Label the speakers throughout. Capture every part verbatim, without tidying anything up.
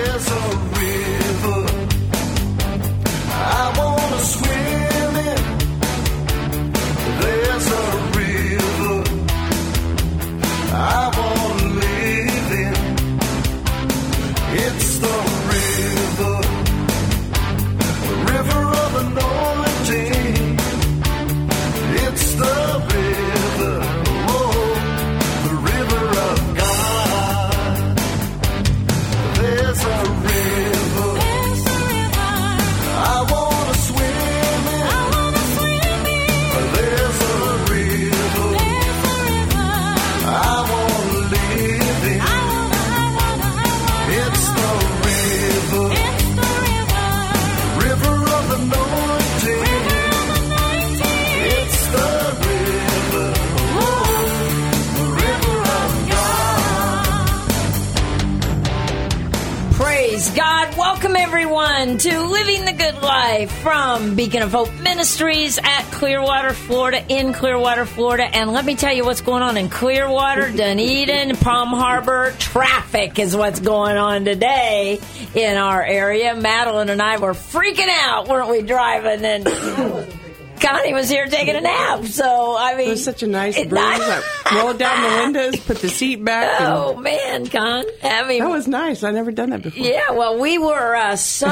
Speaker 1: There's a river I want to swim in. There's a river I want to live in. It's the river, the river of anointing. It's the river, oh, the river of God. There's a river, I want to swim in. There's a river, I want to live in. It's the river, river of anointing. It's the river, oh, the river of God.
Speaker 2: Praise God. Welcome, everyone, to Living the Good Life from Beacon of Hope Ministries at Clearwater, Florida, in Clearwater, Florida. And let me tell you what's going on in Clearwater, Dunedin, Palm Harbor. Traffic is what's going on today in our area. Madeline and I were freaking out, weren't we, driving? And Connie was here taking a nap. So, I mean...
Speaker 3: It was such a nice
Speaker 2: it-
Speaker 3: breeze. I rolled down the windows, put the seat back. And
Speaker 2: Oh, man, Con. I mean...
Speaker 3: that was nice. I never done that before.
Speaker 2: Yeah, well, we were uh,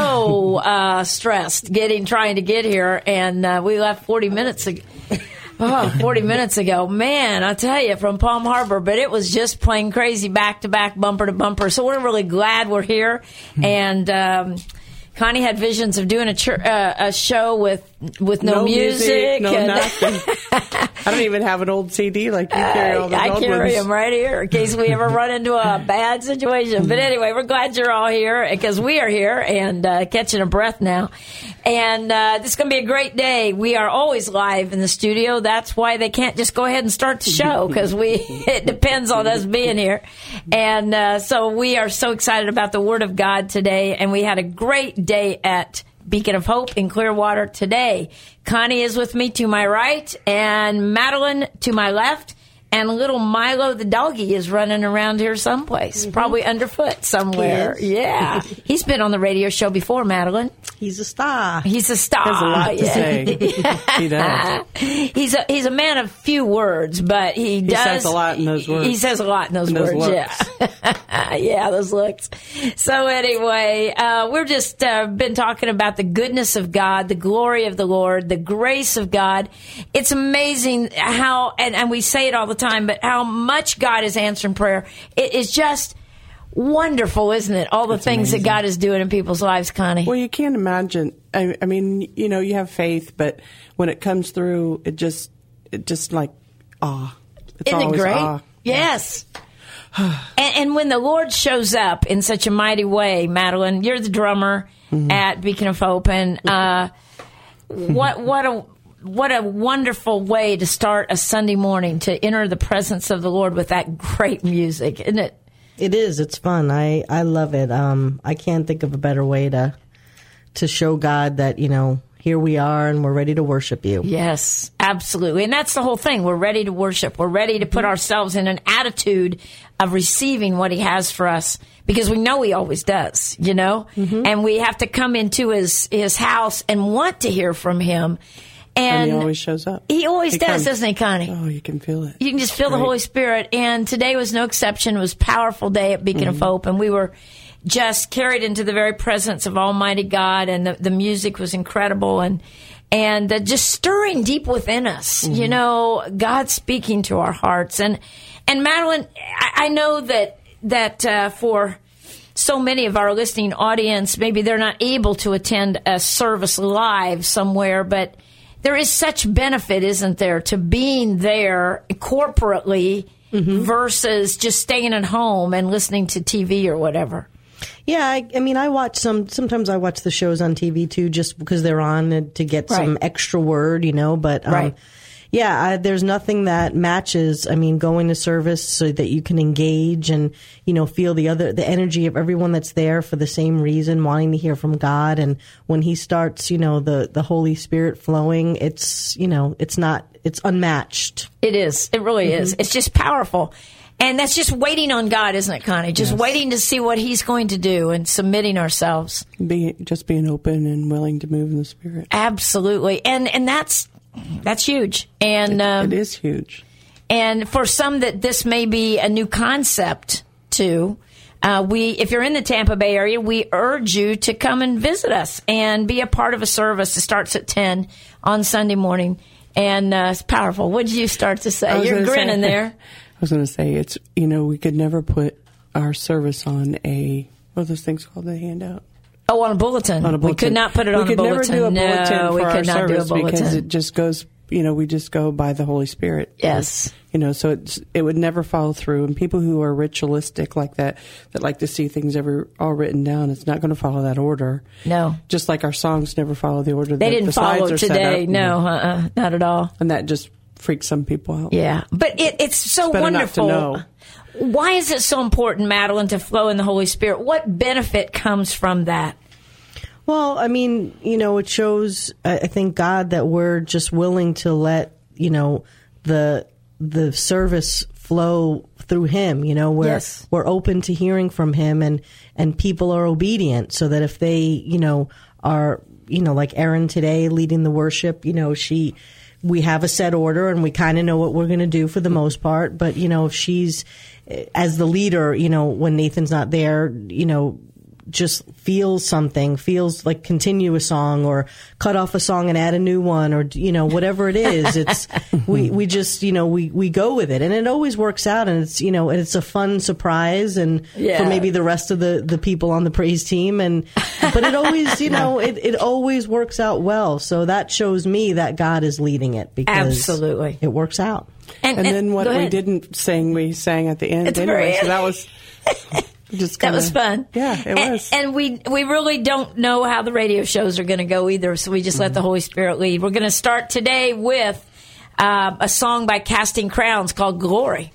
Speaker 2: so uh, stressed getting, trying to get here, and uh, we left forty minutes ago. Oh, forty minutes ago. Man, I tell you, from Palm Harbor, but it was just plain crazy, back to back, bumper to bumper. So we're really glad we're here. And um, Connie had visions of doing a, ch- uh, a show with with no,
Speaker 3: No
Speaker 2: music.
Speaker 3: music, no
Speaker 2: and
Speaker 3: nothing. I don't even have an old C D like you carry all the
Speaker 2: I
Speaker 3: old
Speaker 2: carry
Speaker 3: ones.
Speaker 2: them right here in case we ever run into a bad situation. But anyway, we're glad you're all here because we are here and uh, catching a breath now. And uh, this is going to be a great day. We are always live in the studio. That's why they can't just go ahead and start the show because we it depends on us being here. And uh, so we are so excited about the Word of God today. And we had a great day at Beacon of Hope in Clearwater today. Connie is with me to my right and Madeline to my left. And little Milo the doggy is running around here someplace, mm-hmm. probably underfoot somewhere.
Speaker 4: He
Speaker 2: yeah. He's been on the radio show before, Madeline.
Speaker 4: He's a star.
Speaker 2: He's a star.
Speaker 3: There's a lot to
Speaker 2: yeah.
Speaker 3: say. He does.
Speaker 2: He's a he's a man of few words, but he,
Speaker 3: He
Speaker 2: does.
Speaker 3: says a lot in those words.
Speaker 2: He says a lot in those,
Speaker 3: And those
Speaker 2: words.
Speaker 3: looks.
Speaker 2: Yeah, yeah, those looks. So anyway, uh, we're just uh, been talking about the goodness of God, the glory of the Lord, the grace of God. It's amazing how, and, and we say it all the time, but how much God is answering prayer. It is just wonderful, isn't it? All the
Speaker 3: It's
Speaker 2: things
Speaker 3: amazing.
Speaker 2: that God is doing in people's lives, Connie.
Speaker 3: Well, you can't imagine. I, I mean, you know, you have faith, but when it comes through, it just, it just like awe. It's
Speaker 2: Isn't it
Speaker 3: always
Speaker 2: great?
Speaker 3: awe.
Speaker 2: Yes. and, and when the Lord shows up in such a mighty way, Madeline, you're the drummer mm-hmm. at Beacon of Hope, and uh, what what a what a wonderful way to start a Sunday morning, to enter the presence of the Lord with that great music, isn't it?
Speaker 4: It is. It's fun. I, I love it. Um, I can't think of a better way to to show God that, you know, here we are and we're ready to worship you.
Speaker 2: Yes, absolutely. And that's the whole thing. We're ready to worship. We're ready to put ourselves in an attitude of receiving what he has for us because we know he always does, you know? Mm-hmm. And we have to come into his, his house and want to hear from him. And,
Speaker 3: And he always shows up.
Speaker 2: He always
Speaker 3: He
Speaker 2: does,
Speaker 3: comes.
Speaker 2: doesn't he, Connie?
Speaker 3: Oh, you can feel it.
Speaker 2: You can just feel the
Speaker 3: Right.
Speaker 2: Holy Spirit. And today was no exception. It was a powerful day at Beacon
Speaker 3: Mm-hmm.
Speaker 2: of Hope. And we were just carried into the very presence of Almighty God. And the, the music was incredible. And and uh, just stirring deep within us, mm-hmm. you know, God speaking to our hearts. And, and Madeline, I, I know that, that uh, for so many of our listening audience, maybe they're not able to attend a service live somewhere, but there is such benefit, isn't there, to being there corporately mm-hmm. versus just staying at home and listening to T V or whatever.
Speaker 4: Yeah, I, I mean, I watch some. Sometimes I watch the shows on T V too, just because they're on to get
Speaker 2: Right.
Speaker 4: some extra word, you know. But um,
Speaker 2: Right.
Speaker 4: yeah, I, there's nothing that matches. I mean, going to service so that you can engage and, you know, feel the other the energy of everyone that's there for the same reason, wanting to hear from God. And when He starts, you know, the the Holy Spirit flowing, it's you know, it's not it's unmatched.
Speaker 2: It is. It really
Speaker 4: Mm-hmm.
Speaker 2: is. It's just powerful. And that's just waiting on God, isn't it, Connie? Just
Speaker 3: Yes.
Speaker 2: waiting to see what He's going to do and submitting ourselves.
Speaker 3: Be just being open and willing to move in the Spirit.
Speaker 2: Absolutely. And and that's that's huge. And um,
Speaker 3: It is huge.
Speaker 2: and for some that this may be a new concept to, uh, we if you're in the Tampa Bay area, we urge you to come and visit us and be a part of a service that starts at ten on Sunday morning. And uh, it's powerful. What did you start to
Speaker 3: I
Speaker 2: say?
Speaker 3: was
Speaker 2: You're
Speaker 3: gonna
Speaker 2: grinning
Speaker 3: say-
Speaker 2: there.
Speaker 3: I was going to say, it's, you know, we could never put our service on a, what are those things called, the handout?
Speaker 2: Oh, on a bulletin.
Speaker 3: On a bulletin.
Speaker 2: We could not put it on
Speaker 3: we
Speaker 2: a
Speaker 3: could
Speaker 2: bulletin.
Speaker 3: never do a bulletin
Speaker 2: no,
Speaker 3: for
Speaker 2: we
Speaker 3: our
Speaker 2: could not do a
Speaker 3: service because
Speaker 2: bulletin.
Speaker 3: it just goes, you know, we just go by the Holy Spirit.
Speaker 2: Yes.
Speaker 3: You know, so it's, it would never follow through. And people who are ritualistic like that, that like to see things ever all written down, it's not going to follow that order.
Speaker 2: No.
Speaker 3: Just like our songs never follow the order
Speaker 2: They
Speaker 3: that
Speaker 2: didn't
Speaker 3: the slides
Speaker 2: follow
Speaker 3: are set
Speaker 2: today.
Speaker 3: up.
Speaker 2: No, uh-uh, not at all.
Speaker 3: And that just freaks some people out.
Speaker 2: Yeah, but it, it's so
Speaker 3: It's better not to
Speaker 2: wonderful.
Speaker 3: know.
Speaker 2: Why is it so important, Madeline, to flow in the Holy Spirit? What benefit comes from that?
Speaker 4: Well, I mean, you know, it shows, I I think, God, that we're just willing to let, you know, the the service flow through Him. You know, we're
Speaker 2: Yes.
Speaker 4: we're open to hearing from Him, and and people are obedient, so that if they, you know, are, you know, like Erin today leading the worship, you know, she. We have a set order, and we kind of know what we're going to do for the most part. But, you know, if she's, as the leader, you know, when Nathan's not there, you know, just feels something, feels like continue a song or cut off a song and add a new one, or, you know, whatever it is, it's, we, we just, you know, we, we go with it, and it always works out, and it's, you know, and it's a fun surprise, and
Speaker 2: Yeah.
Speaker 4: for maybe the rest of the, the people on the praise team, and, but it always, you know, it, it always works out well. So that shows me that God is leading it, because
Speaker 2: Absolutely.
Speaker 4: it works out.
Speaker 3: And then what
Speaker 2: go
Speaker 3: we
Speaker 2: ahead.
Speaker 3: didn't sing, we sang at the end
Speaker 2: At the
Speaker 3: anyway.
Speaker 2: very
Speaker 3: So
Speaker 2: end.
Speaker 3: that was just
Speaker 2: That
Speaker 3: kinda,
Speaker 2: was fun.
Speaker 3: Yeah, it
Speaker 2: and,
Speaker 3: was.
Speaker 2: And we we really don't know how the radio shows are going to go either, so we just let the Holy Spirit lead. We're going to start today with uh, a song by Casting Crowns called Glory.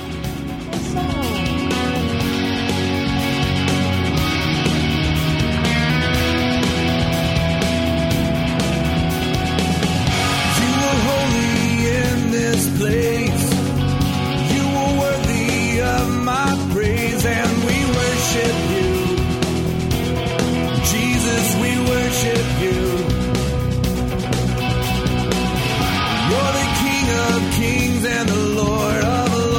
Speaker 1: You are holy in this place. You are worthy of my praise, and we worship you. Jesus, we worship you. You're the King of kings and the Lord of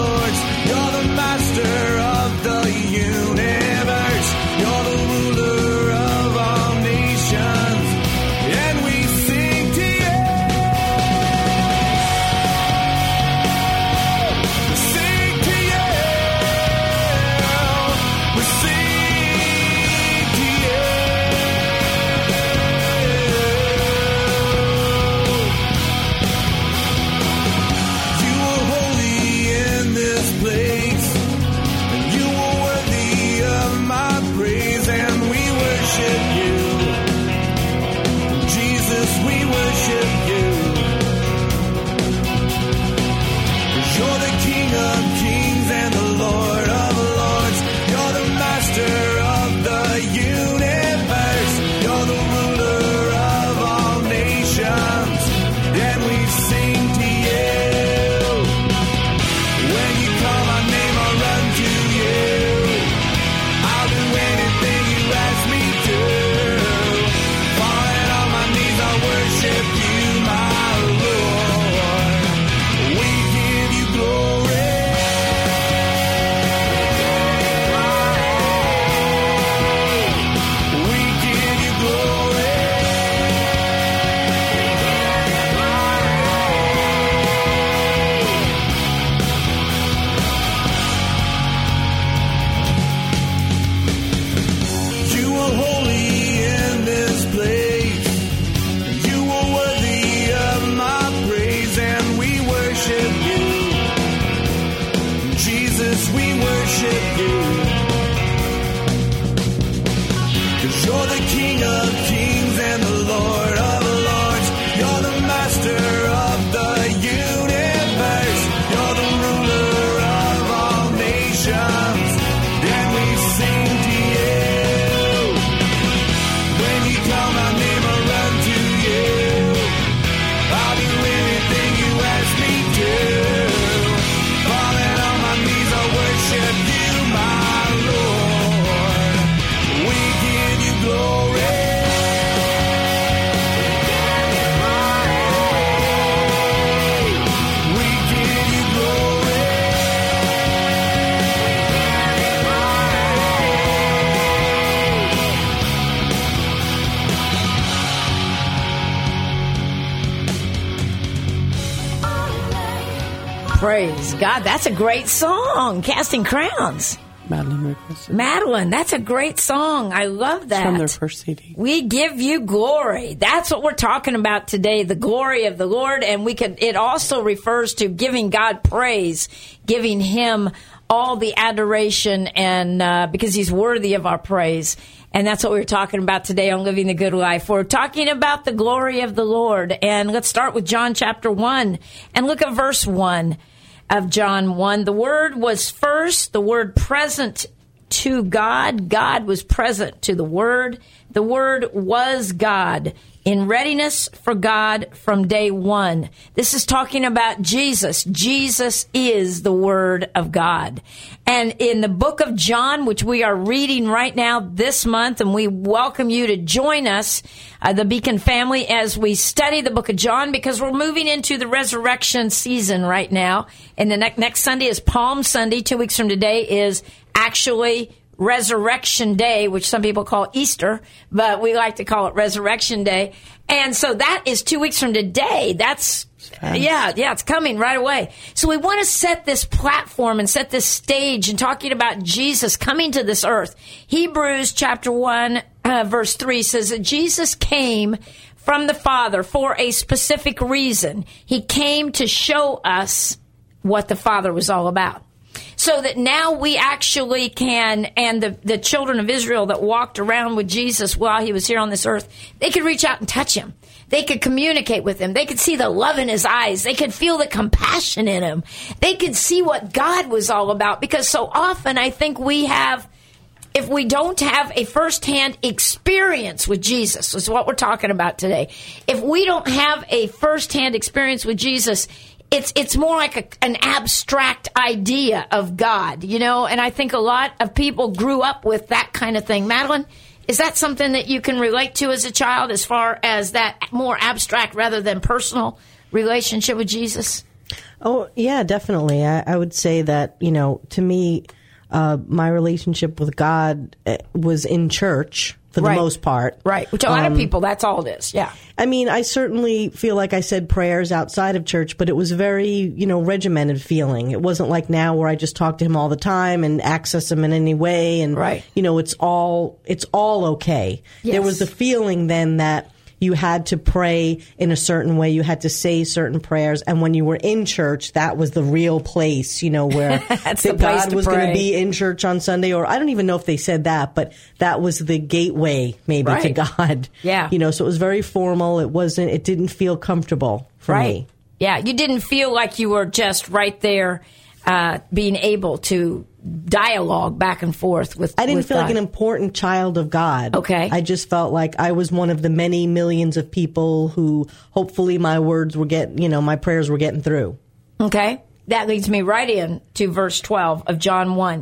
Speaker 2: Praise God. That's a great song, Casting Crowns.
Speaker 3: Madeline requested.
Speaker 2: Madeline, that's a great song. I love that.
Speaker 3: It's from their first C D.
Speaker 2: We give you glory. That's what we're talking about today, the glory of the Lord. And we could. It also refers to giving God praise, giving Him all the adoration, and uh, because He's worthy of our praise. And that's what we're talking about today on Living the Good Life. We're talking about the glory of the Lord. And let's start with John chapter one and look at verse one. Of John one, the Word was first, the Word present to God. God was present to the Word. The Word was God, in readiness for God from day one. This is talking about Jesus. Jesus is the Word of God. And in the book of John, which we are reading right now this month, and we welcome you to join us, uh, the Beacon family, as we study the book of John, because we're moving into the resurrection season right now. And the ne- next Sunday is Palm Sunday. Two weeks from today is actually Resurrection Day, which some people call Easter, but we like to call it Resurrection Day. And so that is two weeks from today. That's, yeah, yeah, it's coming right away. So we want to set this platform and set this stage and talking about Jesus coming to this earth. Hebrews chapter one, uh, verse three says that Jesus came from the Father for a specific reason. He came to show us what the Father was all about. So that now we actually can, and the, the children of Israel that walked around with Jesus while He was here on this earth, they could reach out and touch Him. They could communicate with Him. They could see the love in His eyes. They could feel the compassion in Him. They could see what God was all about. Because so often I think we have, if we don't have a firsthand experience with Jesus, is what we're talking about today. If we don't have a firsthand experience with Jesus, It's it's more like a, an abstract idea of God, you know, and I think a lot of people grew up with that kind of thing. Madeline, is that something that you can relate to as a child as far as that more abstract rather than personal relationship with Jesus?
Speaker 4: Oh, yeah, definitely. I, I would say that, you know, to me, uh, my relationship with God was in church. For the
Speaker 2: right.
Speaker 4: most part.
Speaker 2: Right. Which a lot
Speaker 4: um,
Speaker 2: of people, that's all it is. Yeah.
Speaker 4: I mean, I certainly feel like I said prayers outside of church, but it was very, you know, regimented feeling. It wasn't like now where I just talk to Him all the time and access Him in any way. And,
Speaker 2: right.
Speaker 4: you know, it's all, it's all okay.
Speaker 2: Yes.
Speaker 4: There was the feeling then that you had to pray in a certain way. You had to say certain prayers. And when you were in church, that was the real place, you know, where
Speaker 2: That's
Speaker 4: that
Speaker 2: the place
Speaker 4: God
Speaker 2: to
Speaker 4: was
Speaker 2: pray.
Speaker 4: going to be in church on Sunday. Or I don't even know if they said that, but that was the gateway maybe
Speaker 2: right.
Speaker 4: to God.
Speaker 2: Yeah.
Speaker 4: You know, so it was very formal. It wasn't, it didn't feel comfortable for
Speaker 2: right.
Speaker 4: me.
Speaker 2: Yeah. You didn't feel like you were just right there, uh, being able to dialogue back and forth with
Speaker 4: I didn't
Speaker 2: with
Speaker 4: feel
Speaker 2: God.
Speaker 4: like an important child of God.
Speaker 2: Okay.
Speaker 4: I just felt like I was one of the many millions of people who hopefully my words were getting, you know, my prayers were getting through.
Speaker 2: Okay. That leads me right in to verse twelve of John one.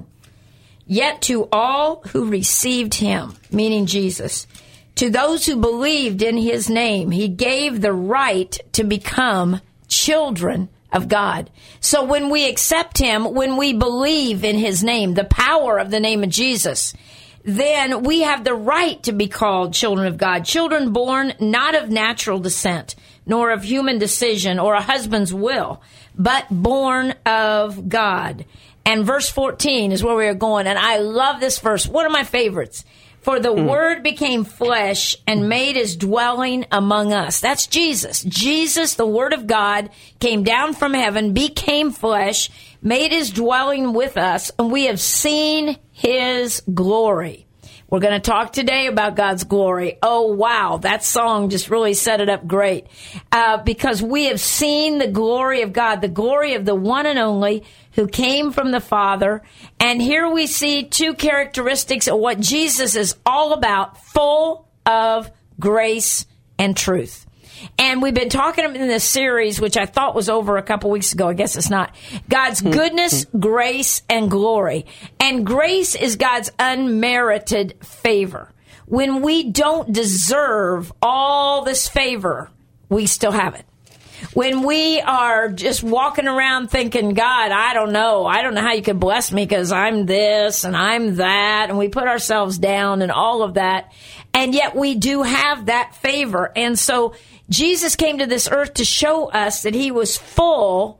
Speaker 2: Yet to all who received Him, meaning Jesus, to those who believed in His name, He gave the right to become children of God. So when we accept Him, when we believe in His name, the power of the name of Jesus, then we have the right to be called children of God. Children born not of natural descent, nor of human decision or a husband's will, but born of God. And verse fourteen is where we are going. And I love this verse. One of my favorites. For the mm. Word became flesh and made His dwelling among us. That's Jesus. Jesus, the Word of God, came down from heaven, became flesh, made His dwelling with us, and we have seen His glory. We're going to talk today about God's glory. Oh, wow. That song just really set it up great. Uh, because we have seen the glory of God, the glory of the one and only who came from the Father. And here we see two characteristics of what Jesus is all about, full of grace and truth. And we've been talking in this series, which I thought was over a couple weeks ago. I guess it's not. God's goodness, grace, and glory. And grace is God's unmerited favor. When we don't deserve all this favor, we still have it. When we are just walking around thinking, God, I don't know. I don't know how you could bless me because I'm this and I'm that. And we put ourselves down and all of that. And yet we do have that favor. And so Jesus came to this earth to show us that He was full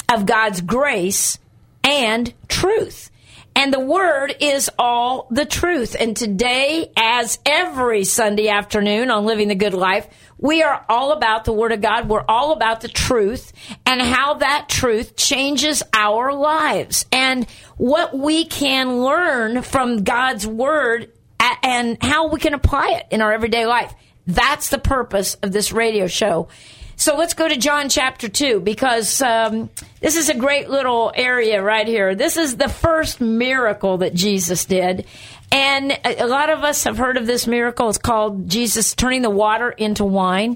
Speaker 2: of God's grace and truth. And the Word is all the truth. And today, as every Sunday afternoon on Living the Good Life, we are all about the Word of God. We're all about the truth and how that truth changes our lives and what we can learn from God's Word and how we can apply it in our everyday life. That's the purpose of this radio show. So let's go to John chapter two, because um, this is a great little area right here. This is the first miracle that Jesus did. And a lot of us have heard of this miracle. It's called Jesus turning the water into wine.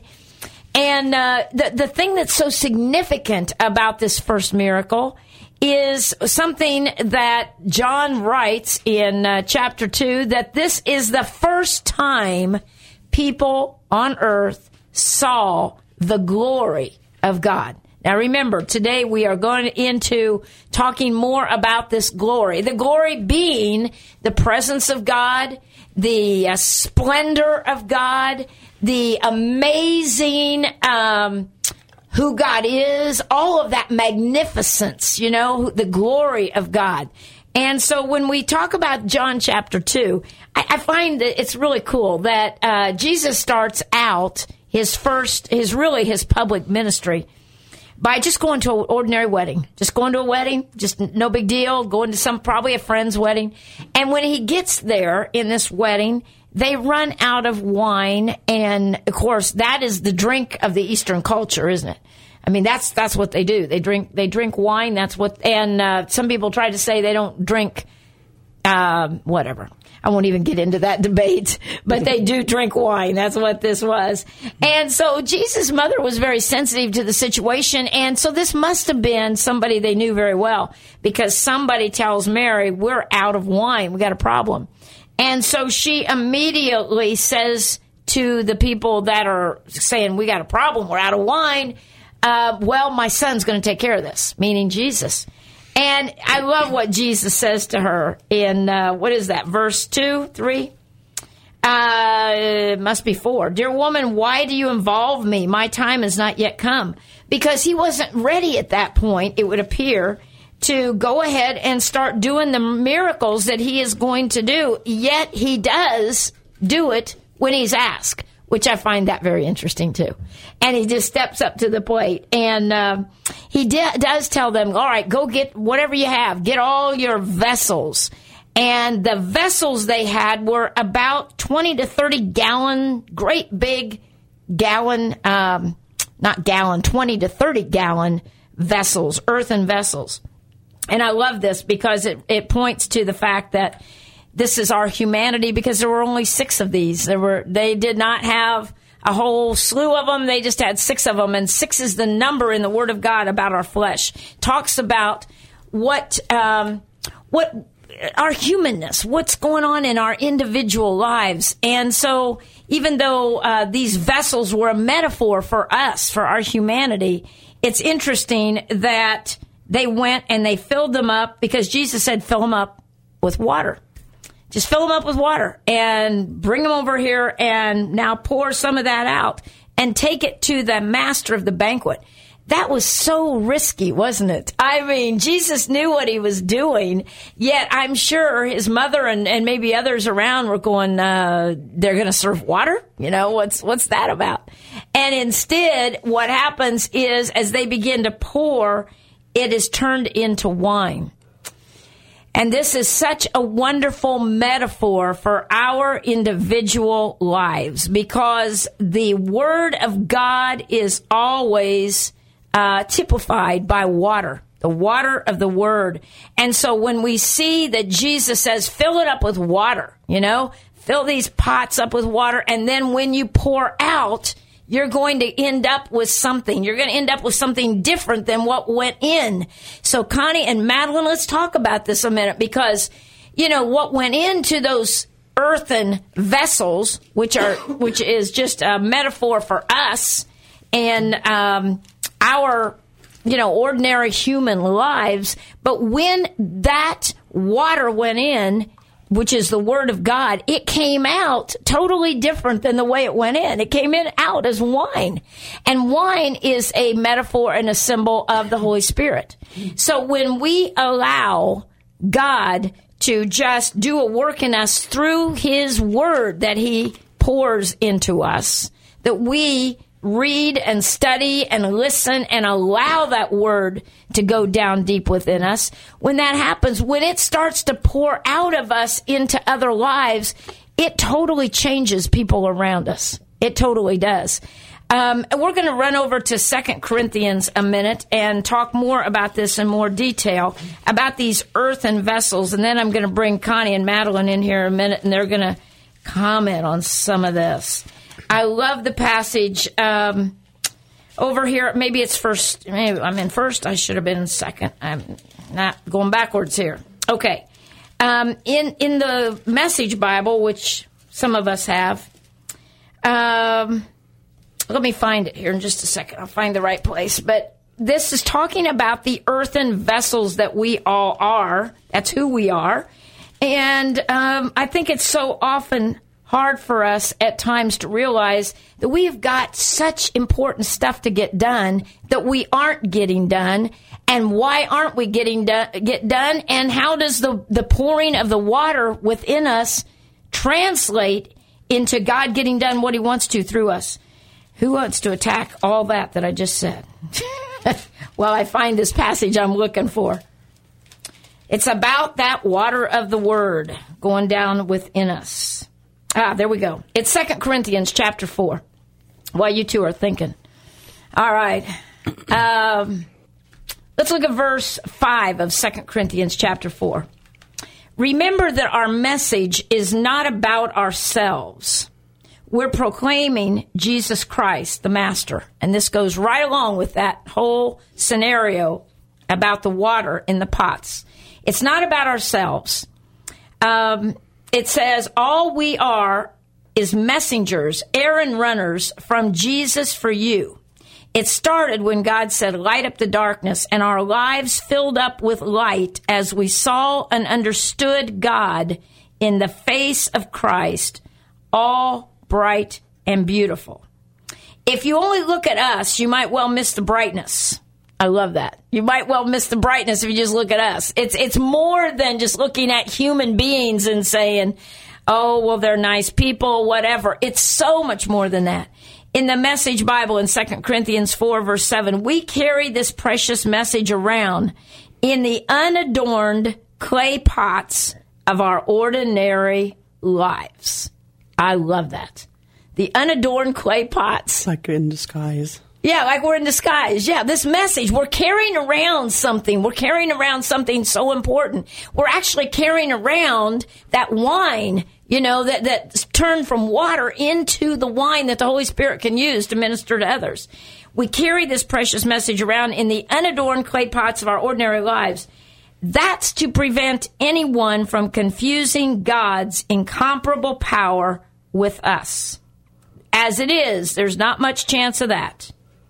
Speaker 2: And uh, the, the thing that's so significant about this first miracle is something that John writes in uh, chapter two, that this is the first time people on earth saw the glory of God. Now remember, today we are going into talking more about this glory. The glory being the presence of God, the uh, splendor of God, the amazing um, who God is, all of that magnificence, you know, the glory of God. And so when we talk about John chapter two, I, I find that it's really cool that uh, Jesus starts out his first, his really his public ministry by just going to an ordinary wedding. Just going to a wedding, just no big deal, going to some, probably a friend's wedding. And when he gets there in this wedding, they run out of wine. And, of course, that is the drink of the Eastern culture, isn't it? I mean, that's that's what they do. They drink they drink wine. That's what, and uh, some people try to say they don't drink, uh, whatever. I won't even get into that debate, but they do drink wine. That's what this was. And so Jesus' mother was very sensitive to the situation. And so this must have been somebody they knew very well, because somebody tells Mary, we're out of wine. We got a problem. And so she immediately says to the people that are saying, we got a problem, we're out of wine. Uh, well, my son's going to take care of this, meaning Jesus. And I love what Jesus says to her in, uh, what is that, verse two, three? Uh, it must be four. Dear woman, why do you involve me? My time has not yet come. Because he wasn't ready at that point, it would appear, to go ahead and start doing the miracles that he is going to do. Yet he does do it when he's asked, which I find that very interesting too. And he just steps up to the plate. And uh, he de- does tell them, all right, go get whatever you have. Get all your vessels. And the vessels they had were about twenty to thirty gallon, great big gallon, um, not gallon, twenty to thirty gallon vessels, earthen vessels. And I love this because it, it points to the fact that this is our humanity, because there were only six of these. There were, they did not have a whole slew of them. They just had six of them. And six is the number in the Word of God about our flesh. Talks about what, um, what our humanness, what's going on in our individual lives. And so even though uh, these vessels were a metaphor for us, for our humanity, it's interesting that they went and they filled them up, because Jesus said, fill them up with water. Just fill them up with water and bring them over here, and now pour some of that out and take it to the master of the banquet. That was so risky, wasn't it? I mean, Jesus knew what he was doing, yet I'm sure his mother and, and maybe others around were going, uh, they're going to serve water? You know, what's what's that about? And instead, what happens is, as they begin to pour, it is turned into wine. And this is such a wonderful metaphor for our individual lives, because the Word of God is always uh, typified by water, the water of the Word. And so when we see that Jesus says, fill it up with water, you know, fill these pots up with water, and then when you pour out, you're going to end up with something. You're going to end up with something different than what went in. So Connie and Madeline, let's talk about this a minute, because, you know, what went into those earthen vessels, which are, which is just a metaphor for us and um, our, you know, ordinary human lives. But when that water went in, which is the Word of God, it came out totally different than the way it went in. It came in out as wine. And wine is a metaphor and a symbol of the Holy Spirit. So when we allow God to just do a work in us through His Word that He pours into us, that we read and study and listen and allow that Word to go down deep within us. When that happens, when it starts to pour out of us into other lives, it totally changes people around us. It totally does. Um, we're going to run over to Second Corinthians a minute and talk more about this in more detail, about these earthen vessels. And then I'm going to bring Connie and Madeline in here in a minute, and they're going to comment on some of this. I love the passage um, over here. Maybe it's first. Maybe I'm in first. I should have been in second. I'm not going backwards here. Okay. Um, in in the Message Bible, which some of us have, um, let me find it here in just a second. I'll find the right place. But this is talking about the earthen vessels that we all are. That's who we are. And um, I think it's so often hard for us at times to realize that we have got such important stuff to get done that we aren't getting done. And why aren't we getting done, get done? And how does the, the pouring of the water within us translate into God getting done what He wants to through us? Who wants to attack all that that I just said? Well, I find this passage I'm looking for. It's about that water of the Word going down within us. Ah, there we go. It's Second Corinthians chapter four. While you two are thinking. All right. Um, let's look at verse five of Second Corinthians chapter four. Remember that our message is not about ourselves. We're proclaiming Jesus Christ, the Master. And this goes right along with that whole scenario about the water in the pots. It's not about ourselves. Um... It says, all we are is messengers, errand runners from Jesus for you. It started when God said, light up the darkness, and our lives filled up with light as we saw and understood God in the face of Christ, all bright and beautiful. If you only look at us, you might well miss the brightness. I love that. You might well miss the brightness if you just look at us. It's it's more than just looking at human beings and saying, oh, well, they're nice people, whatever. It's so much more than that. In the Message Bible in Second Corinthians four, verse seven, we carry this precious message around in the unadorned clay pots of our ordinary lives. I love that. The unadorned clay pots.
Speaker 3: Like in disguise.
Speaker 2: Yeah, like we're in disguise. Yeah, this message, we're carrying around something. We're carrying around something so important. We're actually carrying around that wine, you know, that that's turned from water into the wine that the Holy Spirit can use to minister to others. We carry this precious message around in the unadorned clay pots of our ordinary lives. That's to prevent anyone from confusing God's incomparable power with us. As it is, there's not much chance of that.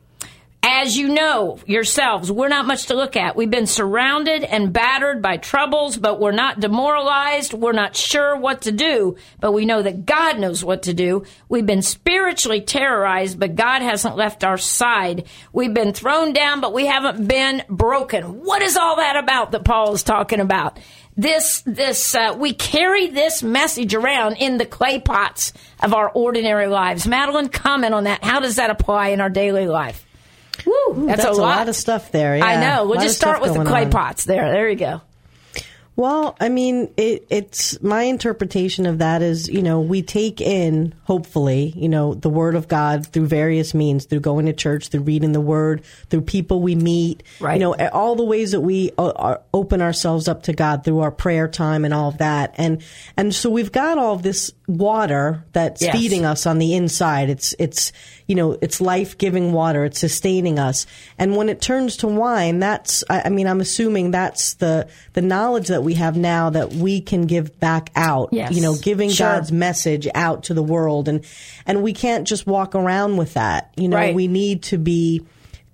Speaker 2: As you know yourselves, we're not much to look at. We've been surrounded and battered by troubles, but we're not demoralized. We're not sure what to do, but we know that God knows what to do. We've been spiritually terrorized, but God hasn't left our side. We've been thrown down, but we haven't been broken. What is all that about that Paul is talking about? This, this, uh, we carry this message around in the clay pots of our ordinary lives. Madeline, comment on that. How does that apply in our daily life? Woo, that's,
Speaker 4: that's
Speaker 2: a,
Speaker 4: a
Speaker 2: lot.
Speaker 4: lot of stuff there. Yeah.
Speaker 2: I know. We'll just start with the clay
Speaker 4: on.
Speaker 2: pots there. There you go.
Speaker 4: Well, I mean, it, it's my interpretation of that is, you know, we take in, hopefully, you know, the Word of God through various means, through going to church, through reading the Word, through people we meet,
Speaker 2: right.
Speaker 4: You know, all the ways that we uh, open ourselves up to God through our prayer time and all of that. And, and so we've got all of this water that's
Speaker 2: yes.
Speaker 4: feeding us on the inside. It's, it's, you know, it's life-giving water. It's sustaining us. And when it turns to wine, that's, I, I mean, I'm assuming that's the, the knowledge that we have now that we can give back out,
Speaker 2: yes.
Speaker 4: you know, giving
Speaker 2: sure.
Speaker 4: God's message out to the world. And, and we can't just walk around with that. You know,
Speaker 2: right.
Speaker 4: we need to be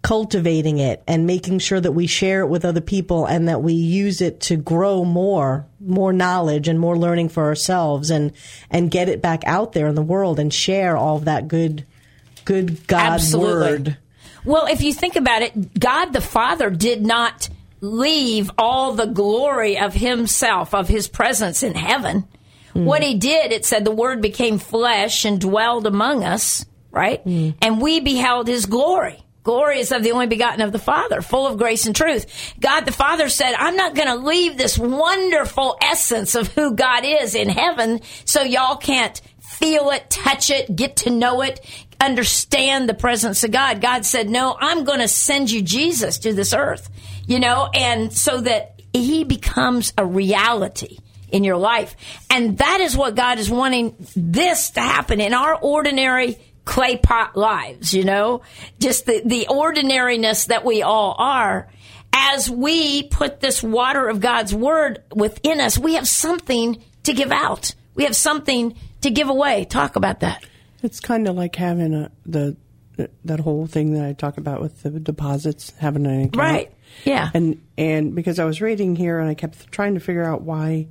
Speaker 4: cultivating it and making sure that we share it with other people and that we use it to grow more, more knowledge and more learning for ourselves and, and get it back out there in the world and share all of that good, good God
Speaker 2: Absolutely.
Speaker 4: word.
Speaker 2: Well, if you think about it, God the Father did not leave all the glory of himself, of his presence in heaven. Mm. What he did, it said the word became flesh and dwelled among us, right? Mm. And we beheld his glory. Glory is of the only begotten of the Father, full of grace and truth. God the Father said, I'm not going to leave this wonderful essence of who God is in heaven so y'all can't feel it, touch it, get to know it, understand the presence of God. God said, no, I'm going to send you Jesus to this earth, you know, and so that he becomes a reality in your life. And that is what God is wanting this to happen in our ordinary clay pot lives, you know, just the, the ordinariness that we all are. As we put this water of God's word within us, we have something to give out. We have something to give away. Talk about that.
Speaker 3: It's kind of like having a, the that whole thing that I talk about with the deposits, having an account.
Speaker 2: Right. Yeah.
Speaker 3: And and because I was reading here and I kept trying to figure out why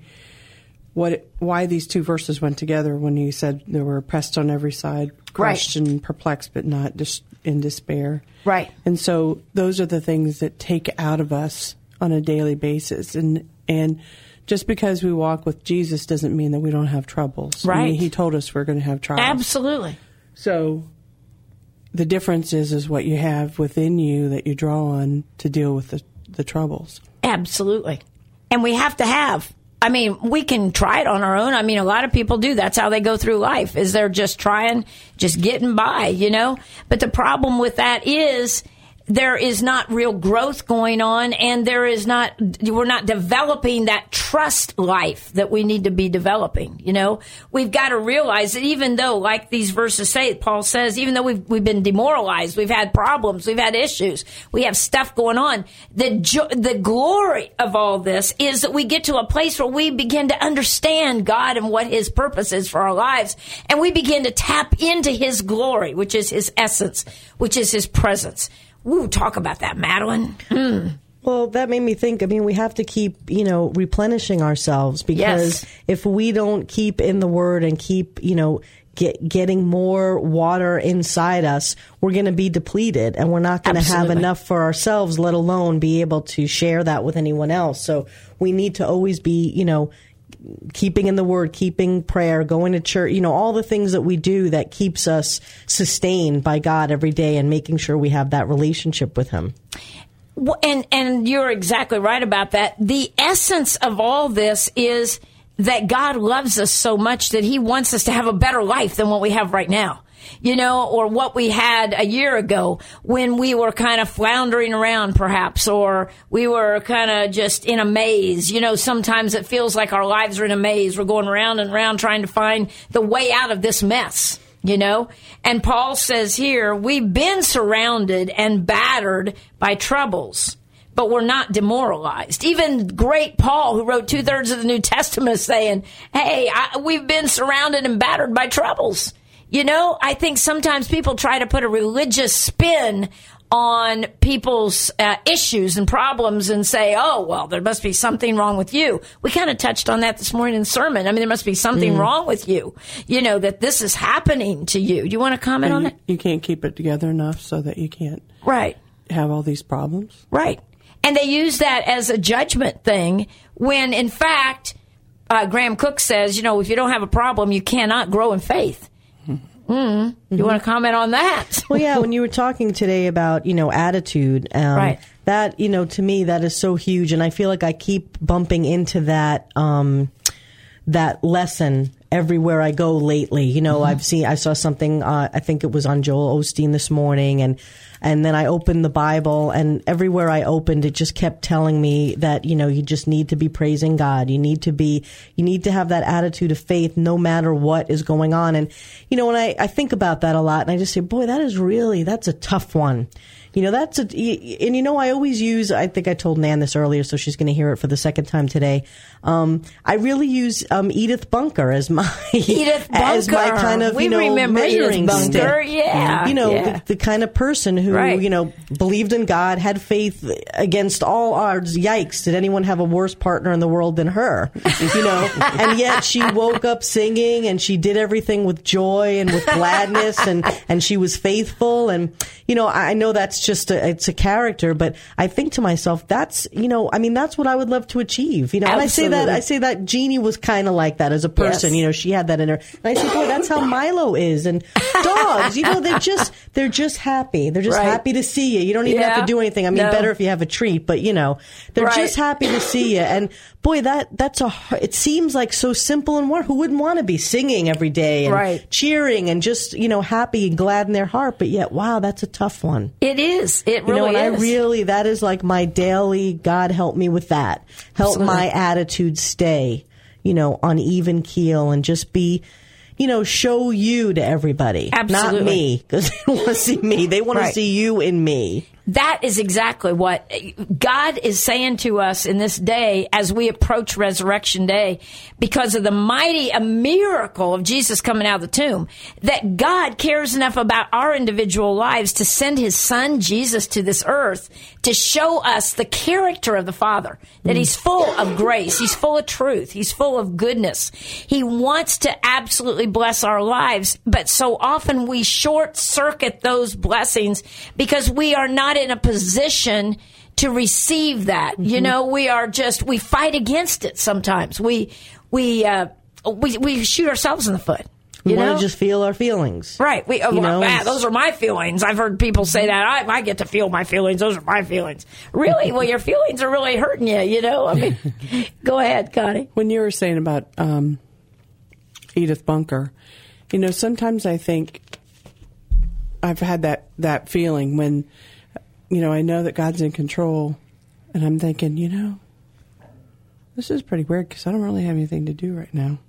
Speaker 3: what it, why these two verses went together when he said they were pressed on every side, crushed right. and perplexed, but not dis- in despair.
Speaker 2: Right.
Speaker 3: And so those are the things that take out of us on a daily basis. And and just because we walk with Jesus doesn't mean that we don't have troubles.
Speaker 2: Right.
Speaker 3: I mean, he told us we're going to have trials.
Speaker 2: Absolutely.
Speaker 3: So the difference is, is what you have within you that you draw on to deal with the, the troubles.
Speaker 2: Absolutely. And we have to have, I mean, we can try it on our own. I mean, a lot of people do. That's how they go through life, is they're just trying, just getting by, you know? But the problem with that is there is not real growth going on, and there is not, we're not developing that trust life that we need to be developing. You know, we've got to realize that even though, like these verses say, Paul says, even though we've, we've been demoralized, we've had problems, we've had issues, we have stuff going on, the jo- the glory of all this is that we get to a place where we begin to understand God and what his purpose is for our lives. And we begin to tap into his glory, which is his essence, which is his presence. Ooh, talk about that, Madeline. Mm.
Speaker 4: Well, that made me think, I mean, we have to keep, you know, replenishing ourselves, because
Speaker 2: yes.
Speaker 4: if we don't keep in the Word and keep, you know, get, getting more water inside us, we're going to be depleted, and we're not going to have enough for ourselves, let alone be able to share that with anyone else. So we need to always be, you know, keeping in the Word, keeping prayer, going to church, you know, all the things that we do that keeps us sustained by God every day, and making sure we have that relationship with him.
Speaker 2: Well, and, and you're exactly right about that. The essence of all this is that God loves us so much that he wants us to have a better life than what we have right now. You know, or what we had a year ago when we were kind of floundering around, perhaps, or we were kind of just in a maze. You know, sometimes it feels like our lives are in a maze. We're going round and round trying to find the way out of this mess, you know. And Paul says here, we've been surrounded and battered by troubles, but we're not demoralized. Even great Paul, who wrote two-thirds of the New Testament, is saying, hey, I, we've been surrounded and battered by troubles. You know, I think sometimes people try to put a religious spin on people's uh, issues and problems and say, oh, well, there must be something wrong with you. We kind of touched on that this morning in the sermon. I mean, there must be something mm. wrong with you, you know, that this is happening to you. Do you want to comment
Speaker 3: and
Speaker 2: on
Speaker 3: you,
Speaker 2: that?
Speaker 3: You can't keep it together enough so that you can't
Speaker 2: right.
Speaker 3: have all these problems.
Speaker 2: Right. And they use that as a judgment thing when, in fact, uh, Graham Cook says, you know, if you don't have a problem, you cannot grow in faith. Mm. You mm-hmm. want to comment on that?
Speaker 4: Well, yeah, when you were talking today about, you know, attitude, um,
Speaker 2: right.
Speaker 4: that, you know, to me, that is so huge. And I feel like I keep bumping into that, um, that lesson everywhere I go lately. You know, mm-hmm. I've seen, I saw something, uh, I think it was on Joel Osteen this morning, and And then I opened the Bible, and everywhere I opened, it just kept telling me that, you know, you just need to be praising God. You need to be, you need to have that attitude of faith no matter what is going on. And, you know, when I, I think about that a lot, and I just say, boy, that is really, that's a tough one. You know, that's a, and you know, I always use, I think I told Nan this earlier, so she's going to hear it for the second time today. Um, I really use um, Edith Bunker as my
Speaker 2: Edith
Speaker 4: as my
Speaker 2: Bunker.
Speaker 4: kind of
Speaker 2: We
Speaker 4: you know
Speaker 2: remember
Speaker 4: measuring
Speaker 2: Edith Bunker.
Speaker 4: stick.
Speaker 2: Yeah,
Speaker 4: you know
Speaker 2: yeah.
Speaker 4: the, the kind of person who
Speaker 2: Right.
Speaker 4: you know believed in God, had faith against all odds. Yikes! Did anyone have a worse partner in the world than her? You know, and yet she woke up singing, and she did everything with joy and with gladness, and and she was faithful. And you know, I know that's just a, it's a character, but I think to myself, that's you know, I mean, that's what I would love to achieve. You know, and I say that I say that Jeannie was kind of like that as a person.
Speaker 2: Yes.
Speaker 4: You know, she had that in her. And I say, boy, that's how Milo is. And dogs, you know, they're just they're just happy. They're just
Speaker 2: Right.
Speaker 4: happy to see you. You don't even
Speaker 2: Yeah.
Speaker 4: have to do anything. I mean,
Speaker 2: No.
Speaker 4: better if you have a treat, but you know, they're
Speaker 2: Right.
Speaker 4: just happy to see you. And boy, that that's a. It seems like so simple and what who wouldn't want to be singing every day and
Speaker 2: Right.
Speaker 4: cheering and just you know happy and glad in their heart. But yet, wow, that's a tough one.
Speaker 2: It is. It
Speaker 4: You know,
Speaker 2: really
Speaker 4: and
Speaker 2: is.
Speaker 4: I really, that is like my daily, God help me with that. Help
Speaker 2: Absolutely.
Speaker 4: my attitude stay, you know, on even keel and just be, you know, show you to everybody.
Speaker 2: Absolutely.
Speaker 4: Not me, because they don't want to see me. They want
Speaker 2: Right.
Speaker 4: to see you in me.
Speaker 2: That is exactly what God is saying to us in this day as we approach Resurrection Day, because of the mighty a miracle of Jesus coming out of the tomb, that God cares enough about our individual lives to send his son Jesus to this earth to show us the character of the Father, that he's full of grace, he's full of truth, he's full of goodness. He wants to absolutely bless our lives, but so often we short circuit those blessings because we are not in a position to receive that. Mm-hmm. You know, we are just, we fight against it sometimes. We, we, uh, we, we shoot ourselves in the foot.
Speaker 4: We
Speaker 2: You
Speaker 4: want
Speaker 2: know?
Speaker 4: to just feel our feelings.
Speaker 2: Right. We, oh,
Speaker 4: You know,
Speaker 2: ah, those are my feelings. I've heard people say that. I, I get to feel my feelings. Those are my feelings. Really? Well, your feelings are really hurting you, you know? I mean, go ahead, Connie.
Speaker 3: When you were saying about um, Edith Bunker, you know, sometimes I think I've had that, that feeling when, you know, I know that God's in control, and I'm thinking, you know, this is pretty weird because I don't really have anything to do right now.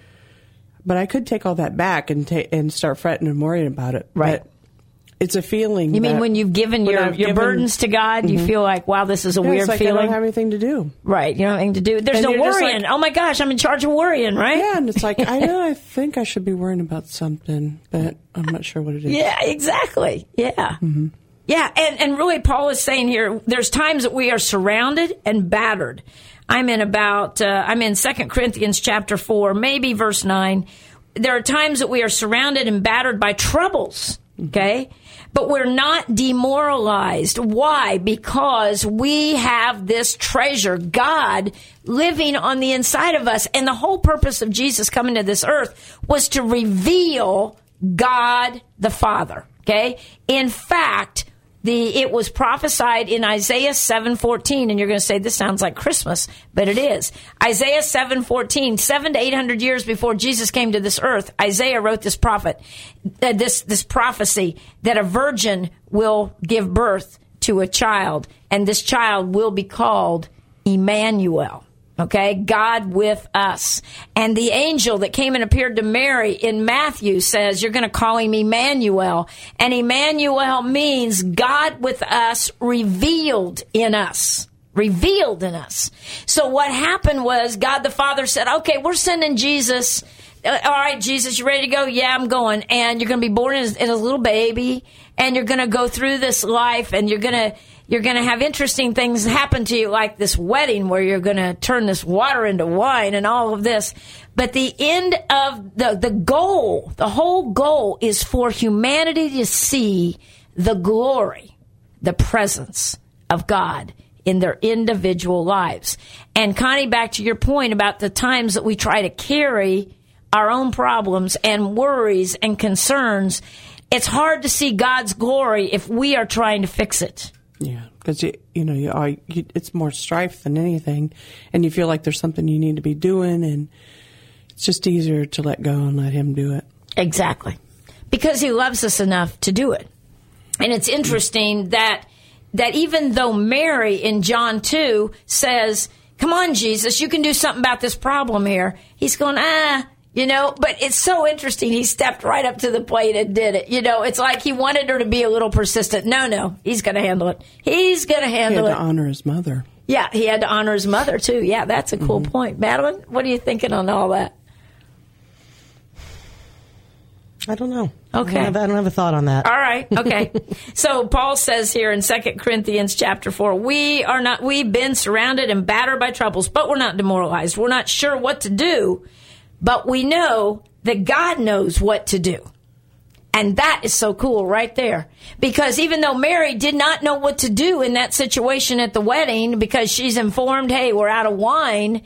Speaker 3: But I could take all that back and ta- and start fretting and worrying about it.
Speaker 2: Right.
Speaker 3: But it's a feeling.
Speaker 2: You mean
Speaker 3: that
Speaker 2: when you've given
Speaker 3: when
Speaker 2: your,
Speaker 3: I've
Speaker 2: your
Speaker 3: given-
Speaker 2: burdens to God, you feel like, wow, this is a
Speaker 3: Yeah,
Speaker 2: weird
Speaker 3: it's like
Speaker 2: feeling?
Speaker 3: I don't have anything to do.
Speaker 2: Right. You don't have anything to do. There's
Speaker 3: And
Speaker 2: no
Speaker 3: you're just
Speaker 2: worrying.
Speaker 3: like-
Speaker 2: oh, my gosh, I'm in charge of worrying, right?
Speaker 3: Yeah, and it's like, I know, I think I should be worrying about something, but I'm not sure what it is.
Speaker 2: Yeah, exactly. Yeah. Mm-hmm. Yeah, and, and really Paul is saying here, there's times that we are surrounded and battered. I'm in about, uh, I'm in Second Corinthians chapter four, maybe verse nine. There are times that we are surrounded and battered by troubles, okay? But we're not demoralized. Why? Because we have this treasure, God, living on the inside of us. And the whole purpose of Jesus coming to this earth was to reveal God the Father, okay? In fact, The, it was prophesied in Isaiah seven fourteen, and you're going to say this sounds like Christmas, but it is. Isaiah seven fourteen, seven to eight hundred years before Jesus came to this earth, Isaiah wrote this prophet, uh, this this prophecy that a virgin will give birth to a child, and this child will be called Emmanuel. Okay, God with us. And the angel that came and appeared to Mary in Matthew says, you're going to call him Emmanuel. And Emmanuel means God with us, revealed in us. Revealed in us. So what happened was God the Father said, okay, we're sending Jesus. Uh, all right, Jesus, you ready to go? Yeah, I'm going. And you're going to be born as, as a little baby. And you're going to go through this life. And you're going to... You're going to have interesting things happen to you, like this wedding where you're going to turn this water into wine and all of this. But the end of the, the goal, the whole goal is for humanity to see the glory, the presence of God in their individual lives. And Connie, back to your point about the times that we try to carry our own problems and worries and concerns, it's hard to see God's glory if we are trying to fix it.
Speaker 3: Yeah, because you, you know you are. You, it's more strife than anything, and you feel like there's something you need to be doing, and it's just easier to let go and let Him do it.
Speaker 2: Exactly, because He loves us enough to do it. And it's interesting that that even though Mary in John two says, "Come on, Jesus, you can do something about this problem here," He's going, ah. You know, but it's so interesting. He stepped right up to the plate and did it. You know, it's like he wanted her to be a little persistent. No, no, he's going to handle it. He's going to handle
Speaker 3: He
Speaker 2: it.
Speaker 3: had to honor his mother.
Speaker 2: Yeah, he had to honor his mother, too. Yeah, that's a cool mm-hmm. point. Madeline, what are you thinking on all that?
Speaker 4: I don't know.
Speaker 2: Okay.
Speaker 4: I don't have, I don't have a thought on that.
Speaker 2: All right. Okay. So Paul says here in Second Corinthians chapter four, we are not, we've been surrounded and battered by troubles, but we're not demoralized. We're not sure what to do, but we know that God knows what to do. And that is so cool right there. Because even though Mary did not know what to do in that situation at the wedding, because she's informed, hey, we're out of wine,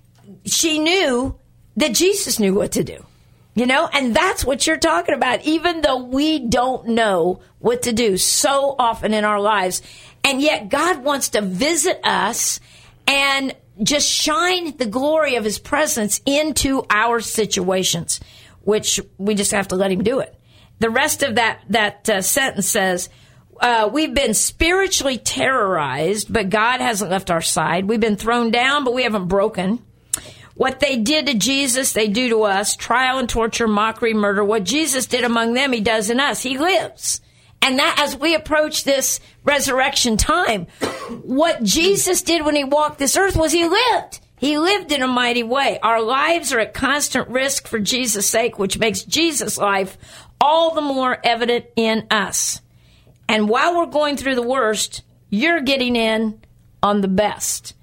Speaker 2: she knew that Jesus knew what to do. You know, and that's what you're talking about, even though we don't know what to do so often in our lives. And yet God wants to visit us and just shine the glory of his presence into our situations, which we just have to let him do it. The rest of that, that uh, sentence says, uh, we've been spiritually terrorized, but God hasn't left our side. We've been thrown down, but we haven't broken. What they did to Jesus, they do to us. Trial and torture, mockery, murder. What Jesus did among them, he does in us. He lives. And that, as we approach this resurrection time, what Jesus did when he walked this earth was he lived. He lived in a mighty way. Our lives are at constant risk for Jesus' sake, which makes Jesus' life all the more evident in us. And while we're going through the worst, you're getting in on the best.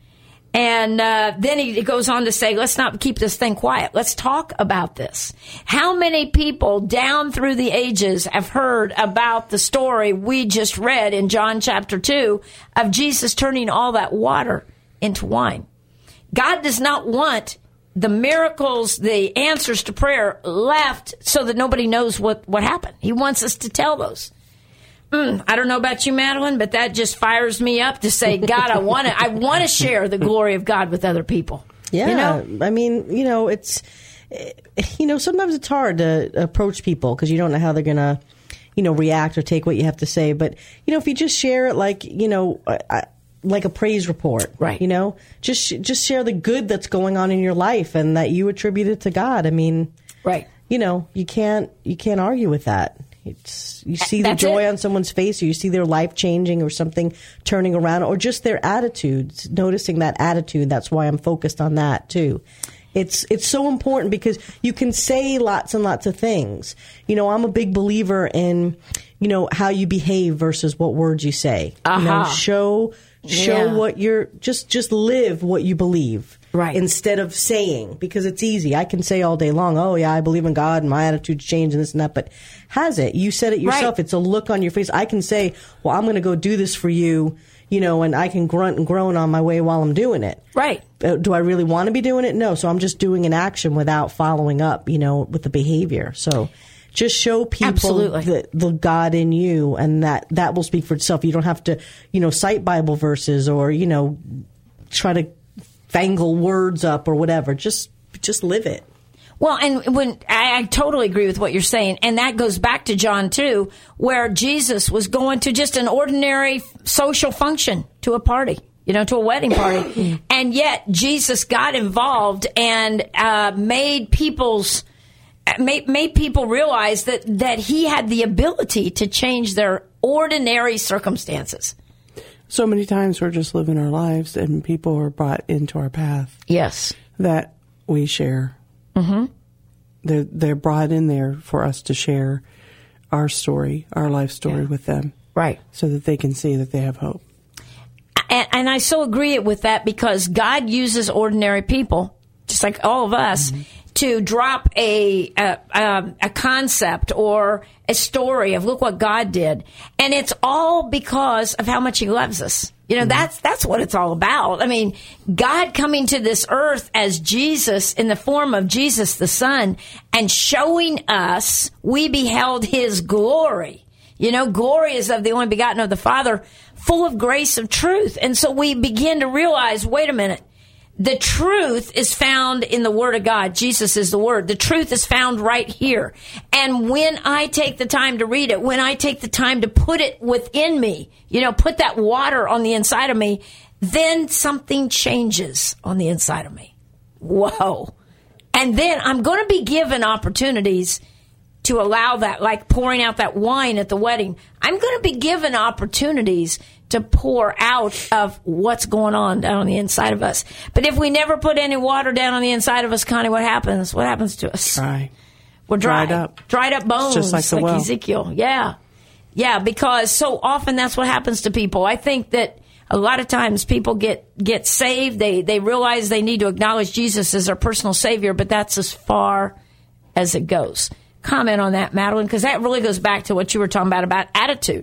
Speaker 2: And uh, then he goes on to say, let's not keep this thing quiet. Let's talk about this. How many people down through the ages have heard about the story we just read in John chapter two of Jesus turning all that water into wine? God does not want the miracles, the answers to prayer left so that nobody knows what, what happened. He wants us to tell those. Mm, I don't know about you, Madeline, but that just fires me up to say, God, I want to, I want to share the glory of God with other people.
Speaker 4: Yeah,
Speaker 2: you know?
Speaker 4: I mean, you know, it's, you know, sometimes it's hard to approach people because you don't know how they're going to, you know, react or take what you have to say. But, you know, if you just share it like, you know, I, like a praise report,
Speaker 2: right?
Speaker 4: You know, just just share the good that's going on in your life and that you attribute it to God. I mean,
Speaker 2: right?
Speaker 4: You know, you can't you can't argue with that. It's, you see the
Speaker 2: That's
Speaker 4: joy
Speaker 2: it.
Speaker 4: on someone's face, or you see their life changing, or something turning around, or just their attitudes. Noticing that attitude. That's why I'm focused on that too. It's it's so important because you can say lots and lots of things. You know, I'm a big believer in, you know, how you behave versus what words you say.
Speaker 2: Uh-huh.
Speaker 4: You know, show show
Speaker 2: Yeah.
Speaker 4: what you're just just live what you believe.
Speaker 2: Right.
Speaker 4: Instead of saying, because it's easy. I can say all day long, oh, yeah, I believe in God and my attitude's changed and this and that. But has it? You said it yourself.
Speaker 2: Right.
Speaker 4: It's a look on your face. I can say, well, I'm going to go do this for you, you know, and I can grunt and groan on my way while I'm doing it.
Speaker 2: Right.
Speaker 4: Uh, do I really want to be doing it? No. So I'm just doing an action without following up, you know, with the behavior. So just show people
Speaker 2: Absolutely.
Speaker 4: the, the God in you, and that, that will speak for itself. You don't have to, you know, cite Bible verses or, you know, try to fangle words up or whatever. Just just live it.
Speaker 2: Well, and when I, I totally agree with what you're saying, and that goes back to John two, where Jesus was going to just an ordinary social function, to a party, you know, to a wedding party, and yet Jesus got involved and uh, made people's made, made people realize that that he had the ability to change their ordinary circumstances.
Speaker 3: So many times we're just living our lives and people are brought into our path.
Speaker 2: Yes.
Speaker 3: That we share. Mm-hmm. They're, they're brought in there for us to share our story, our life story
Speaker 2: Yeah.
Speaker 3: with them.
Speaker 2: Right.
Speaker 3: So that they can see that they have hope.
Speaker 2: And, and I so agree with that because God uses ordinary people, just like all of us, mm-hmm. to drop a, a a a concept or a story of look what God did, and it's all because of how much He loves us. You know, mm-hmm. that's that's what it's all about. I mean, God coming to this earth as Jesus in the form of Jesus the Son and showing us we beheld His glory. You know, glory is of the only begotten of the Father, full of grace of truth. And so we begin to realize, wait a minute, the truth is found in the Word of God. Jesus is the Word. The truth is found right here. And when I take the time to read it, when I take the time to put it within me, you know, put that water on the inside of me, then something changes on the inside of me. Whoa. And then I'm going to be given opportunities to allow that, like pouring out that wine at the wedding. I'm going to be given opportunities to pour out of what's going on down on the inside of us. But if we never put any water down on the inside of us, Connie, what happens? What happens to us?
Speaker 3: Dry.
Speaker 2: We're dry.
Speaker 3: Dried up.
Speaker 2: Dried up bones,
Speaker 3: It's just like the
Speaker 2: like
Speaker 3: well.
Speaker 2: Ezekiel. Yeah. Yeah, because so often that's what happens to people. I think that a lot of times people get, get saved. They, they realize they need to acknowledge Jesus as their personal Savior, but that's as far as it goes. Comment on that, Madeline, because that really goes back to what you were talking about, about attitude.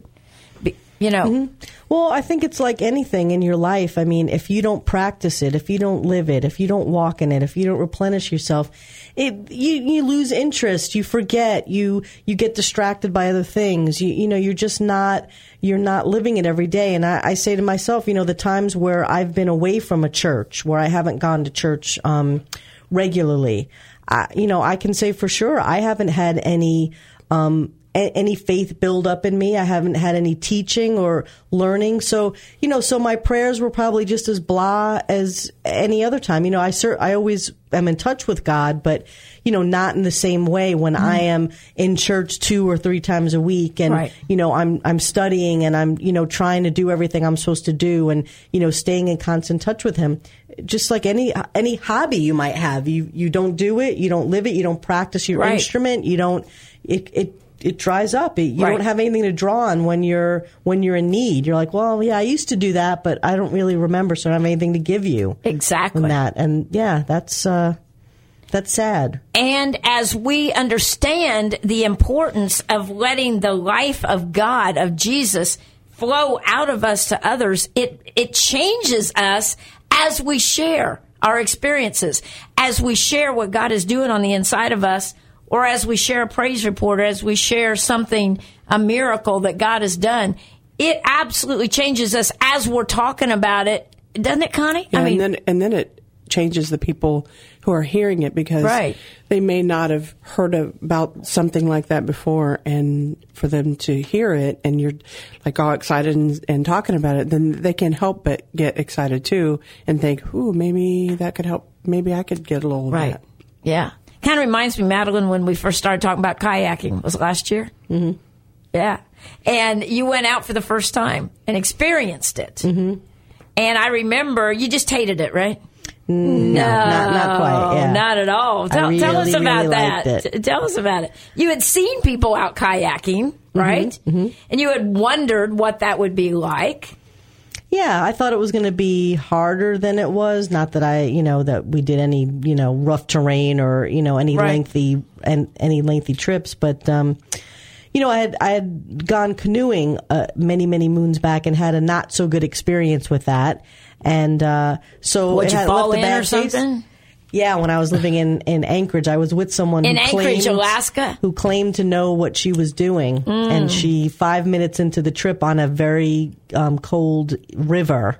Speaker 2: You know.
Speaker 4: Mm-hmm. Well, I think it's like anything in your life. I mean, if you don't practice it, if you don't live it, if you don't walk in it, if you don't replenish yourself, it you, you lose interest, you forget, you you get distracted by other things. You you know, you're just not you're not living it every day. And I, I say to myself, you know, the times where I've been away from a church, where I haven't gone to church um, regularly, I, you know, I can say for sure I haven't had any. Um, any faith build up in me. I haven't had any teaching or learning. So, you know, so my prayers were probably just as blah as any other time. You know, I cer- I always am in touch with God, but, you know, not in the same way when mm. I am in church two or three times a week and, right. you know, I'm, I'm studying and I'm, you know, trying to do everything I'm supposed to do and, you know, staying in constant touch with him. Just like any, any hobby you might have, you, you don't do it, you don't live it, you don't practice your
Speaker 2: right.
Speaker 4: instrument, you don't, it, it, it dries up. It, you
Speaker 2: right.
Speaker 4: don't have anything to draw on when you're when you're in need. You're like, well, yeah, I used to do that, but I don't really remember, so I don't have anything to give you.
Speaker 2: Exactly.
Speaker 4: In that. And yeah, that's uh, that's sad.
Speaker 2: And as we understand the importance of letting the life of God, of Jesus, flow out of us to others, it it changes us as we share our experiences, as we share what God is doing on the inside of us. Or as we share a praise report, or as we share something, a miracle that God has done, it absolutely changes us as we're talking about it. Doesn't it, Connie?
Speaker 3: Yeah,
Speaker 2: I mean,
Speaker 3: and then and then it changes the people who are hearing it because
Speaker 2: right.
Speaker 3: they may not have heard about something like that before, and for them to hear it and you're like all excited and, and talking about it, then they can't help but get excited too and think, ooh, maybe that could help. Maybe I could get a little
Speaker 2: right.
Speaker 3: of that.
Speaker 2: Yeah. Kind of reminds me, Madeline, when we first started talking about kayaking. Was it last year?
Speaker 4: Mm-hmm.
Speaker 2: Yeah. And you went out for the first time and experienced it.
Speaker 4: Mm-hmm.
Speaker 2: And I remember you just hated it, right?
Speaker 4: No, no not, not quite. Yeah.
Speaker 2: Not at all. Tell,
Speaker 4: really,
Speaker 2: tell us about
Speaker 4: really
Speaker 2: that. T- tell us about it. You had seen people out kayaking, right?
Speaker 4: Mm-hmm. Mm-hmm.
Speaker 2: And you had wondered what that would be like.
Speaker 4: Yeah, I thought it was going to be harder than it was. Not that I, you know, that we did any, you know, rough terrain or, you know, any
Speaker 2: right.
Speaker 4: lengthy and any lengthy trips. But, um, you know, I had I had gone canoeing uh, many many moons back and had a not so good experience with that. And uh, so
Speaker 2: would
Speaker 4: it
Speaker 2: you
Speaker 4: had
Speaker 2: fall
Speaker 4: left a
Speaker 2: in
Speaker 4: bad
Speaker 2: or something?
Speaker 4: taste. Yeah, when I was living in, in Anchorage, I was with someone
Speaker 2: in
Speaker 4: who
Speaker 2: Anchorage,
Speaker 4: claimed,
Speaker 2: Alaska,
Speaker 4: who claimed to know what she was doing,
Speaker 2: mm.
Speaker 4: and she five minutes into the trip on a very um, cold river,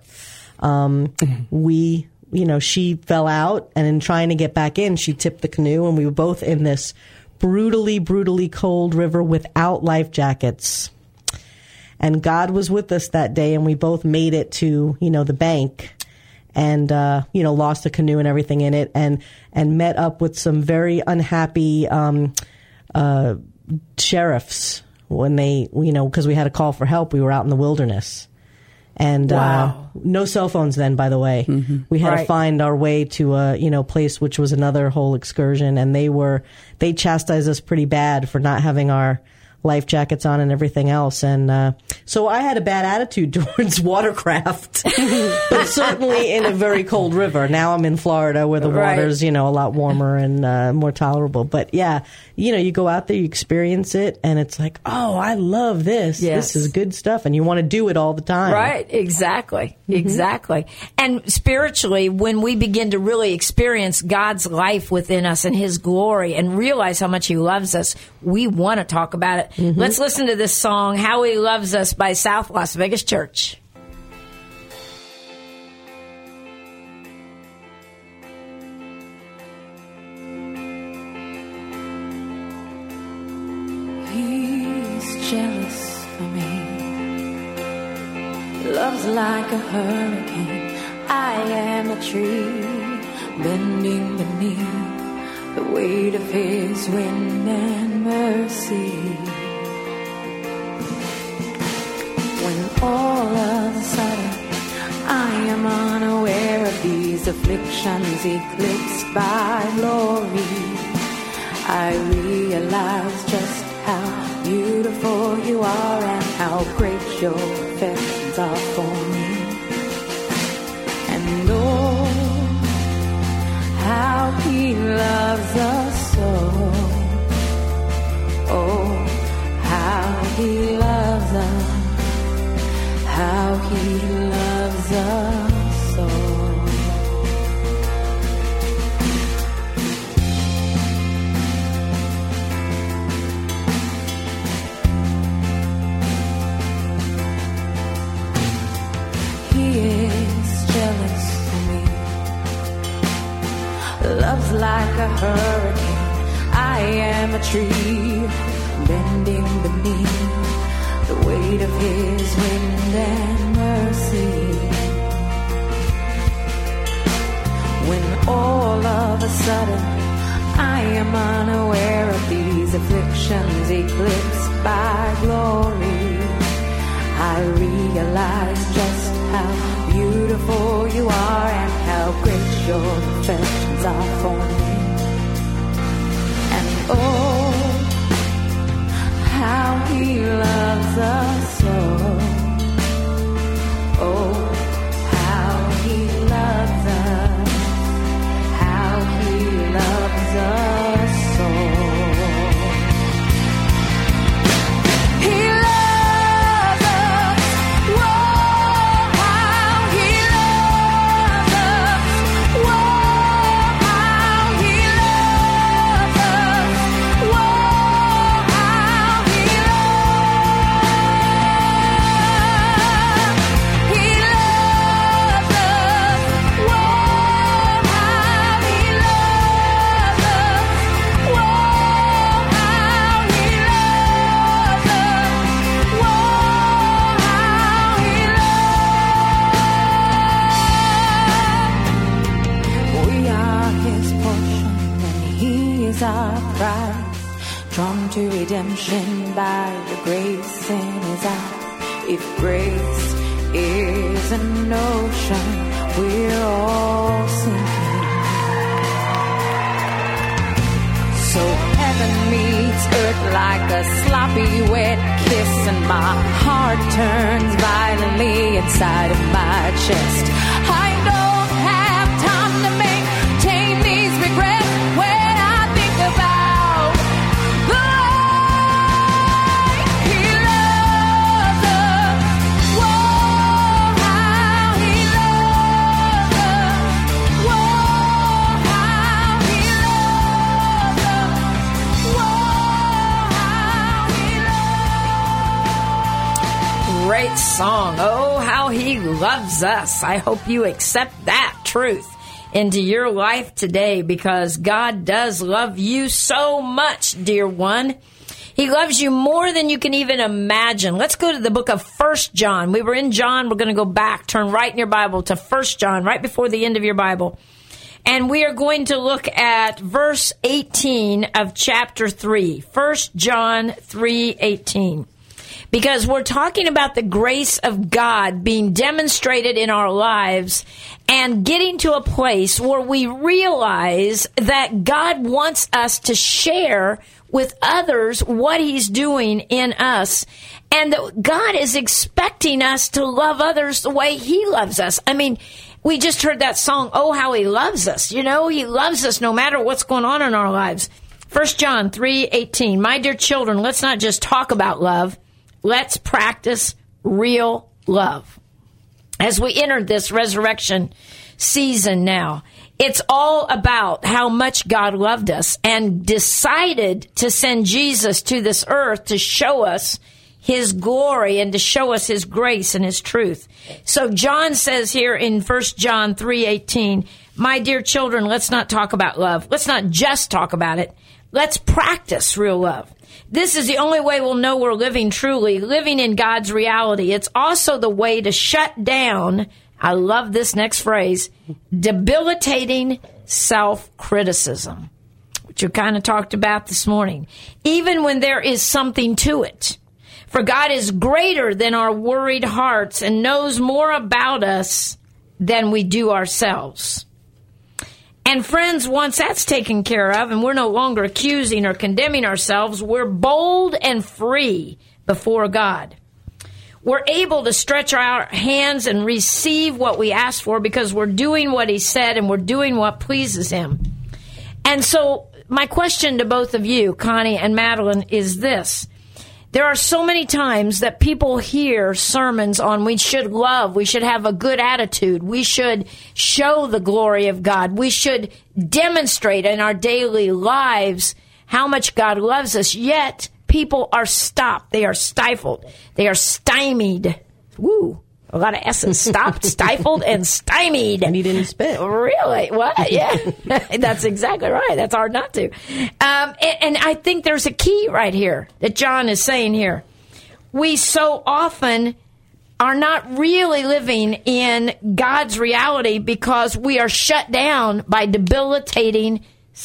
Speaker 4: um, we, you know, she fell out, and in trying to get back in, she tipped the canoe, and we were both in this brutally, brutally cold river without life jackets. And God was with us that day, and we both made it to, you know, the bank. And, uh, you know, lost the canoe and everything in it and, and met up with some very unhappy, um, uh, sheriffs when they, you know, because we had a call for help. We were out in the wilderness. And,
Speaker 2: wow.
Speaker 4: uh, no cell phones then, by the way. Mm-hmm. We had
Speaker 2: right.
Speaker 4: to find our way to a, you know, place which was another whole excursion. And they were, they chastised us pretty bad for not having our life jackets on and everything else. And uh, so I had a bad attitude towards watercraft, but certainly in a very cold river. Now I'm in Florida where the
Speaker 2: right.
Speaker 4: water's, you know, a lot warmer and uh, more tolerable. But yeah, you know, you go out there, you experience it, and it's like, oh, I love this.
Speaker 2: Yes.
Speaker 4: This is good stuff. And you want to do it all the time.
Speaker 2: Right, exactly, mm-hmm. exactly. And spiritually, when we begin to really experience God's life within us and His glory and realize how much He loves us, we want to talk about it. Mm-hmm. Let's listen to this song, How He Loves Us by South Las Vegas Church.
Speaker 5: He's jealous for me. Love's like a hurricane. I am a tree bending beneath the weight of His wind and mercy. When all of a sudden I am unaware of these afflictions eclipsed by glory, I realize just how beautiful you are and how great your affections are for me. And oh, how he loves us so. Oh, how he loves us, how he loves us so. He is jealous of me. Love's like a hurricane. I am a tree bending beneath the weight of his wind and mercy. When all of a sudden I am unaware of these afflictions eclipsed by glory, I realize just how beautiful you are and how great your affections are for me. And oh, how he loves us so. Oh, how he loves us, how he loves us so. He loves us, whoa, how he loves us, whoa, how he loves us, whoa, how he loves, he loves us, whoa, how he loves us, whoa, how he loves us, whoa, how he loves. We are his portion and he is our prize, drawn to redemption by the grace in his eyes. If grace is an ocean, we're all sinking. So heaven meets earth like a sloppy wet kiss, and my heart turns violently inside of my chest. I don't have time to maintain these regrets when I think about the way he loves us. Whoa, how he loves us. Whoa, how he loves us. Whoa, how he loves us.
Speaker 2: Great song. Oh, how he loves us. I hope you accept that truth into your life today, because God does love you so much, dear one. He loves you more than you can even imagine. Let's go to the book of First John. We were in John. We're going to go back. Turn right in your Bible to First John, right before the end of your Bible. And we are going to look at verse eighteen of chapter three. First John three eighteen. Because we're talking about the grace of God being demonstrated in our lives and getting to a place where we realize that God wants us to share with others what he's doing in us, and that God is expecting us to love others the way he loves us. I mean, we just heard that song, Oh, How He Loves Us. You know, he loves us no matter what's going on in our lives. First John three eighteen. My dear children, let's not just talk about love. Let's practice real love. As we enter this resurrection season now, it's all about how much God loved us and decided to send Jesus to this earth to show us his glory and to show us his grace and his truth. So John says here in First John three eighteen, my dear children, let's not talk about love. Let's not just talk about it. Let's practice real love. This is the only way we'll know we're living truly, living in God's reality. It's also the way to shut down, I love this next phrase, debilitating self-criticism, which you kind of talked about this morning, even when there is something to it. For God is greater than our worried hearts and knows more about us than we do ourselves. And friends, once that's taken care of and we're no longer accusing or condemning ourselves, we're bold and free before God. We're able to stretch our hands and receive what we ask for because we're doing what he said and we're doing what pleases him. And so my question to both of you, Connie and Madeline, is this. There are so many times that people hear sermons on we should love, we should have a good attitude, we should show the glory of God, we should demonstrate in our daily lives how much God loves us, yet people are stopped, they are stifled, they are stymied. Woo! A lot of S's. Stopped, stifled, and stymied.
Speaker 4: And he didn't spit.
Speaker 2: Really? What? Yeah. That's exactly right. That's hard not to. Um, and, and I think there's a key right here that John is saying here. We so often are not really living in God's reality because we are shut down by debilitating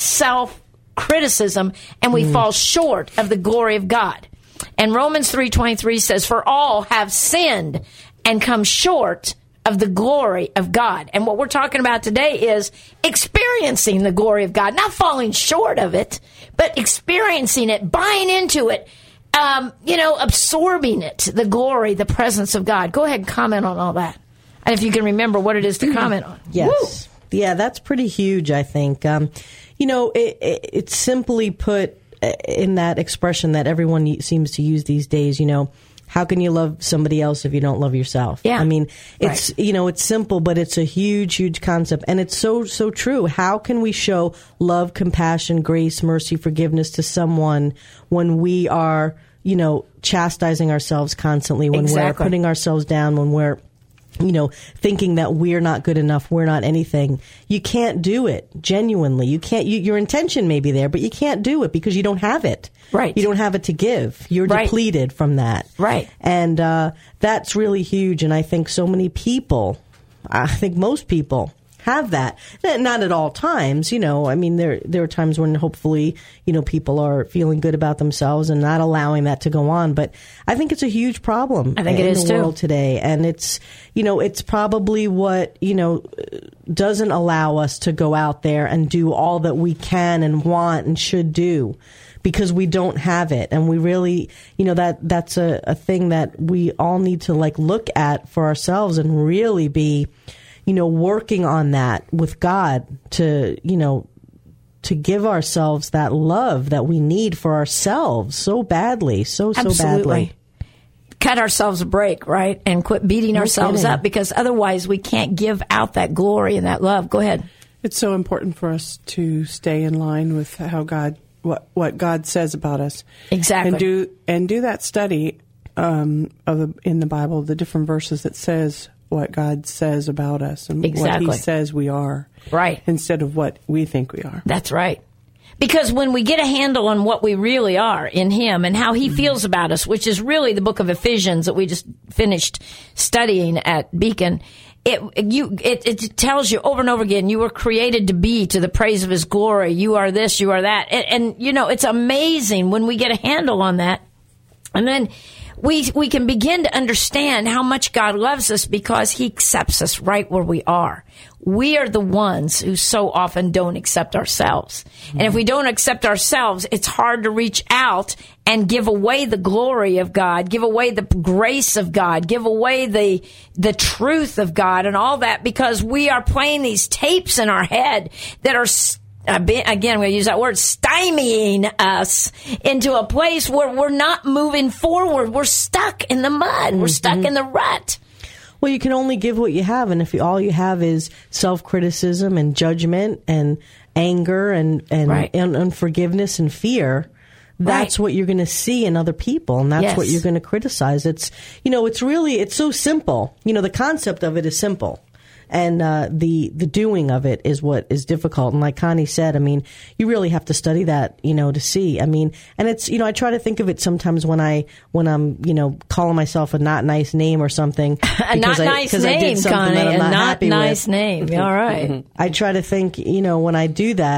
Speaker 2: self-criticism, and we mm. fall short of the glory of God. And Romans three twenty-three says, "For all have sinned and come short of the glory of God." And what we're talking about today is experiencing the glory of God, not falling short of it, but experiencing it, buying into it, um, you know, absorbing it, the glory, the presence of God. Go ahead and comment on all that. And if you can remember what it is to comment on.
Speaker 4: Yes. Woo. Yeah, that's pretty huge, I think. Um, you know, it, it, it's simply put in that expression that everyone seems to use these days, you know, how can you love somebody else if you don't love yourself?
Speaker 2: Yeah.
Speaker 4: I mean, it's,
Speaker 2: right.
Speaker 4: you know, it's simple, but it's a huge, huge concept. And it's so, so true. How can we show love, compassion, grace, mercy, forgiveness to someone when we are, you know, chastising ourselves constantly, when
Speaker 2: exactly.
Speaker 4: we're putting ourselves down, when we're, you know, thinking that we're not good enough, we're not anything. You can't do it genuinely. You can't, you, your intention may be there, but you can't do it because you don't have it.
Speaker 2: Right.
Speaker 4: You don't have it to give. You're
Speaker 2: right.
Speaker 4: depleted from that.
Speaker 2: Right.
Speaker 4: And uh, that's really huge. And I think so many people, I think most people have that. Not at all times, you know. I mean, there there are times when hopefully, you know, people are feeling good about themselves and not allowing that to go on. But I think it's a huge problem
Speaker 2: I think
Speaker 4: in
Speaker 2: it is
Speaker 4: the
Speaker 2: too.
Speaker 4: world today. And it's, you know, it's probably what, you know, doesn't allow us to go out there and do all that we can and want and should do, because we don't have it. And we really, you know, that that's a, a thing that we all need to like look at for ourselves and really be, you know, working on that with God to, you know, to give ourselves that love that we need for ourselves so badly, so, so
Speaker 2: Absolutely.
Speaker 4: badly.
Speaker 2: Cut ourselves a break, right? And quit beating
Speaker 4: No
Speaker 2: ourselves
Speaker 4: kidding.
Speaker 2: up, because otherwise we can't give out that glory and that love. Go ahead.
Speaker 3: It's so important for us to stay in line with how God, what what God says about us,
Speaker 2: Exactly.
Speaker 3: and do and do that study um, of the, in the Bible, the different verses that says what God says about us and
Speaker 2: Exactly.
Speaker 3: what He says we are,
Speaker 2: Right.
Speaker 3: instead of what we think we are.
Speaker 2: That's right. Because when we get a handle on what we really are in Him and how He
Speaker 3: Mm-hmm.
Speaker 2: feels about us, which is really the book of Ephesians that we just finished studying at Beacon, it you it, it tells you over and over again, you were created to be to the praise of His glory. You are this, you are that. And, and you know, it's amazing when we get a handle on that. And then we we can begin to understand how much God loves us because He accepts us right where we are. We are the ones who so often don't accept ourselves. Mm-hmm. And if we don't accept ourselves, it's hard to reach out and give away the glory of God, give away the grace of God, give away the the truth of God and all that, because we are playing these tapes in our head that are Uh, again, we'll use that word, stymieing us into a place where we're not moving forward. We're stuck in the mud. We're stuck
Speaker 4: Mm-hmm.
Speaker 2: in the rut.
Speaker 4: Well, you can only give what you have. And if you, all you have is self-criticism and judgment and anger and, and,
Speaker 2: Right.
Speaker 4: and unforgiveness and fear, that's
Speaker 2: Right.
Speaker 4: what you're going to see in other people. And that's
Speaker 2: Yes.
Speaker 4: what you're going to criticize. It's, you know, it's really, it's so simple. You know, the concept of it is simple. And uh, the the doing of it is what is difficult. And like Connie said, I mean, you really have to study that, you know, to see. I mean, and it's, you know, I try to think of it sometimes when I when I'm, you know, calling myself a not nice name or something.
Speaker 2: A not
Speaker 4: I,
Speaker 2: nice
Speaker 4: I
Speaker 2: name,
Speaker 4: did something
Speaker 2: Connie.
Speaker 4: that I'm
Speaker 2: A
Speaker 4: not,
Speaker 2: not
Speaker 4: happy
Speaker 2: nice
Speaker 4: with.
Speaker 2: name. All right.
Speaker 4: I try to think, you know, when I do that,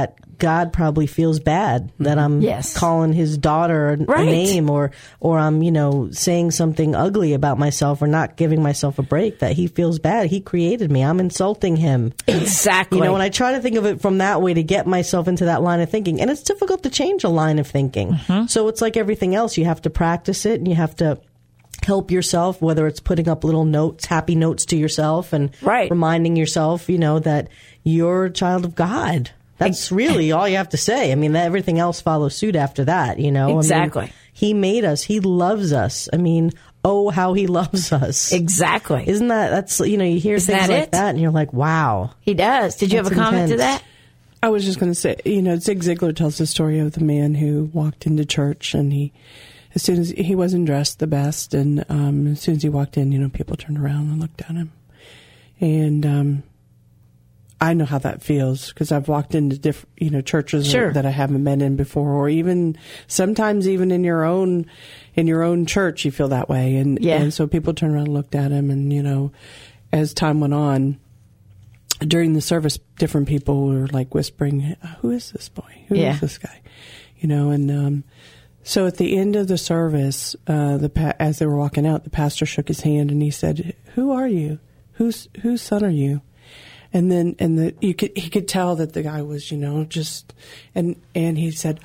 Speaker 4: God probably feels bad that I'm
Speaker 2: Yes.
Speaker 4: calling his daughter a,
Speaker 2: Right.
Speaker 4: a name, or or I'm, you know, saying something ugly about myself, or not giving myself a break. That he feels bad. He created me. I'm insulting him.
Speaker 2: Exactly.
Speaker 4: You know, and I try to think of it from that way to get myself into that line of thinking. And it's difficult to change a line of thinking.
Speaker 2: Mm-hmm.
Speaker 4: So it's like everything else. You have to practice it, and you have to help yourself, whether it's putting up little notes, happy notes to yourself, and
Speaker 2: Right.
Speaker 4: reminding yourself, you know, that you're a child of God. That's really all you have to say. I mean, everything else follows suit after that, you know?
Speaker 2: Exactly.
Speaker 4: I mean, he made us. He loves us. I mean, oh, how he loves us.
Speaker 2: Exactly.
Speaker 4: Isn't that, that's, you know, you hear
Speaker 2: Isn't
Speaker 4: things
Speaker 2: that
Speaker 4: like
Speaker 2: it?
Speaker 4: that, and you're like, wow.
Speaker 2: He does. Did you
Speaker 4: That's
Speaker 2: have a comment to
Speaker 4: intense.
Speaker 2: that?
Speaker 3: I was just going to say, you know, Zig Ziglar tells the story of the man who walked into church, and he, as soon as he wasn't dressed the best, and um, as soon as he walked in, you know, people turned around and looked at him. And um, I know how that feels, because I've walked into different, you know, churches
Speaker 2: Sure.
Speaker 3: that I haven't been in before, or even sometimes even in your own in your own church, you feel that way. And
Speaker 2: Yeah.
Speaker 3: and so people turned around and looked at him, and you know, as time went on, during the service, different people were like whispering, "Who is this boy? Who is
Speaker 2: Yeah.
Speaker 3: this guy?" You know, and um, so at the end of the service, uh, the pa- as they were walking out, the pastor shook his hand and he said, "Who are you? Whose whose son are you?" And then, and the you could he could tell that the guy was, you know, just and and he said,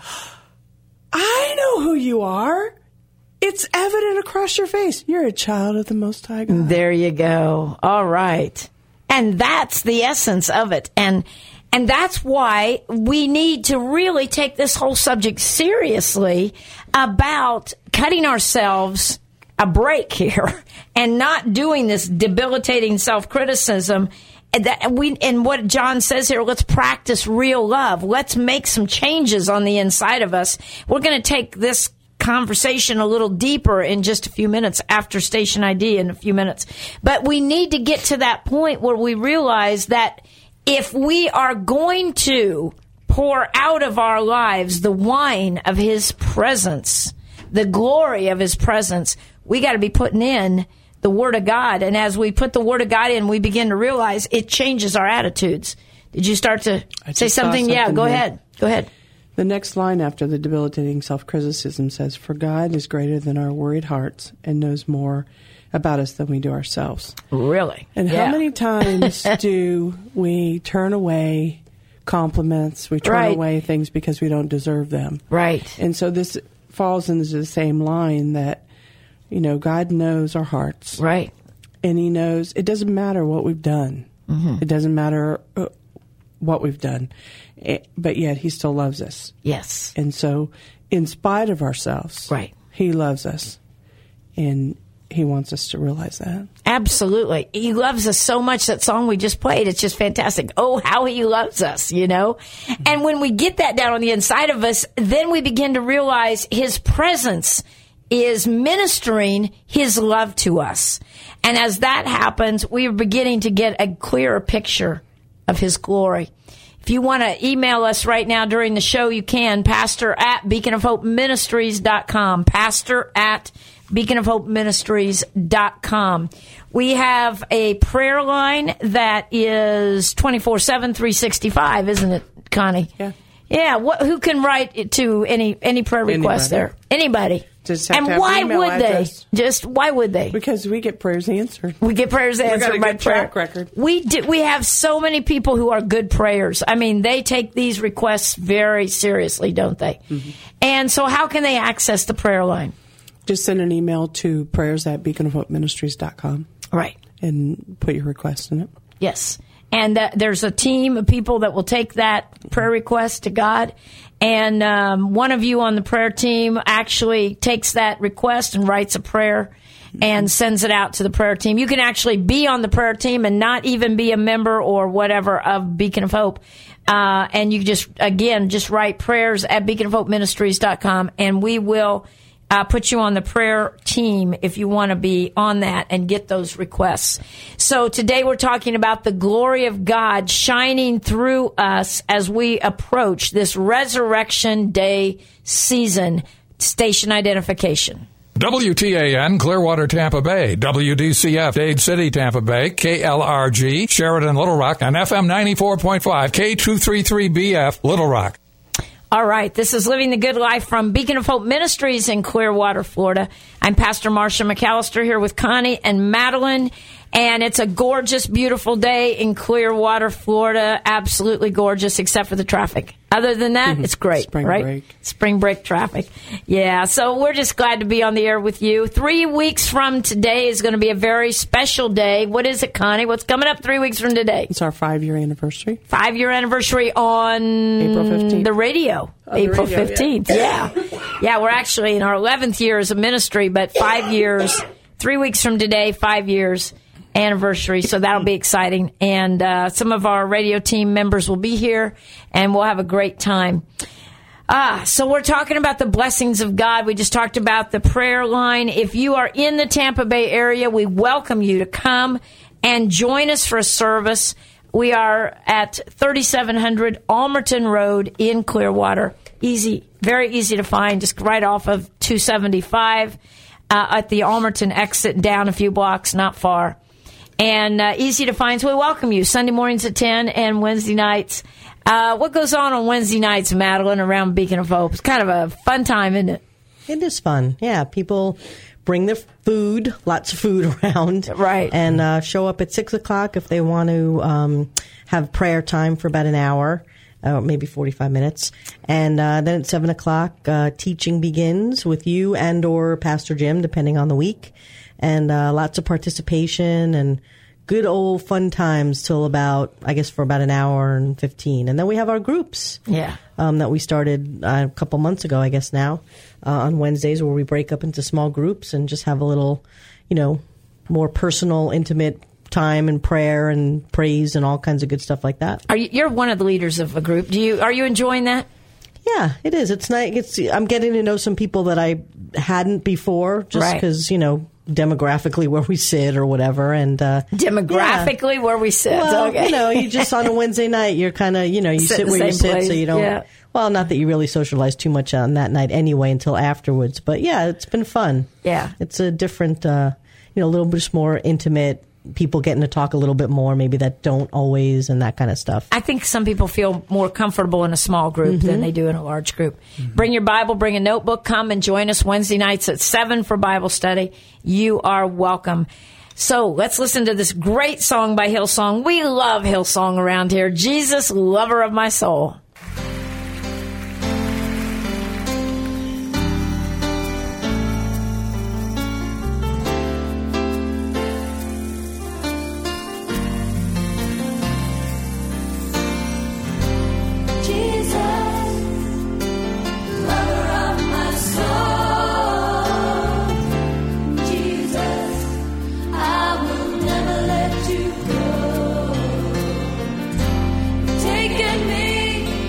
Speaker 3: "I know who you are. It's evident across your face. You're a child of the Most High God."
Speaker 2: There you go. All right. And that's the essence of it. And and that's why we need to really take this whole subject seriously about cutting ourselves a break here and not doing this debilitating self-criticism. And that we and what John says here, let's practice real love. Let's make some changes on the inside of us. We're going to take this conversation a little deeper in just a few minutes after Station I D in a few minutes. But we need to get to that point where we realize that if we are going to pour out of our lives the wine of his presence, the glory of his presence, we got to be putting in the Word of God. And as we put the Word of God in, we begin to realize it changes our attitudes. Did you start to
Speaker 3: I
Speaker 2: say
Speaker 3: just saw
Speaker 2: something? Yeah,
Speaker 3: something
Speaker 2: go
Speaker 3: here.
Speaker 2: ahead. Go ahead.
Speaker 3: The next line after the debilitating self-criticism says, "For God is greater than our worried hearts and knows more about us than we do ourselves."
Speaker 2: Really?
Speaker 3: And
Speaker 2: Yeah.
Speaker 3: how many times do we turn away compliments? We turn
Speaker 2: Right.
Speaker 3: away things because we don't deserve them.
Speaker 2: Right.
Speaker 3: And so this falls into the same line that, you know, God knows our hearts.
Speaker 2: Right.
Speaker 3: And he knows it doesn't matter what we've done.
Speaker 2: Mm-hmm.
Speaker 3: It doesn't matter uh, what we've done. Eh, But yet he still loves us.
Speaker 2: Yes.
Speaker 3: And so, in spite of ourselves,
Speaker 2: Right.
Speaker 3: he loves us. And he wants us to realize that.
Speaker 2: Absolutely. He loves us so much. That song we just played, it's just fantastic. Oh, how he loves us, you know? And when we get that down on the inside of us, then we begin to realize his presence is ministering his love to us. And as that happens, we are beginning to get a clearer picture of his glory. If you want to email us right now during the show, you can. Pastor at beacon of hope ministries dot com. Pastor at beacon of hope ministries dot com. We have a prayer line that is twenty-four seven, three sixty-five, isn't it, Connie?
Speaker 3: Yeah.
Speaker 2: Yeah. What, who can write it to any any prayer request
Speaker 3: Anybody.
Speaker 2: there? Anybody.
Speaker 3: Just have
Speaker 2: and
Speaker 3: to have
Speaker 2: why
Speaker 3: an email
Speaker 2: would
Speaker 3: address.
Speaker 2: they? Just why would they?
Speaker 3: Because we get prayers answered.
Speaker 2: We get prayers
Speaker 3: got
Speaker 2: answered
Speaker 3: a
Speaker 2: by
Speaker 3: good
Speaker 2: prayer.
Speaker 3: track record.
Speaker 2: We do, we have so many people who are good prayers. I mean, they take these requests very seriously, don't they? Mm-hmm. And so how can they access the prayer line?
Speaker 3: Just send an email to prayers at beacon of hope ministries dot com
Speaker 2: Right.
Speaker 3: and put your request in it.
Speaker 2: Yes. And uh, there's a team of people that will take that prayer request to God. And um, one of you on the prayer team actually takes that request and writes a prayer and sends it out to the prayer team. You can actually be on the prayer team and not even be a member or whatever of Beacon of Hope. Uh, and you just, again, just write prayers at beacon of hope ministries dot com, and we will Uh, put you on the prayer team if you want to be on that and get those requests. So today we're talking about the glory of God shining through us as we approach this Resurrection Day season. Station identification.
Speaker 6: W T A N, Clearwater, Tampa Bay. W D C F, Dade City, Tampa Bay. K L R G, Sheridan, Little Rock. And F M ninety-four point five, K two thirty-three B F, Little Rock.
Speaker 2: All right, this is Living the Good Life from Beacon of Hope Ministries in Clearwater, Florida. I'm Pastor Marsha McAllister here with Connie and Madeline, and it's a gorgeous, beautiful day in Clearwater, Florida. Absolutely gorgeous, except for the traffic. Other than that, mm-hmm. it's great,
Speaker 3: Spring
Speaker 2: right?
Speaker 3: break.
Speaker 2: Spring break traffic. Yeah, so we're just glad to be on the air with you. Three weeks from today is going to be a very special day. What is it, Connie? What's coming up three weeks from today?
Speaker 3: It's our five-year anniversary.
Speaker 2: Five-year anniversary on
Speaker 3: April fifteenth.
Speaker 2: The radio.
Speaker 3: On the
Speaker 2: April
Speaker 3: radio,
Speaker 2: fifteenth, yeah. yeah. Yeah, we're actually in our eleventh year as a ministry, but five years, three weeks from today, five years anniversary, so that'll be exciting. And uh, some of our radio team members will be here, and we'll have a great time. Ah, so we're talking about the blessings of God. We just talked about the prayer line. If you are in the Tampa Bay area, we welcome you to come and join us for a service. We are at thirty-seven hundred Almerton Road in Clearwater. Easy, very easy to find, just right off of two seventy-five uh, at the Almerton exit, down a few blocks, not far. And uh, easy to find, so we welcome you. Sunday mornings at ten and Wednesday nights. Uh, what goes on on Wednesday nights, Madeline, around Beacon of Hope? It's kind of a fun time, isn't it?
Speaker 4: It is fun, yeah. People bring their food, lots of food around.
Speaker 2: Right.
Speaker 4: And uh, show up at six o'clock if they want to um, have prayer time for about an hour, uh, maybe forty-five minutes. And uh, then at seven o'clock, uh, teaching begins with you and or Pastor Jim, depending on the week. And uh, lots of participation and good old fun times till about, I guess, for about an hour and fifteen. And then we have our groups.
Speaker 2: Yeah. Um,
Speaker 4: that we started uh, a couple months ago, I guess now, uh, on Wednesdays, where we break up into small groups and just have a little, you know, more personal, intimate time and prayer and praise and all kinds of good stuff like that.
Speaker 2: Are you, you're one of the leaders of a group. Do you? Are you enjoying that?
Speaker 4: Yeah, it is. It's nice. It's, I'm getting to know some people that I hadn't before, just because, right. you know, demographically where we sit or whatever. And uh,
Speaker 2: demographically yeah. where we sit.
Speaker 4: Well,
Speaker 2: okay.
Speaker 4: you know, you just on a Wednesday night, you're kind of, you know, you sit,
Speaker 2: sit
Speaker 4: where you sit,
Speaker 2: place.
Speaker 4: so you don't.
Speaker 2: Yeah.
Speaker 4: Well, not that you really socialize too much on that night anyway until afterwards. But yeah, it's been fun.
Speaker 2: Yeah,
Speaker 4: it's a different, uh, you know, a little bit more intimate. People getting to talk a little bit more, maybe that don't always, and that kind of stuff.
Speaker 2: I think some people feel more comfortable in a small group mm-hmm. than they do in a large group. Mm-hmm. Bring your Bible, bring a notebook, come and join us Wednesday nights at seven for Bible study. You are welcome. So let's listen to this great song by Hillsong. We love Hillsong around here. Jesus, lover of my soul.
Speaker 1: Taken me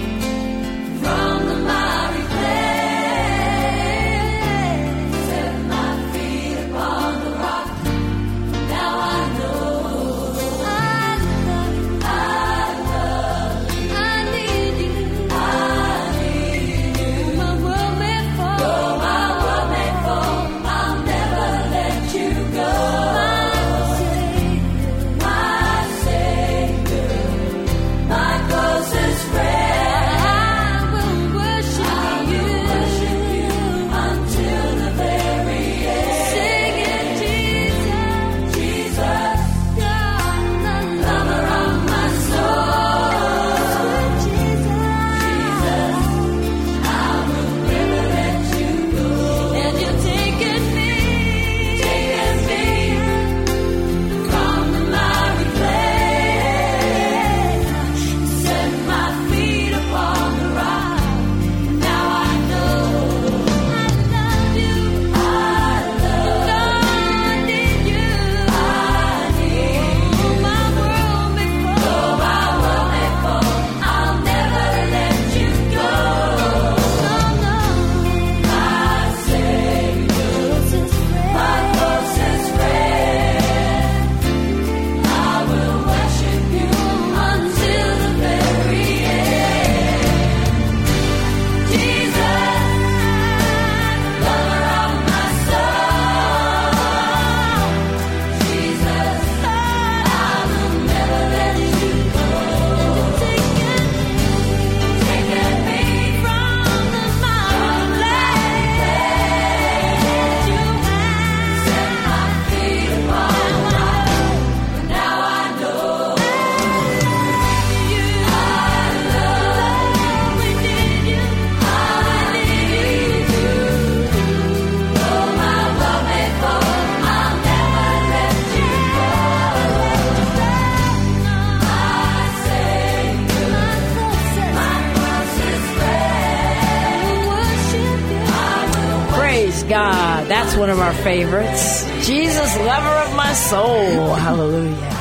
Speaker 2: Praise God. That's one of our favorites. Jesus, lover of my soul. Hallelujah.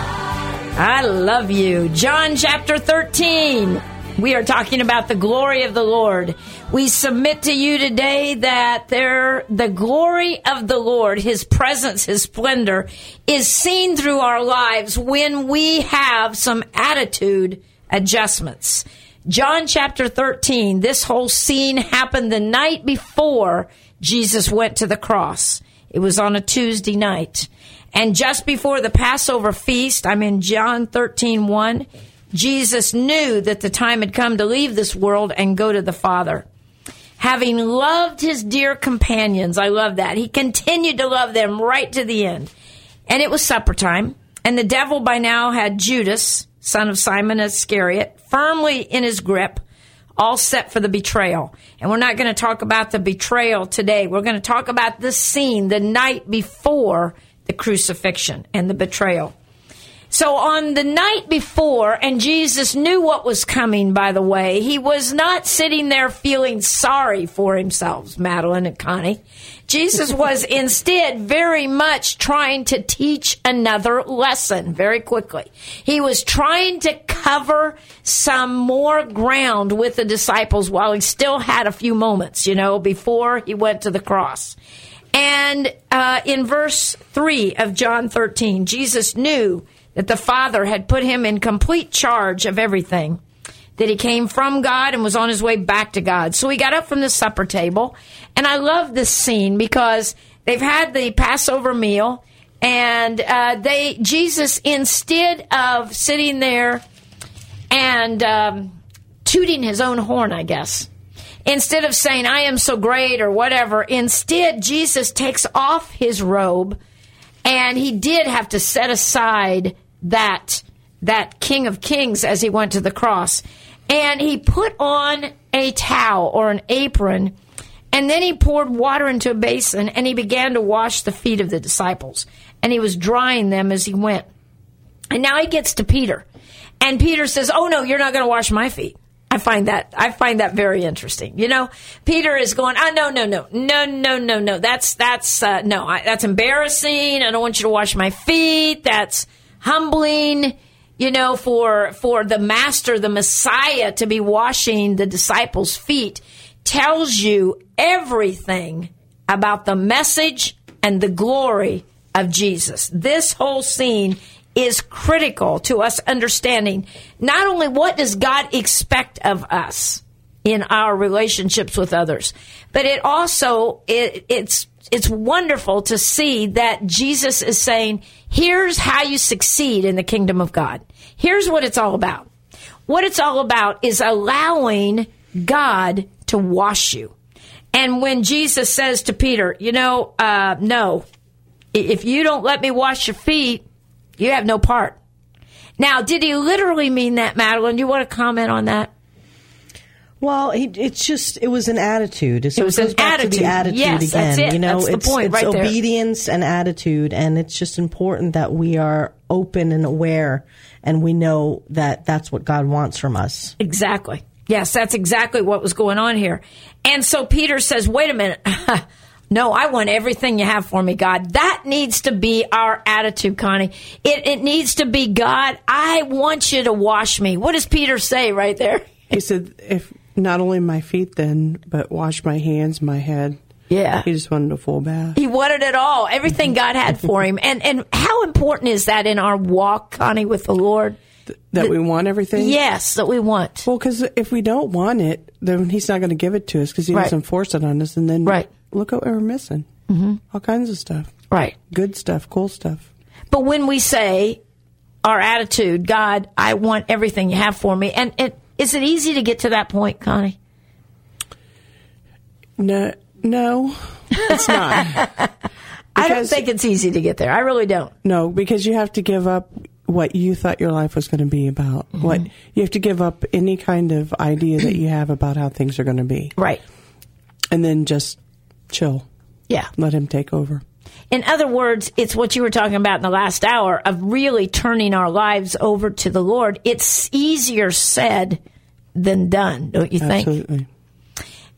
Speaker 2: I love you. John chapter thirteen. We are talking about the glory of the Lord. We submit to you today that there, the glory of the Lord, His presence, His splendor, is seen through our lives when we have some attitude adjustments. John chapter thirteen, this whole scene happened the night before Jesus went to the cross. It was on a Tuesday night. And just before the Passover feast, I'm in John thirteen one, Jesus knew that the time had come to leave this world and go to the Father. Having loved his dear companions, I love that. He continued to love them right to the end. And it was supper time, and the devil by now had Judas, son of Simon Iscariot, firmly in his grip, all set for the betrayal. And we're not going to talk about the betrayal today. We're going to talk about this scene the night before the crucifixion and the betrayal. So on the night before, and Jesus knew what was coming, by the way, he was not sitting there feeling sorry for himself, Madeline and Connie. Jesus was instead very much trying to teach another lesson very quickly. He was trying to cover some more ground with the disciples while he still had a few moments, you know, before he went to the cross. And uh, in verse three of John thirteen, Jesus knew that the Father had put him in complete charge of everything, that he came from God and was on his way back to God. So he got up from the supper table, and I love this scene because they've had the Passover meal, and uh, they Jesus, instead of sitting there and um, tooting his own horn, I guess, instead of saying, I am so great or whatever, instead Jesus takes off his robe, and he did have to set aside that that King of Kings as he went to the cross. And he put on a towel or an apron, and then he poured water into a basin, and he began to wash the feet of the disciples. And he was drying them as he went. And now he gets to Peter. And Peter says, oh, no, you're not going to wash my feet. I find that I find that very interesting. You know, Peter is going, oh, no, no, no, no, no, no, no. That's, that's, uh, no, I, that's embarrassing. I don't want you to wash my feet. That's humbling, you know, for, for the master, the Messiah, to be washing the disciples' feet tells you everything about the message and the glory of Jesus. This whole scene is critical to us understanding not only what does God expect of us in our relationships with others, but it also it, it's it's wonderful to see that Jesus is saying, here's how you succeed in the kingdom of God. Here's what it's all about. What it's all about is allowing God to wash you. And when Jesus says to Peter, you know, uh, no, if you don't let me wash your feet, you have no part. Now, did he literally mean that, Madeline? Do you want to comment on that?
Speaker 4: Well, he, it's just, it was an attitude. So
Speaker 2: it was
Speaker 4: it goes
Speaker 2: an
Speaker 4: back
Speaker 2: attitude.
Speaker 4: To the attitude
Speaker 2: yes,
Speaker 4: again.
Speaker 2: That's it.
Speaker 4: You know,
Speaker 2: that's
Speaker 4: it's,
Speaker 2: the point
Speaker 4: it's
Speaker 2: right
Speaker 4: obedience
Speaker 2: there.
Speaker 4: And attitude, and it's just important that we are open and aware, and we know that that's what God wants from us.
Speaker 2: Exactly. Yes, that's exactly what was going on here. And so Peter says, wait a minute. No, I want everything you have for me, God. That needs to be our attitude, Connie. It, it needs to be, God, I want you to wash me. What does Peter say right there?
Speaker 3: He said, if not only my feet then, but wash my hands, my head.
Speaker 2: Yeah.
Speaker 3: He just wanted a full bath.
Speaker 2: He wanted it all, everything God had for him. And and how important is that in our walk, Connie, with the Lord?
Speaker 3: Th- that the, we want everything?
Speaker 2: Yes, that we want.
Speaker 3: Well, because if we don't want it, then he's not going to give it to us because he right. doesn't force it on us. And then
Speaker 2: right.
Speaker 3: look what we're missing. Mm-hmm. All kinds of stuff.
Speaker 2: Right.
Speaker 3: Good stuff, cool stuff.
Speaker 2: But when we say our attitude, God, I want everything you have for me. And it, is it easy to get to that point, Connie?
Speaker 3: No, no, it's not.
Speaker 2: I don't think it's easy to get there. I really don't.
Speaker 3: No, because you have to give up what you thought your life was going to be about. Mm-hmm. What you have to give up any kind of idea that you have about how things are going to be.
Speaker 2: Right.
Speaker 3: And then just chill.
Speaker 2: Yeah.
Speaker 3: Let him take over.
Speaker 2: In other words, it's what you were talking about in the last hour of really turning our lives over to the Lord. It's easier said than done, don't you think?
Speaker 3: Absolutely.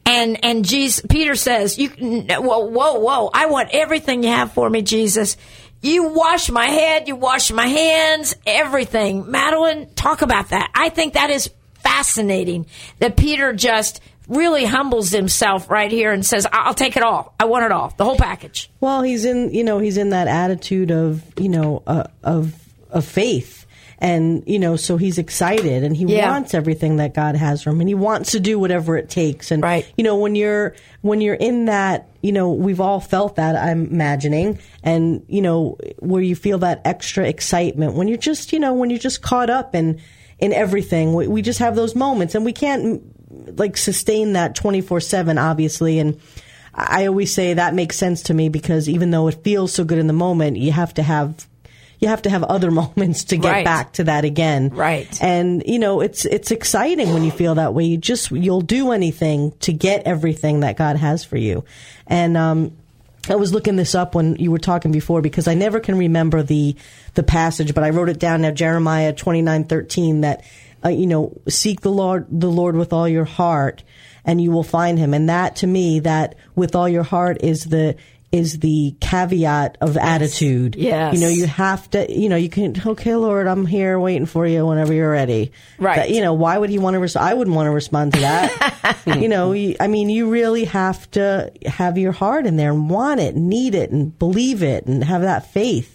Speaker 2: And and Jesus, Peter says, "You whoa, whoa, whoa! I want everything you have for me, Jesus. You wash my head, you wash my hands, everything." Madeline, talk about that. I think that is fascinating that Peter just really humbles himself right here and says, "I'll take it all. I want it all, the whole package."
Speaker 4: Well, he's in, you know, he's in that attitude of, you know, uh, of of faith. And, you know, so he's excited and he
Speaker 2: Yeah.
Speaker 4: wants everything that God has for him and he wants to do whatever it takes. And,
Speaker 2: Right.
Speaker 4: you know, when you're, when you're in that, you know, we've all felt that, I'm imagining, and, you know, where you feel that extra excitement when you're just, you know, when you're just caught up in, in everything. We, we just have those moments and we can't like sustain that twenty-four seven, obviously. And I always say that makes sense to me because even though it feels so good in the moment, you have to have You have to have other moments to get
Speaker 2: Right.
Speaker 4: back to that again.
Speaker 2: Right.
Speaker 4: And, you know, it's it's exciting when you feel that way. You just, you'll do anything to get everything that God has for you. And um, I was looking this up when you were talking before because I never can remember the the passage, but I wrote it down now, Jeremiah twenty-nine thirteen, that, uh, you know, seek the Lord, the Lord with all your heart and you will find him. And that, to me, that with all your heart is the is the caveat of attitude.
Speaker 2: Yes.
Speaker 4: You know, you have to, you know, you can, okay, Lord, I'm here waiting for you whenever you're ready.
Speaker 2: Right.
Speaker 4: That, you know, why would he want to respond? I wouldn't want to respond to that. you know, you, I mean, you really have to have your heart in there and want it, need it, and believe it, and have that faith.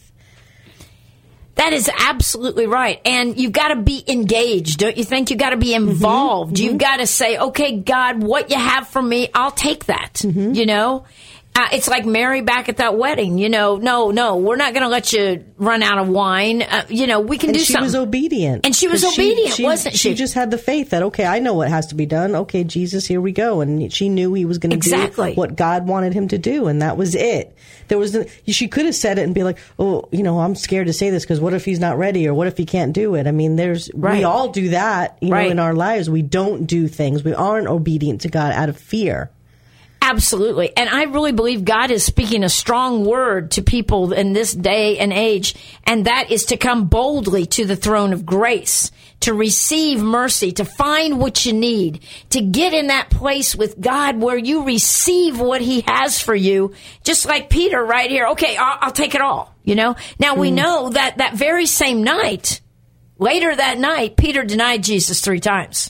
Speaker 2: That is absolutely right. And you've got to be engaged, don't you think? You've got to be involved. Mm-hmm. You've got to say, okay, God, what you have for me, I'll take that, mm-hmm. you know? Uh, it's like Mary back at that wedding, you know, no, no, we're not going to let you run out of wine. Uh, you know, we can
Speaker 4: and
Speaker 2: do
Speaker 4: she
Speaker 2: something.
Speaker 4: She was obedient.
Speaker 2: And she was
Speaker 4: 'Cause
Speaker 2: obedient,
Speaker 4: she, she,
Speaker 2: wasn't she?
Speaker 4: She just had the faith that, okay, I know what has to be done. Okay, Jesus, here we go. And she knew he was going to
Speaker 2: exactly.
Speaker 4: do what God wanted him to do. And that was it. There was, she could have said it and be like, oh, you know, I'm scared to say this because what if he's not ready or what if he can't do it? I mean, there's,
Speaker 2: right.
Speaker 4: we all do that, you
Speaker 2: right.
Speaker 4: know, in our lives. We don't do things. We aren't obedient to God out of fear.
Speaker 2: Absolutely. And I really believe God is speaking a strong word to people in this day and age, and that is to come boldly to the throne of grace, to receive mercy, to find what you need, to get in that place with God where you receive what he has for you, just like Peter right here. Okay, I'll, I'll take it all, you know? Now, we mm. know that that very same night, later that night, Peter denied Jesus three times.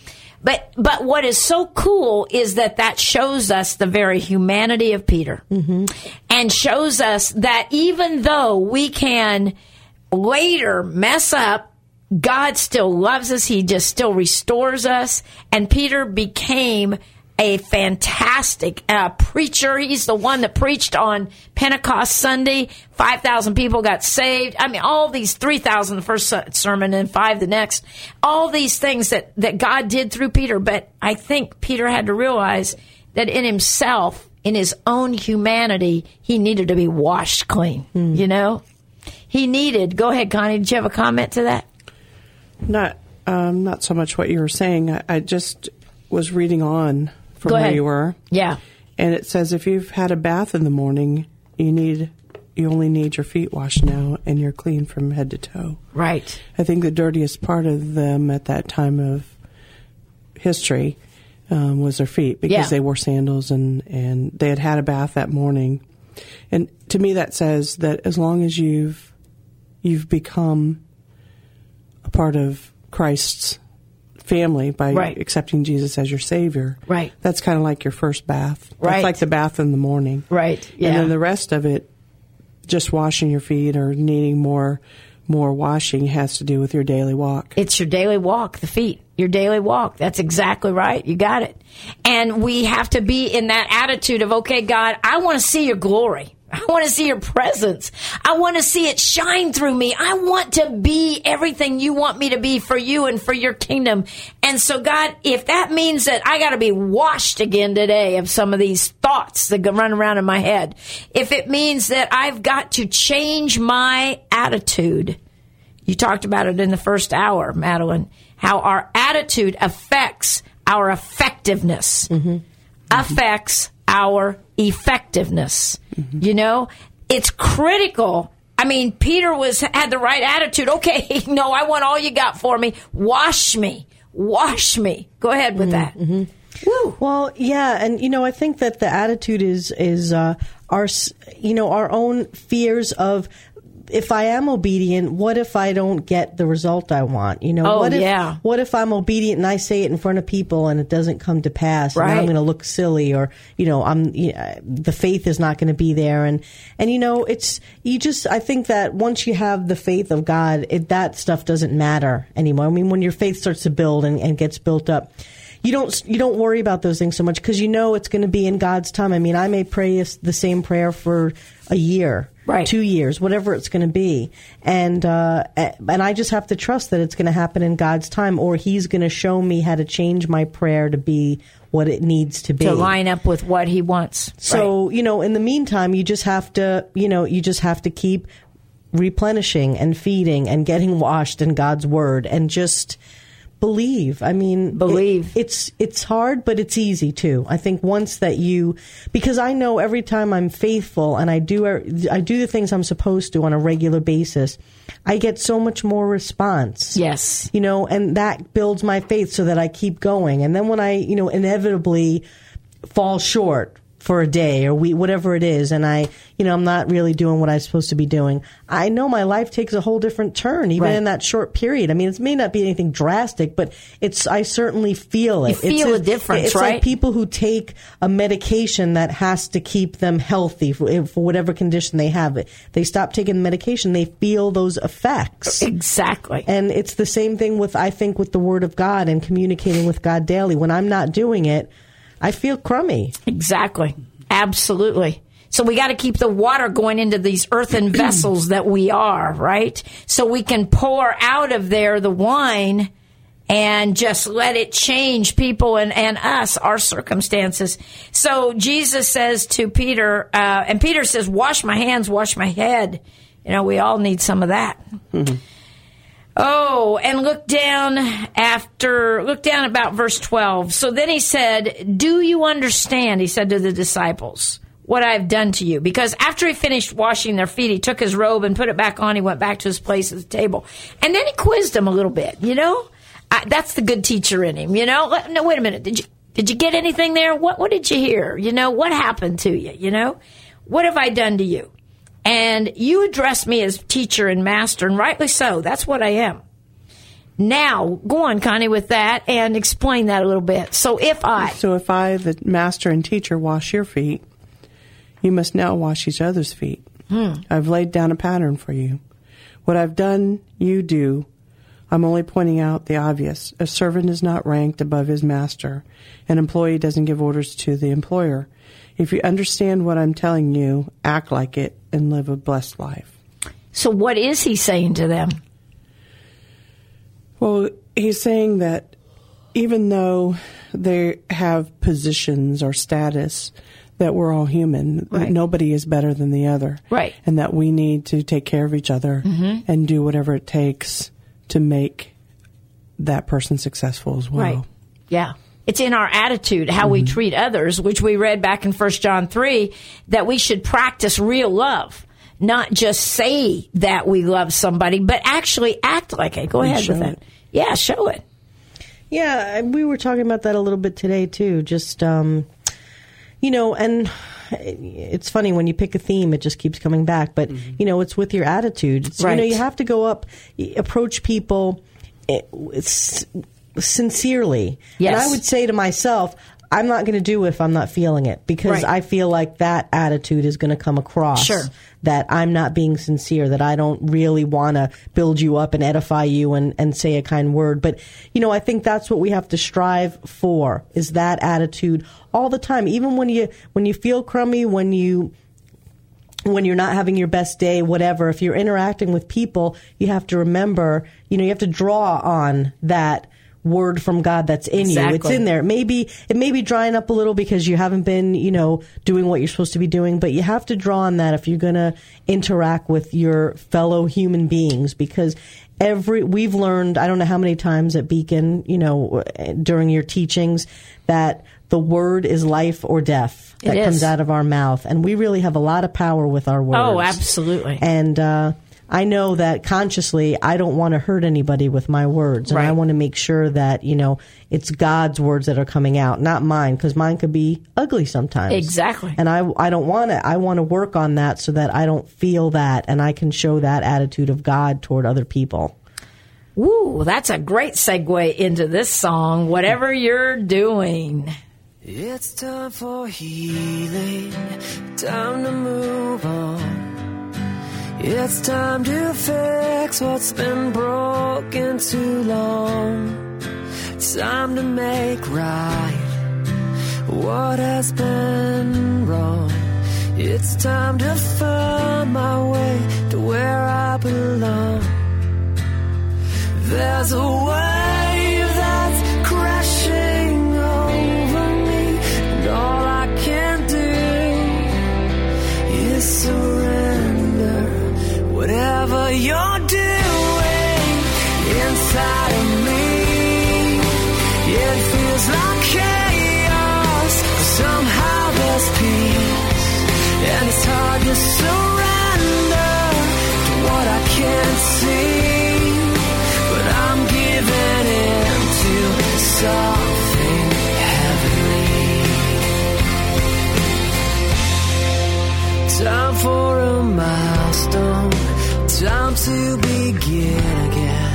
Speaker 2: But but what is so cool is that that shows us the very humanity of Peter, mm-hmm. and shows us that even though we can later mess up, God still loves us. He just still restores us. And Peter became a fantastic uh, preacher. He's the one that preached on Pentecost Sunday. five thousand people got saved. I mean, all these three thousand the first sermon and five the next. All these things that, that God did through Peter. But I think Peter had to realize that in himself, in his own humanity, he needed to be washed clean. Mm. You know? He needed... Go ahead, Connie. Did you have a comment to that?
Speaker 3: Not, um, not so much what you were saying. I, I just was reading on from
Speaker 2: Go
Speaker 3: where
Speaker 2: ahead.
Speaker 3: you were.
Speaker 2: Yeah.
Speaker 3: And it says if you've had a bath in the morning, you need you only need your feet washed now, and you're clean from head to toe.
Speaker 2: Right.
Speaker 3: I think the dirtiest part of them at that time of history um, was their feet, because
Speaker 2: Yeah.
Speaker 3: they wore sandals and, and they had had a bath that morning. And to me, that says that as long as you've you've become a part of Christ's family by
Speaker 2: Right.
Speaker 3: accepting Jesus as your Savior,
Speaker 2: Right.
Speaker 3: that's kind of like your first bath.
Speaker 2: Right.
Speaker 3: That's like the bath in the morning.
Speaker 2: Right. Yeah.
Speaker 3: And then the rest of it, just washing your feet or needing more more washing, has to do with your daily walk.
Speaker 2: It's your daily walk, the feet, your daily walk. That's exactly right. You got it. And we have to be in that attitude of, okay, God, I want to see your glory. I want to see your presence. I want to see it shine through me. I want to be everything you want me to be for you and for your kingdom. And so, God, if that means that I got to be washed again today of some of these thoughts that go run around in my head, if it means that I've got to change my attitude, you talked about it in the first hour, Madeline, how our attitude affects our effectiveness, mm-hmm. affects our effectiveness. Mm-hmm. You know, it's critical. I mean, Peter was had the right attitude. Okay, no, I want all you got for me. Wash me. Wash me. Go ahead with
Speaker 4: mm-hmm.
Speaker 2: that. Woo.
Speaker 4: Well, yeah, and you know, I think that the attitude is is uh, our s- you know our own fears of, if I am obedient, what if I don't get the result I want? You know,
Speaker 2: Oh,
Speaker 4: what if
Speaker 2: yeah.
Speaker 4: what if I'm obedient and I say it in front of people and it doesn't come to pass, and
Speaker 2: Right.
Speaker 4: I'm going to look silly, or you know, I'm you know, the faith is not going to be there, and and you know, it's you just I think that once you have the faith of God, it, that stuff doesn't matter anymore. I mean, when your faith starts to build and, and gets built up, you don't you don't worry about those things so much because you know it's going to be in God's time. I mean, I may pray the same prayer for a year.
Speaker 2: Right.
Speaker 4: Two years, whatever it's going to be. And uh, and I just have to trust that it's going to happen in God's time, or He's going to show me how to change my prayer to be what it needs to be.
Speaker 2: To line up with what He wants.
Speaker 4: So, you know, in the meantime, you just have to, you know, you just have to keep replenishing and feeding and getting washed in God's Word and just believe. I mean,
Speaker 2: Believe.
Speaker 4: it- it's it's hard, but it's easy too. I think once that you, because I know every time I'm faithful and I do I do the things I'm supposed to on a regular basis, I get so much more response.
Speaker 2: Yes.
Speaker 4: You know, and that builds my faith so that I keep going. And then when I, you know, inevitably fall short for a day or we whatever it is, and I, you know, I'm not really doing what I'm supposed to be doing, I know my life takes a whole different turn, even
Speaker 2: Right.
Speaker 4: in that short period. I mean, it may not be anything drastic, but it's, I certainly feel it.
Speaker 2: You feel
Speaker 4: it's
Speaker 2: a difference,
Speaker 4: it's
Speaker 2: right?
Speaker 4: like people who take a medication that has to keep them healthy for, for whatever condition they have. They stop taking the medication, they feel those effects.
Speaker 2: Exactly.
Speaker 4: And it's the same thing with, I think, with the Word of God and communicating with God daily. When I'm not doing it, I feel crummy.
Speaker 2: Exactly. Absolutely. So we got to keep the water going into these earthen vessels that we are, right? So we can pour out of there the wine and just let it change people and, and us, our circumstances. So Jesus says to Peter, uh, and Peter says, wash my hands, wash my head. You know, we all need some of that. Mm-hmm. Oh, and look down after, look down about verse twelve. So then he said, do you understand, he said to the disciples, what I've done to you? Because after he finished washing their feet, he took his robe and put it back on. He went back to his place at the table. And then he quizzed them a little bit, you know? I, that's the good teacher in him, you know? Let, no, wait a minute. Did you, did you get anything there? What, what did you hear? You know, what happened to you? You know, what have I done to you? And you address me as teacher and master, and rightly so. That's what I am. Now, go on, Connie, with that and explain that a little bit. So if I...
Speaker 3: So if I, the master and teacher, wash your feet, you must now wash each other's feet. Hmm. I've laid down a pattern for you. What I've done, you do. I'm only pointing out the obvious. A servant is not ranked above his master. An employee doesn't give orders to the employer. If you understand what I'm telling you, act like it and live a blessed life.
Speaker 2: So what is he saying to them?
Speaker 3: Well, he's saying that even though they have positions or status, that we're all human,
Speaker 2: Right.
Speaker 3: that nobody is better than the other.
Speaker 2: Right.
Speaker 3: And that we need to take care of each other mm-hmm. and do whatever it takes to make that person successful as well.
Speaker 2: Right. Yeah. It's in our attitude, how mm-hmm. we treat others, which we read back in First John three, that we should practice real love. Not just say that we love somebody, but actually act like it. Go
Speaker 3: And
Speaker 2: ahead with that.
Speaker 3: it.
Speaker 2: Yeah, show it.
Speaker 4: Yeah, we were talking about that a little bit today, too. Just, um, you know, and it's funny when you pick a theme, it just keeps coming back. But, mm-hmm. you know, it's with your attitude. It's,
Speaker 2: right.
Speaker 4: You know, you have to go up, approach people sincerely.
Speaker 2: Yes.
Speaker 4: And I would say to myself, I'm not going to do it if I'm not feeling it, because
Speaker 2: right.
Speaker 4: I feel like that attitude is going to come across.
Speaker 2: Sure.
Speaker 4: That I'm not being sincere, that I don't really want to build you up and edify you and, and say a kind word. But, you know, I think that's what we have to strive for, is that attitude all the time. Even when you when you feel crummy, when you when you're not having your best day, whatever, if you're interacting with people, you have to remember, you know, you have to draw on that word from God that's in
Speaker 2: exactly.
Speaker 4: you. It's in there. Maybe it may be drying up a little because you haven't been, you know, doing what you're supposed to be doing, but you have to draw on that if you're going to interact with your fellow human beings, because every we've learned, I don't know how many times at Beacon, you know, during your teachings, that the word is life or death that
Speaker 2: it
Speaker 4: comes
Speaker 2: is.
Speaker 4: out of our mouth, and we really have a lot of power with our words.
Speaker 2: Oh, absolutely.
Speaker 4: And uh I know that consciously I don't want to hurt anybody with my words. And
Speaker 2: Right.
Speaker 4: I want to make sure that, you know, it's God's words that are coming out, not mine, because mine could be ugly sometimes.
Speaker 2: Exactly.
Speaker 4: And I, I don't want to. I want to work on that so that I don't feel that and I can show that attitude of God toward other people.
Speaker 2: Woo, that's a great segue into this song, Whatever You're Doing.
Speaker 1: It's time for healing, time to move on. It's time to fix what's been broken too long. Time to make right what has been wrong. It's time to find my way to where I belong. There's a wave that's crashing over me, and all I can do is surrender. Whatever you're doing inside of me, it feels like chaos. Somehow there's peace, and it's hard to surrender to what I can't see. But I'm giving in to something heavenly. Time for a milestone. Time to begin again.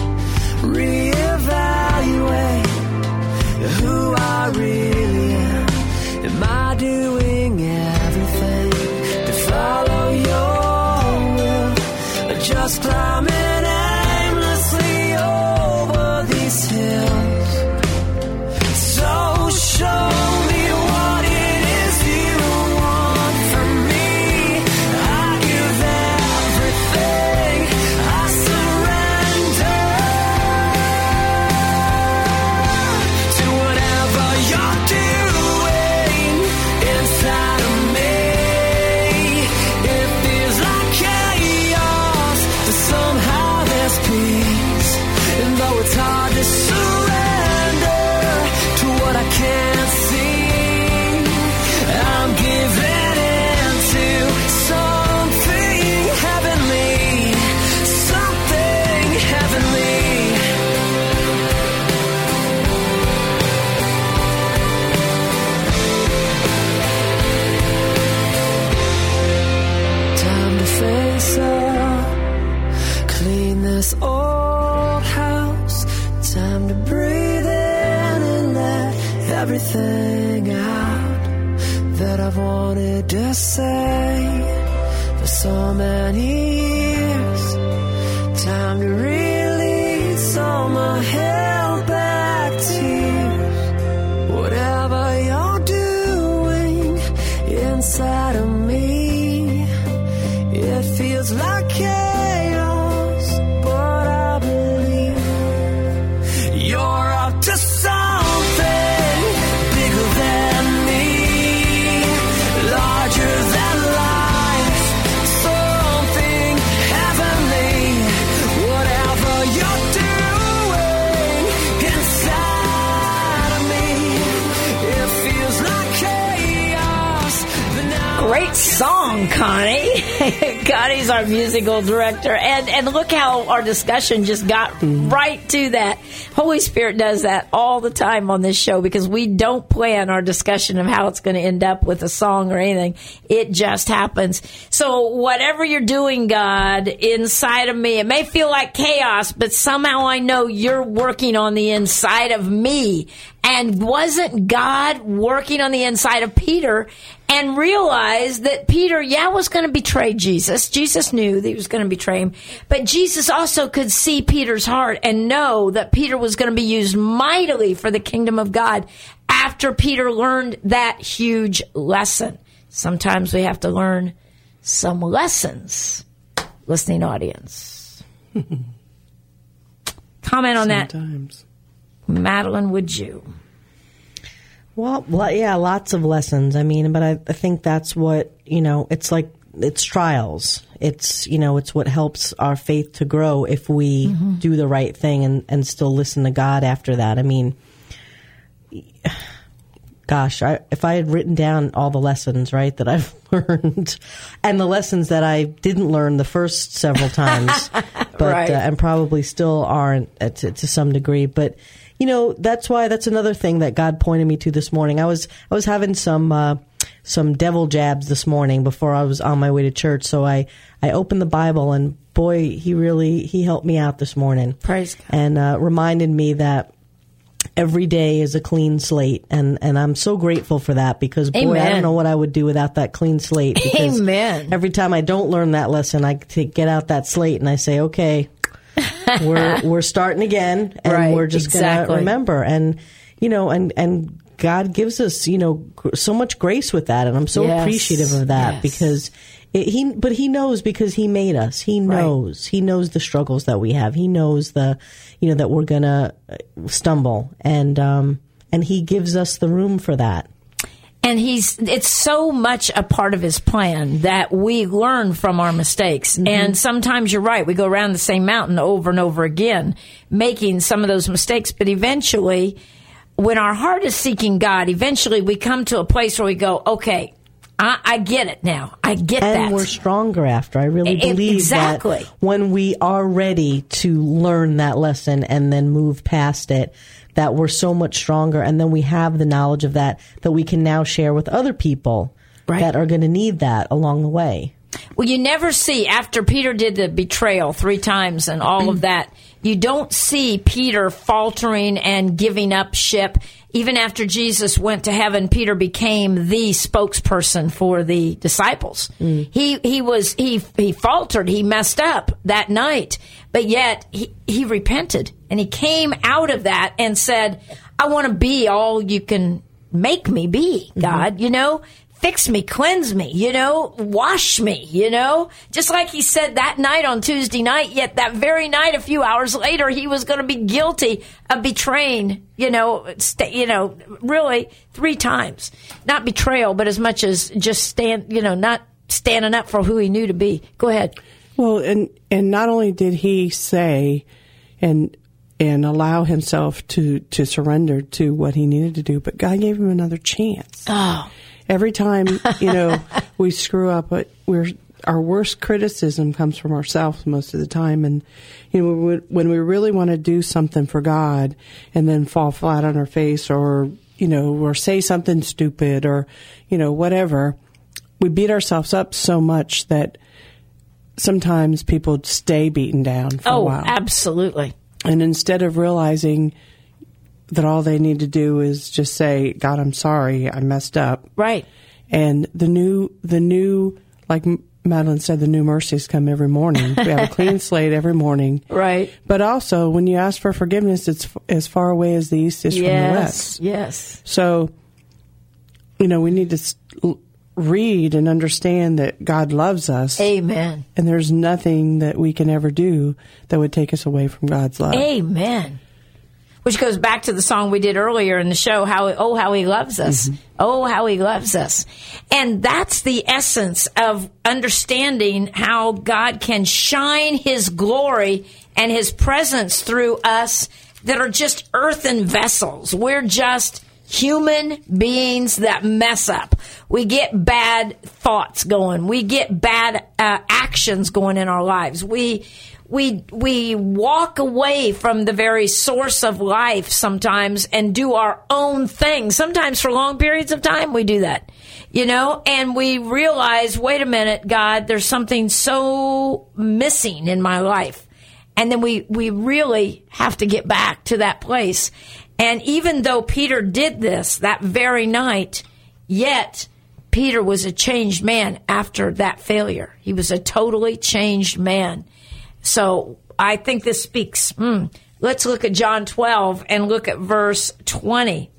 Speaker 1: Reevaluate who I really am. Am I doing everything to follow your will? Or just climbing aimlessly over these hills? So show me what it is you want from me. I give everything, I surrender to whatever you're doing inside of me. It feels like chaos, but somehow there's peace. And though it's hard to surrender to what I can't see, I'm giving in to something heavenly, something heavenly. Time to face up, clean this old house. Time to breathe in and let everything out that I've wanted to say for so many years. Time to release all my held back tears. Whatever you're doing inside of me, it feels like chaos, but I believe you're up to something bigger than me, larger than life, something heavenly. Whatever you're doing inside of me, it feels like chaos, but now
Speaker 2: Great song, Connie. Connie's our musical director. And and look how our discussion just got right to that. Holy Spirit does that all the time on this show because we don't plan our discussion of how it's going to end up with a song or anything. It just happens. So whatever you're doing, God, inside of me, it may feel like chaos, but somehow I know you're working on the inside of me. And wasn't God working on the inside of Peter and realized that Peter, yeah, was going to betray Jesus. Jesus knew that he was going to betray him. But Jesus also could see Peter's heart and know that Peter was going to be used mightily for the kingdom of God after Peter learned that huge lesson. Sometimes we have to learn some lessons, listening audience. Comment on that.
Speaker 3: Sometimes.
Speaker 2: Madeline, would you?
Speaker 4: Well, well, yeah, lots of lessons. I mean, but I, I think that's what, you know, it's like, it's trials. It's, you know, it's what helps our faith to grow if we mm-hmm. do the right thing and, and still listen to God after that. I mean, gosh, I, if I had written down all the lessons, right, that I've learned, and the lessons that I didn't learn the first several times, but
Speaker 2: right.
Speaker 4: uh, and probably still aren't uh, to, to some degree, but you know, that's why that's another thing that God pointed me to this morning. I was I was having some uh, some devil jabs this morning before I was on my way to church, so I I opened the Bible, and boy, he really he helped me out this morning.
Speaker 2: Praise God.
Speaker 4: And uh, reminded me that every day is a clean slate, and, and I'm so grateful for that, because boy,
Speaker 2: Amen.
Speaker 4: I don't know what I would do without that clean slate. Because
Speaker 2: Amen.
Speaker 4: Every time I don't learn that lesson, I take, get out that slate and I say, okay, we're we're starting again, and
Speaker 2: Right,
Speaker 4: we're just
Speaker 2: exactly.
Speaker 4: gonna remember, and you know, and and God gives us, you know, so much grace with that, and I'm so
Speaker 2: Yes,
Speaker 4: appreciative of that
Speaker 2: yes.
Speaker 4: because. It, he, but he knows, because he made us. He knows. He knows the struggles that we have. He knows the, you know, that we're gonna stumble, and um, and he gives us the room for that.
Speaker 2: And he's, it's so much a part of his plan that we learn from our mistakes. Mm-hmm. And sometimes you're right. We go around the same mountain over and over again, making some of those mistakes. But eventually, when our heart is seeking God, eventually we come to a place where we go, okay, I, I get it now. I get
Speaker 4: and
Speaker 2: that.
Speaker 4: And we're stronger after. I really
Speaker 2: E-
Speaker 4: believe
Speaker 2: exactly.
Speaker 4: that when we are ready to learn that lesson and then move past it, that we're so much stronger, and then we have the knowledge of that that we can now share with other people
Speaker 2: Right.
Speaker 4: that are going to need that along the way.
Speaker 2: Well, you never see, after Peter did the betrayal three times and all of that, you don't see Peter faltering and giving up ship. Even after Jesus went to heaven, Peter became the spokesperson for the disciples. Mm. He he was he he faltered, he messed up that night, but yet he, he repented, and he came out of that and said, I want to be all you can make me be, God, mm-hmm. you know? Fix me, cleanse me, you know, wash me, you know, just like he said that night on Tuesday night, yet that very night, a few hours later, he was going to be guilty of betraying, you know, st- you know, really three times. Not betrayal, but as much as just stand, you know, not standing up for who he knew to be. Go ahead.
Speaker 3: Well, and, and not only did he say and and allow himself to, to surrender to what he needed to do, but God gave him another chance.
Speaker 2: Oh.
Speaker 3: Every time, you know, we screw up, but we're our worst criticism comes from ourselves most of the time. And, you know, when we really want to do something for God and then fall flat on our face, or, you know, or say something stupid, or, you know, whatever, we beat ourselves up so much that sometimes people stay beaten down for
Speaker 2: oh,
Speaker 3: a while.
Speaker 2: Absolutely.
Speaker 3: And instead of realizing that all they need to do is just say, God, I'm sorry, I messed up.
Speaker 2: Right.
Speaker 3: And the new, the new, like Madeline said, the new mercies come every morning. We have a clean slate every morning.
Speaker 2: Right.
Speaker 3: But also, when you ask for forgiveness, it's f- as far away as the east is
Speaker 2: yes.
Speaker 3: from the west.
Speaker 2: Yes.
Speaker 3: So, you know, we need to s- read and understand that God loves us.
Speaker 2: Amen.
Speaker 3: And there's nothing that we can ever do that would take us away from God's love.
Speaker 2: Amen. Which goes back to the song we did earlier in the show, how oh, how he loves us. Mm-hmm. Oh, how he loves us. And that's the essence of understanding how God can shine his glory and his presence through us that are just earthen vessels. We're just human beings that mess up. We get bad thoughts going. We get bad uh, actions going in our lives. We we we walk away from the very source of life sometimes and do our own thing. Sometimes for long periods of time we do that, you know, and we realize, wait a minute, God, there's something so missing in my life. And then we, we really have to get back to that place. And even though Peter did this that very night, yet Peter was a changed man after that failure. He was a totally changed man. So I think this speaks. Hmm, let's look at John twelve and look at verse twenty.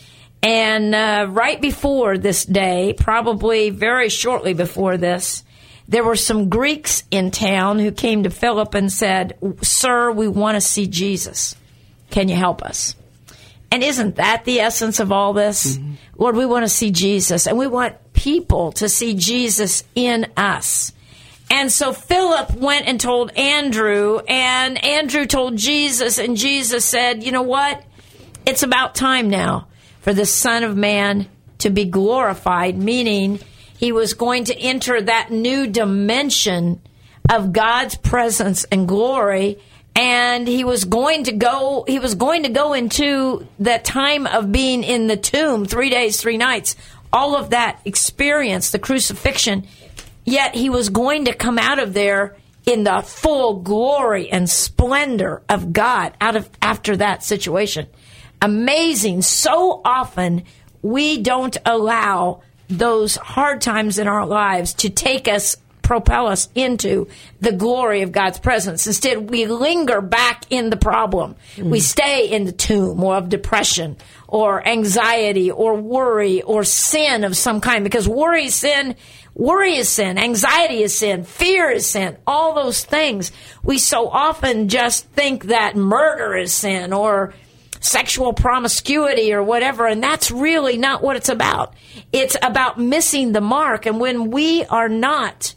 Speaker 2: And uh, right before this day, probably very shortly before this, there were some Greeks in town who came to Philip and said, "Sir, we want to see Jesus. Can you help us?" And isn't that the essence of all this? Mm-hmm. Lord, we want to see Jesus, and we want people to see Jesus in us. And so Philip went and told Andrew, and Andrew told Jesus, and Jesus said, you know what? It's about time now for the Son of Man to be glorified, meaning he was going to enter that new dimension of God's presence and glory, and he was going to go he was going to go into that time of being in the tomb, three days, three nights, all of that experience, the crucifixion, yet he was going to come out of there in the full glory and splendor of God out of after that situation. Amazing. So often we don't allow those hard times in our lives to take us, propel us into the glory of God's presence. Instead, we linger back in the problem. Mm. We stay in the tomb or of depression or anxiety or worry or sin of some kind, because worry is sin, worry is sin, anxiety is sin, fear is sin, all those things. We so often just think that murder is sin or sexual promiscuity or whatever, and that's really not what it's about. It's about missing the mark, and when we are not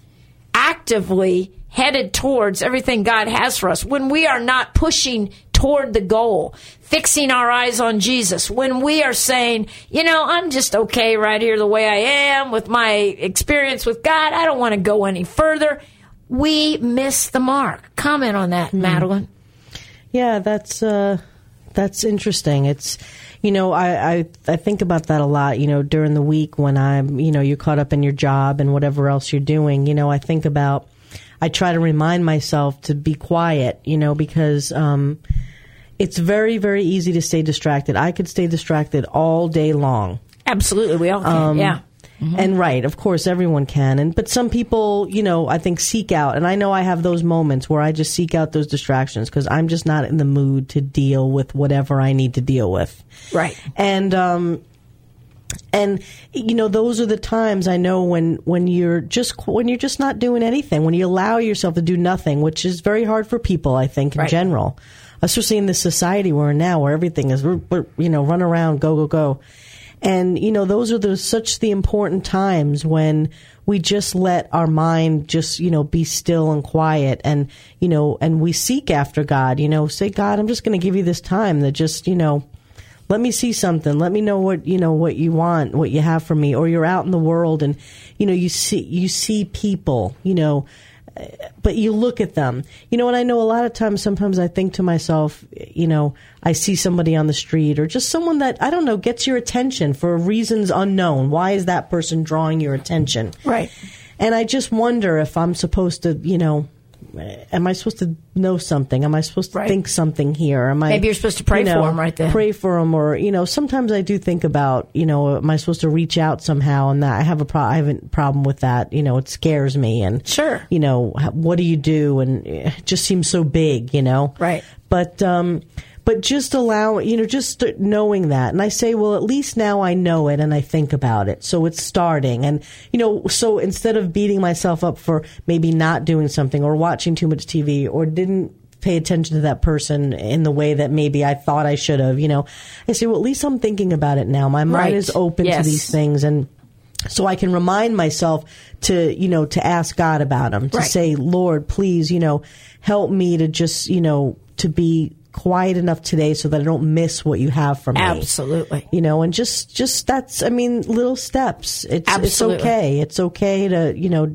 Speaker 2: actively headed towards everything God has for us, when we are not pushing toward the goal, fixing our eyes on Jesus, when we are saying, you know, I'm just okay right here the way I am with my experience with God, I don't want to go any further, we miss the mark. Comment on that, mm. Madeline.
Speaker 4: Yeah, that's uh That's interesting. It's, you know, I, I I think about that a lot, you know, during the week when I'm, you know, you're caught up in your job and whatever else you're doing. You know, I think about, I try to remind myself to be quiet, you know, because um, it's very, very easy to stay distracted. I could stay distracted all day long.
Speaker 2: Absolutely. We all can, um, yeah. Mm-hmm.
Speaker 4: And right, of course, everyone can. And but some people, you know, I think seek out, and I know I have those moments where I just seek out those distractions because I'm just not in the mood to deal with whatever I need to deal with.
Speaker 2: Right.
Speaker 4: And um, and you know, those are the times I know when when you're just when you're just not doing anything, when you allow yourself to do nothing, which is very hard for people, I think, in
Speaker 2: right.
Speaker 4: general, especially in this society we're in now, where everything is, you know, run around, go, go, go. And, you know, those are the, such the important times when we just let our mind just, you know, be still and quiet and, you know, and we seek after God, you know, say, God, I'm just going to give you this time to just, you know, let me see something. Let me know what, you know, what you want, what you have for me. Or you're out in the world and, you know, you see, you see people, you know, but you look at them, you know, and I know a lot of times, sometimes I think to myself, you know, I see somebody on the street or just someone that, I don't know, gets your attention for reasons unknown. Why is that person drawing your attention?
Speaker 2: Right.
Speaker 4: And I just wonder if I'm supposed to, you know, am I supposed to know something? Am I supposed to right. think something here? Am I,
Speaker 2: Maybe you're supposed to pray
Speaker 4: you know,
Speaker 2: for them right there.
Speaker 4: Pray for them, or, you know, sometimes I do think about, you know, am I supposed to reach out somehow? And that I have a pro- I have a problem with that. You know, it scares me. And
Speaker 2: sure,
Speaker 4: you know, what do you do? And it just seems so big, you know.
Speaker 2: Right.
Speaker 4: But um, but just allow, you know, just knowing that. And I say, well, at least now I know it and I think about it. So it's starting. And, you know, so instead of beating myself up for maybe not doing something or watching too much T V or didn't pay attention to that person in the way that maybe I thought I should have, you know, I say, well, at least I'm thinking about it now. My mind
Speaker 2: right.
Speaker 4: is open
Speaker 2: yes.
Speaker 4: to these things. And so I can remind myself to, you know, to ask God about them, to
Speaker 2: right.
Speaker 4: say, Lord, please, you know, help me to just, you know, to be quiet enough today so that I don't miss what you have for me.
Speaker 2: Absolutely.
Speaker 4: You know, and just, just that's, I mean, little steps. It's,
Speaker 2: Absolutely.
Speaker 4: it's okay. It's okay to, you know,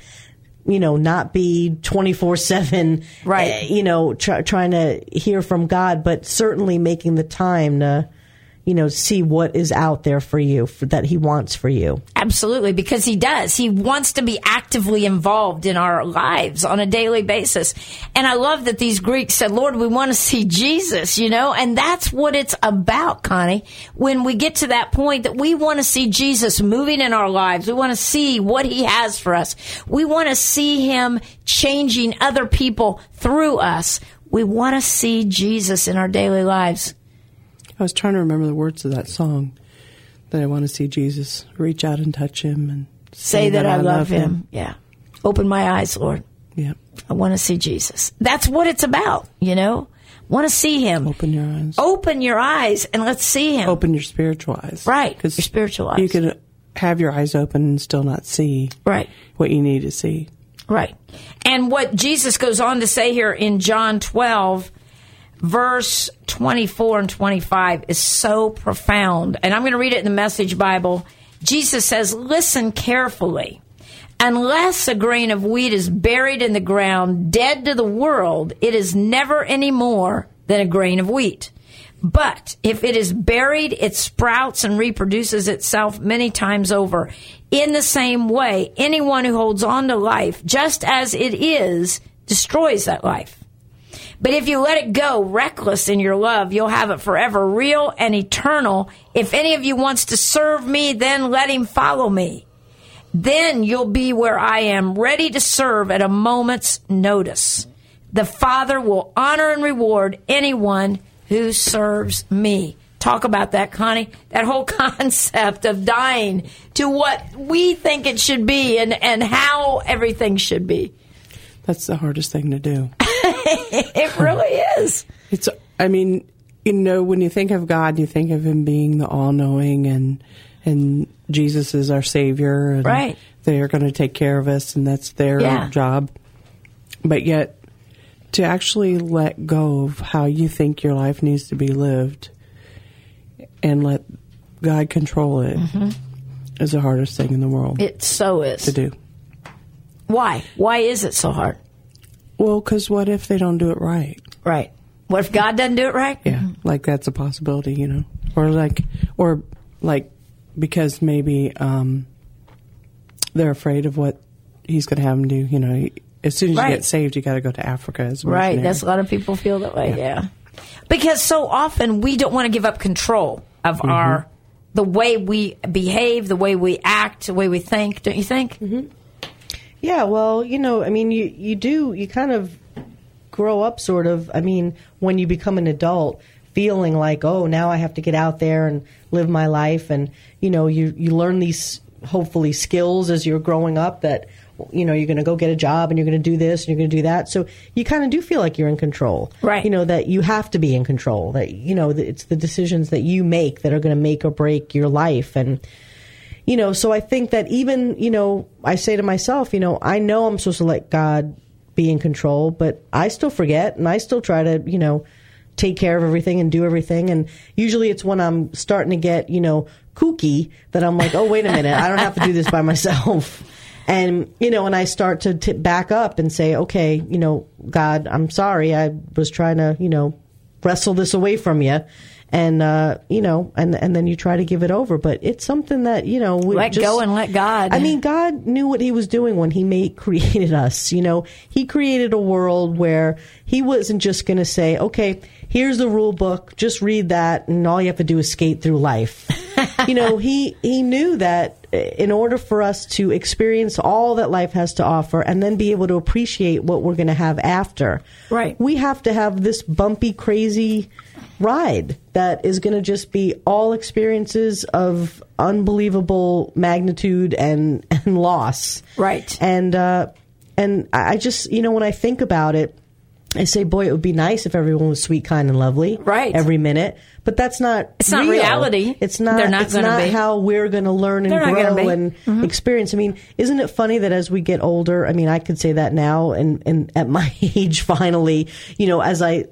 Speaker 4: you know, not be twenty-four seven,
Speaker 2: right.
Speaker 4: uh, you know, try, trying to hear from God, but certainly making the time to, you know, see what is out there for you, for, that he wants for you.
Speaker 2: Absolutely, because he does. He wants to be actively involved in our lives on a daily basis. And I love that these Greeks said, Lord, we want to see Jesus, you know, and that's what it's about, Connie. When we get to that point that we want to see Jesus moving in our lives, we want to see what he has for us. We want to see him changing other people through us. We want to see Jesus in our daily lives.
Speaker 3: I was trying to remember the words of that song, that I want to see Jesus, reach out and touch him and
Speaker 2: say, say that, that I, I love him. him. Yeah. Open my eyes, Lord.
Speaker 3: Yeah.
Speaker 2: I want to see Jesus. That's what it's about, you know? Want to see him.
Speaker 3: Open your eyes.
Speaker 2: Open your eyes and let's see him.
Speaker 3: Open your spiritual eyes.
Speaker 2: Right. Your spiritual eyes.
Speaker 3: You can have your eyes open and still not see
Speaker 2: right.
Speaker 3: what you need to see.
Speaker 2: Right. And what Jesus goes on to say here in John twelve, verse twenty-four and twenty-five is so profound. And I'm going to read it in the Message Bible. Jesus says, listen carefully. Unless a grain of wheat is buried in the ground, dead to the world, it is never any more than a grain of wheat. But if it is buried, it sprouts and reproduces itself many times over. In the same way, anyone who holds on to life, just as it is, destroys that life. But if you let it go reckless in your love, you'll have it forever, real and eternal. If any of you wants to serve me, then let him follow me. Then you'll be where I am, ready to serve at a moment's notice. The Father will honor and reward anyone who serves me. Talk about that, Connie. That whole concept of dying to what we think it should be and, and how everything should be.
Speaker 3: That's the hardest thing to do.
Speaker 2: It really is.
Speaker 3: It's. I mean, you know, when you think of God, you think of him being the all-knowing, and and Jesus is our Savior, and
Speaker 2: right.
Speaker 3: they are going to take care of us, and that's their
Speaker 2: yeah.
Speaker 3: job. But yet, to actually let go of how you think your life needs to be lived and let God control it mm-hmm. is the hardest thing in the world.
Speaker 2: It so is.
Speaker 3: To do.
Speaker 2: Why? Why is it so hard?
Speaker 3: Well, because what if they don't do it right?
Speaker 2: Right. What if God doesn't do it right?
Speaker 3: Yeah, like that's a possibility, you know. Or like, or like, because maybe um, they're afraid of what he's going to have them do. You know, as soon as
Speaker 2: right.
Speaker 3: you get saved, you got to go to Africa as well.
Speaker 2: Right. That's a lot of people feel that way. Yeah. yeah. Because so often we don't want to give up control of mm-hmm. our the way we behave, the way we act, the way we think. Don't you think?
Speaker 4: Mm-hmm. Yeah, well, you know, I mean, you, you do, you kind of grow up sort of, I mean, when you become an adult, feeling like, oh, now I have to get out there and live my life. And, you know, you, you learn these, hopefully, skills as you're growing up that, you know, you're going to go get a job and you're going to do this and you're going to do that. So you kind of do feel like you're in control.
Speaker 2: Right.
Speaker 4: You know, that you have to be in control, that, you know, it's the decisions that you make that are going to make or break your life. And, you know, so I think that even, you know, I say to myself, you know, I know I'm supposed to let God be in control, but I still forget and I still try to, you know, take care of everything and do everything. And usually it's when I'm starting to get, you know, kooky that I'm like, oh, wait a minute, I don't have to do this by myself. And, you know, and I start to t- back up and say, okay, you know, God, I'm sorry. I was trying to, you know, wrestle this away from you. And, uh, you know, and and then you try to give it over. But it's something that, you know, we
Speaker 2: let
Speaker 4: just,
Speaker 2: go and let God.
Speaker 4: I mean, God knew what he was doing when he made created us. You know, he created a world where he wasn't just going to say, okay, here's the rule book, just read that, and all you have to do is skate through life. You know, he he knew that in order for us to experience all that life has to offer and then be able to appreciate what we're going to have after,
Speaker 2: right,
Speaker 4: we have to have this bumpy, crazy ride that is going to just be all experiences of unbelievable magnitude and, and loss.
Speaker 2: Right.
Speaker 4: And, uh, and I just, you know, when I think about it, I say, boy, it would be nice if everyone was sweet, kind, and lovely.
Speaker 2: Right.
Speaker 4: Every minute. But that's not
Speaker 2: It's not
Speaker 4: real.
Speaker 2: reality.
Speaker 4: It's not,
Speaker 2: They're not
Speaker 4: it's not
Speaker 2: be.
Speaker 4: how we're going to learn and
Speaker 2: They're
Speaker 4: grow and mm-hmm. experience. I mean, isn't it funny that as we get older, I mean, I could say that now and, and at my age, finally, you know, as I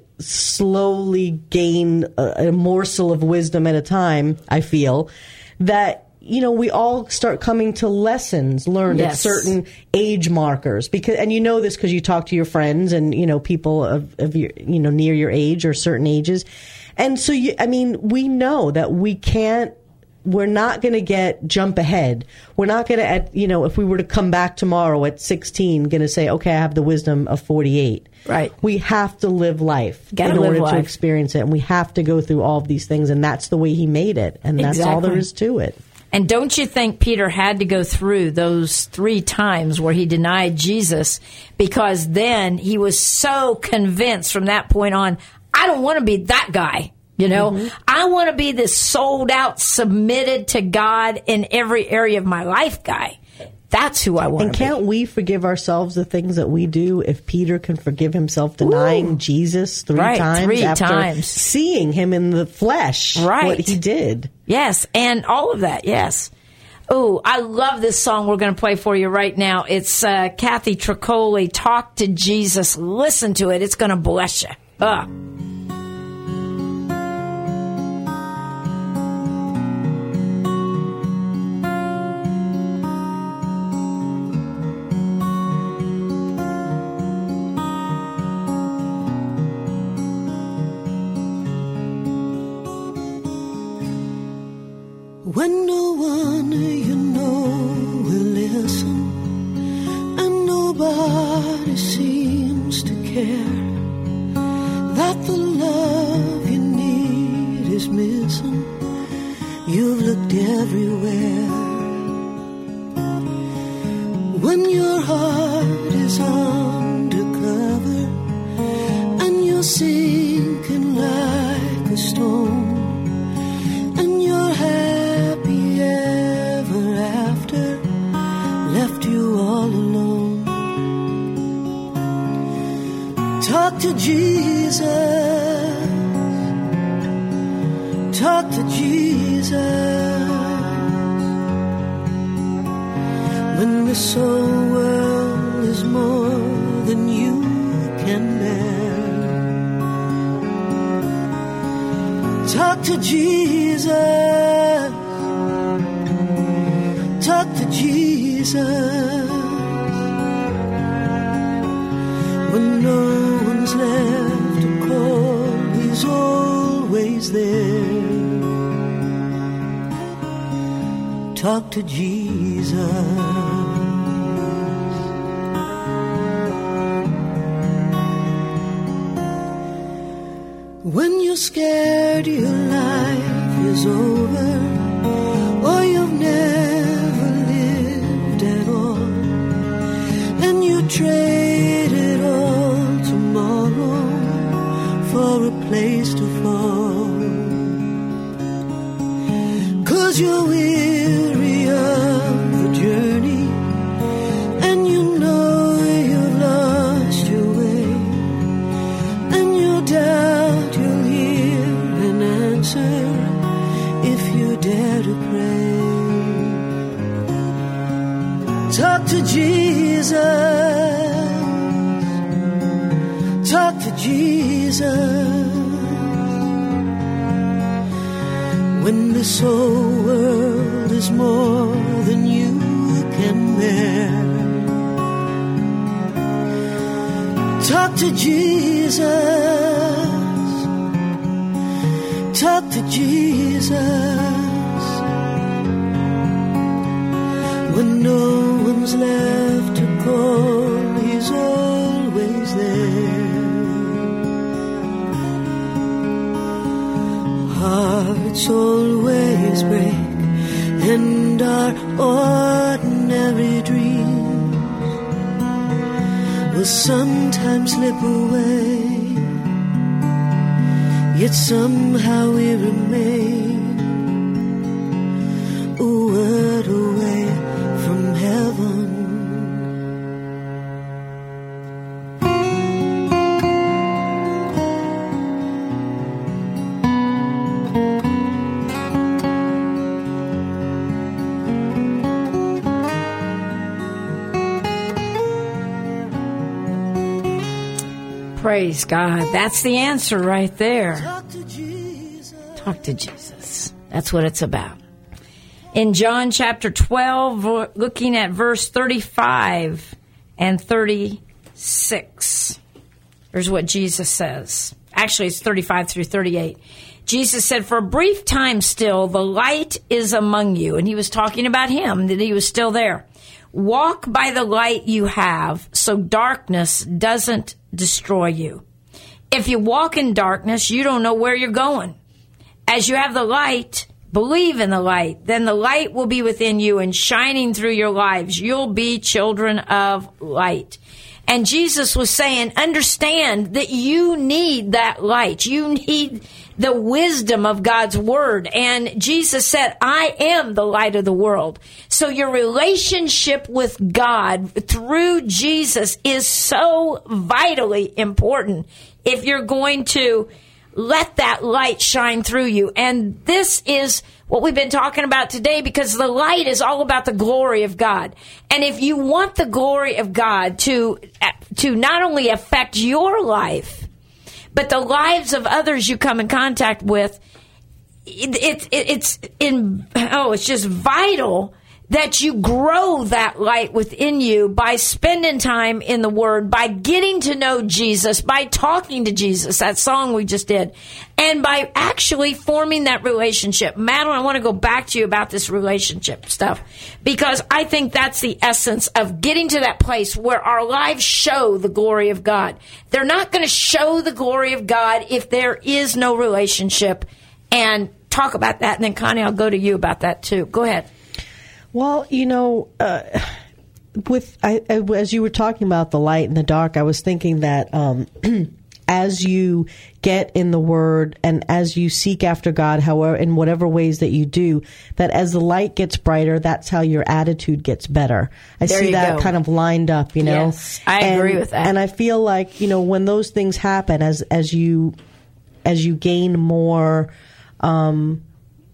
Speaker 4: slowly gain a, a morsel of wisdom at a time, I feel that, you know, we all start coming to lessons learned
Speaker 2: yes.
Speaker 4: at certain age markers because, and you know this because you talk to your friends and, you know, people of, of your, you know, near your age or certain ages. And so, you, I mean, we know that we can't, we're not going to get jump ahead. We're not going to, at you know, if we were to come back tomorrow at sixteen, going to say, okay, I have the wisdom of forty-eight.
Speaker 2: Right.
Speaker 4: We have to live life
Speaker 2: Gotta
Speaker 4: in
Speaker 2: live
Speaker 4: order
Speaker 2: life.
Speaker 4: to experience it. And we have to go through all of these things. And that's the way he made it. And that's
Speaker 2: exactly.
Speaker 4: all there is to it.
Speaker 2: And don't you think Peter had to go through those three times where he denied Jesus because then he was so convinced from that point on, I don't want to be that guy. You know, mm-hmm. I want to be this sold out, submitted to God in every area of my life guy. That's who I want
Speaker 4: and
Speaker 2: to be.
Speaker 4: And can't we forgive ourselves the things that we do if Peter can forgive himself denying
Speaker 2: Ooh.
Speaker 4: Jesus three
Speaker 2: right,
Speaker 4: times
Speaker 2: three
Speaker 4: after
Speaker 2: times.
Speaker 4: seeing him in the flesh,
Speaker 2: right.
Speaker 4: what he did?
Speaker 2: Yes, and all of that, yes. Oh, I love this song we're going to play for you right now. It's uh, Kathy Tricoli, Talk to Jesus. Listen to it. It's going to bless you. Uh.
Speaker 7: when no one you know will listen, and nobody seems to care that the love you need is missing. You've looked everywhere. When your heart is undercover and you're sinking like a stone, and you're happy ever after left you all alone, talk to Jesus, talk to Jesus. When this whole world is more than you can bear, talk to Jesus, talk to Jesus. When no one's left to call, He's always there. Talk to Jesus. When you're scared your life is over, or you've never lived at all, and you traded all tomorrow for a place to fall, 'cause you're weary of the journey, and you know you've lost your way, and you doubt you'll hear an answer if you dare to pray. Talk to Jesus, talk to Jesus. When this whole world is more than you can bear, talk to Jesus, talk to Jesus. When no one's left to call, He's always there. Hearts always break, and our ordinary dreams will sometimes slip away, yet somehow we remain a word away from heaven.
Speaker 2: Praise God. That's the answer right there.
Speaker 7: Talk to Jesus.
Speaker 2: Talk to Jesus. That's what it's about. In John chapter twelve, looking at verse thirty-five and thirty-six, here's what Jesus says. Actually, it's thirty-five through thirty-eight. Jesus said, "For a brief time still, the light is among you." And he was talking about him, that he was still there. "Walk by the light you have, so darkness doesn't destroy you. If you walk in darkness, you don't know where you're going. As you have the light, believe in the light. Then the light will be within you and shining through your lives. You'll be children of light." And Jesus was saying, understand that you need that light. You need the wisdom of God's word. And Jesus said, I am the light of the world. So your relationship with God through Jesus is so vitally important if you're going to let that light shine through you. And this is what we've been talking about today, because the light is all about the glory of God. And if you want the glory of God to to not only affect your life, but the lives of others you come in contact with, it, it, it, it's in oh, it's just vital that you grow that light within you by spending time in the Word, by getting to know Jesus, by talking to Jesus, that song we just did, and by actually forming that relationship. Madeline, I want to go back to you about this relationship stuff, because I think that's the essence of getting to that place where our lives show the glory of God. They're not going to show the glory of God if there is no relationship. And talk about that, and then Connie, I'll go to you about that too. Go ahead.
Speaker 4: Well, you know, uh, with I, I, as you were talking about the light and the dark, I was thinking that um, as you get in the Word and as you seek after God, however, in whatever ways that you do, that as the light gets brighter, that's how your attitude gets better. I
Speaker 2: There
Speaker 4: see
Speaker 2: you
Speaker 4: that
Speaker 2: go.
Speaker 4: kind of lined up, you know.
Speaker 2: Yes, I
Speaker 4: and,
Speaker 2: agree with that.
Speaker 4: And I feel like, you know, when those things happen, as as you as you gain more Um,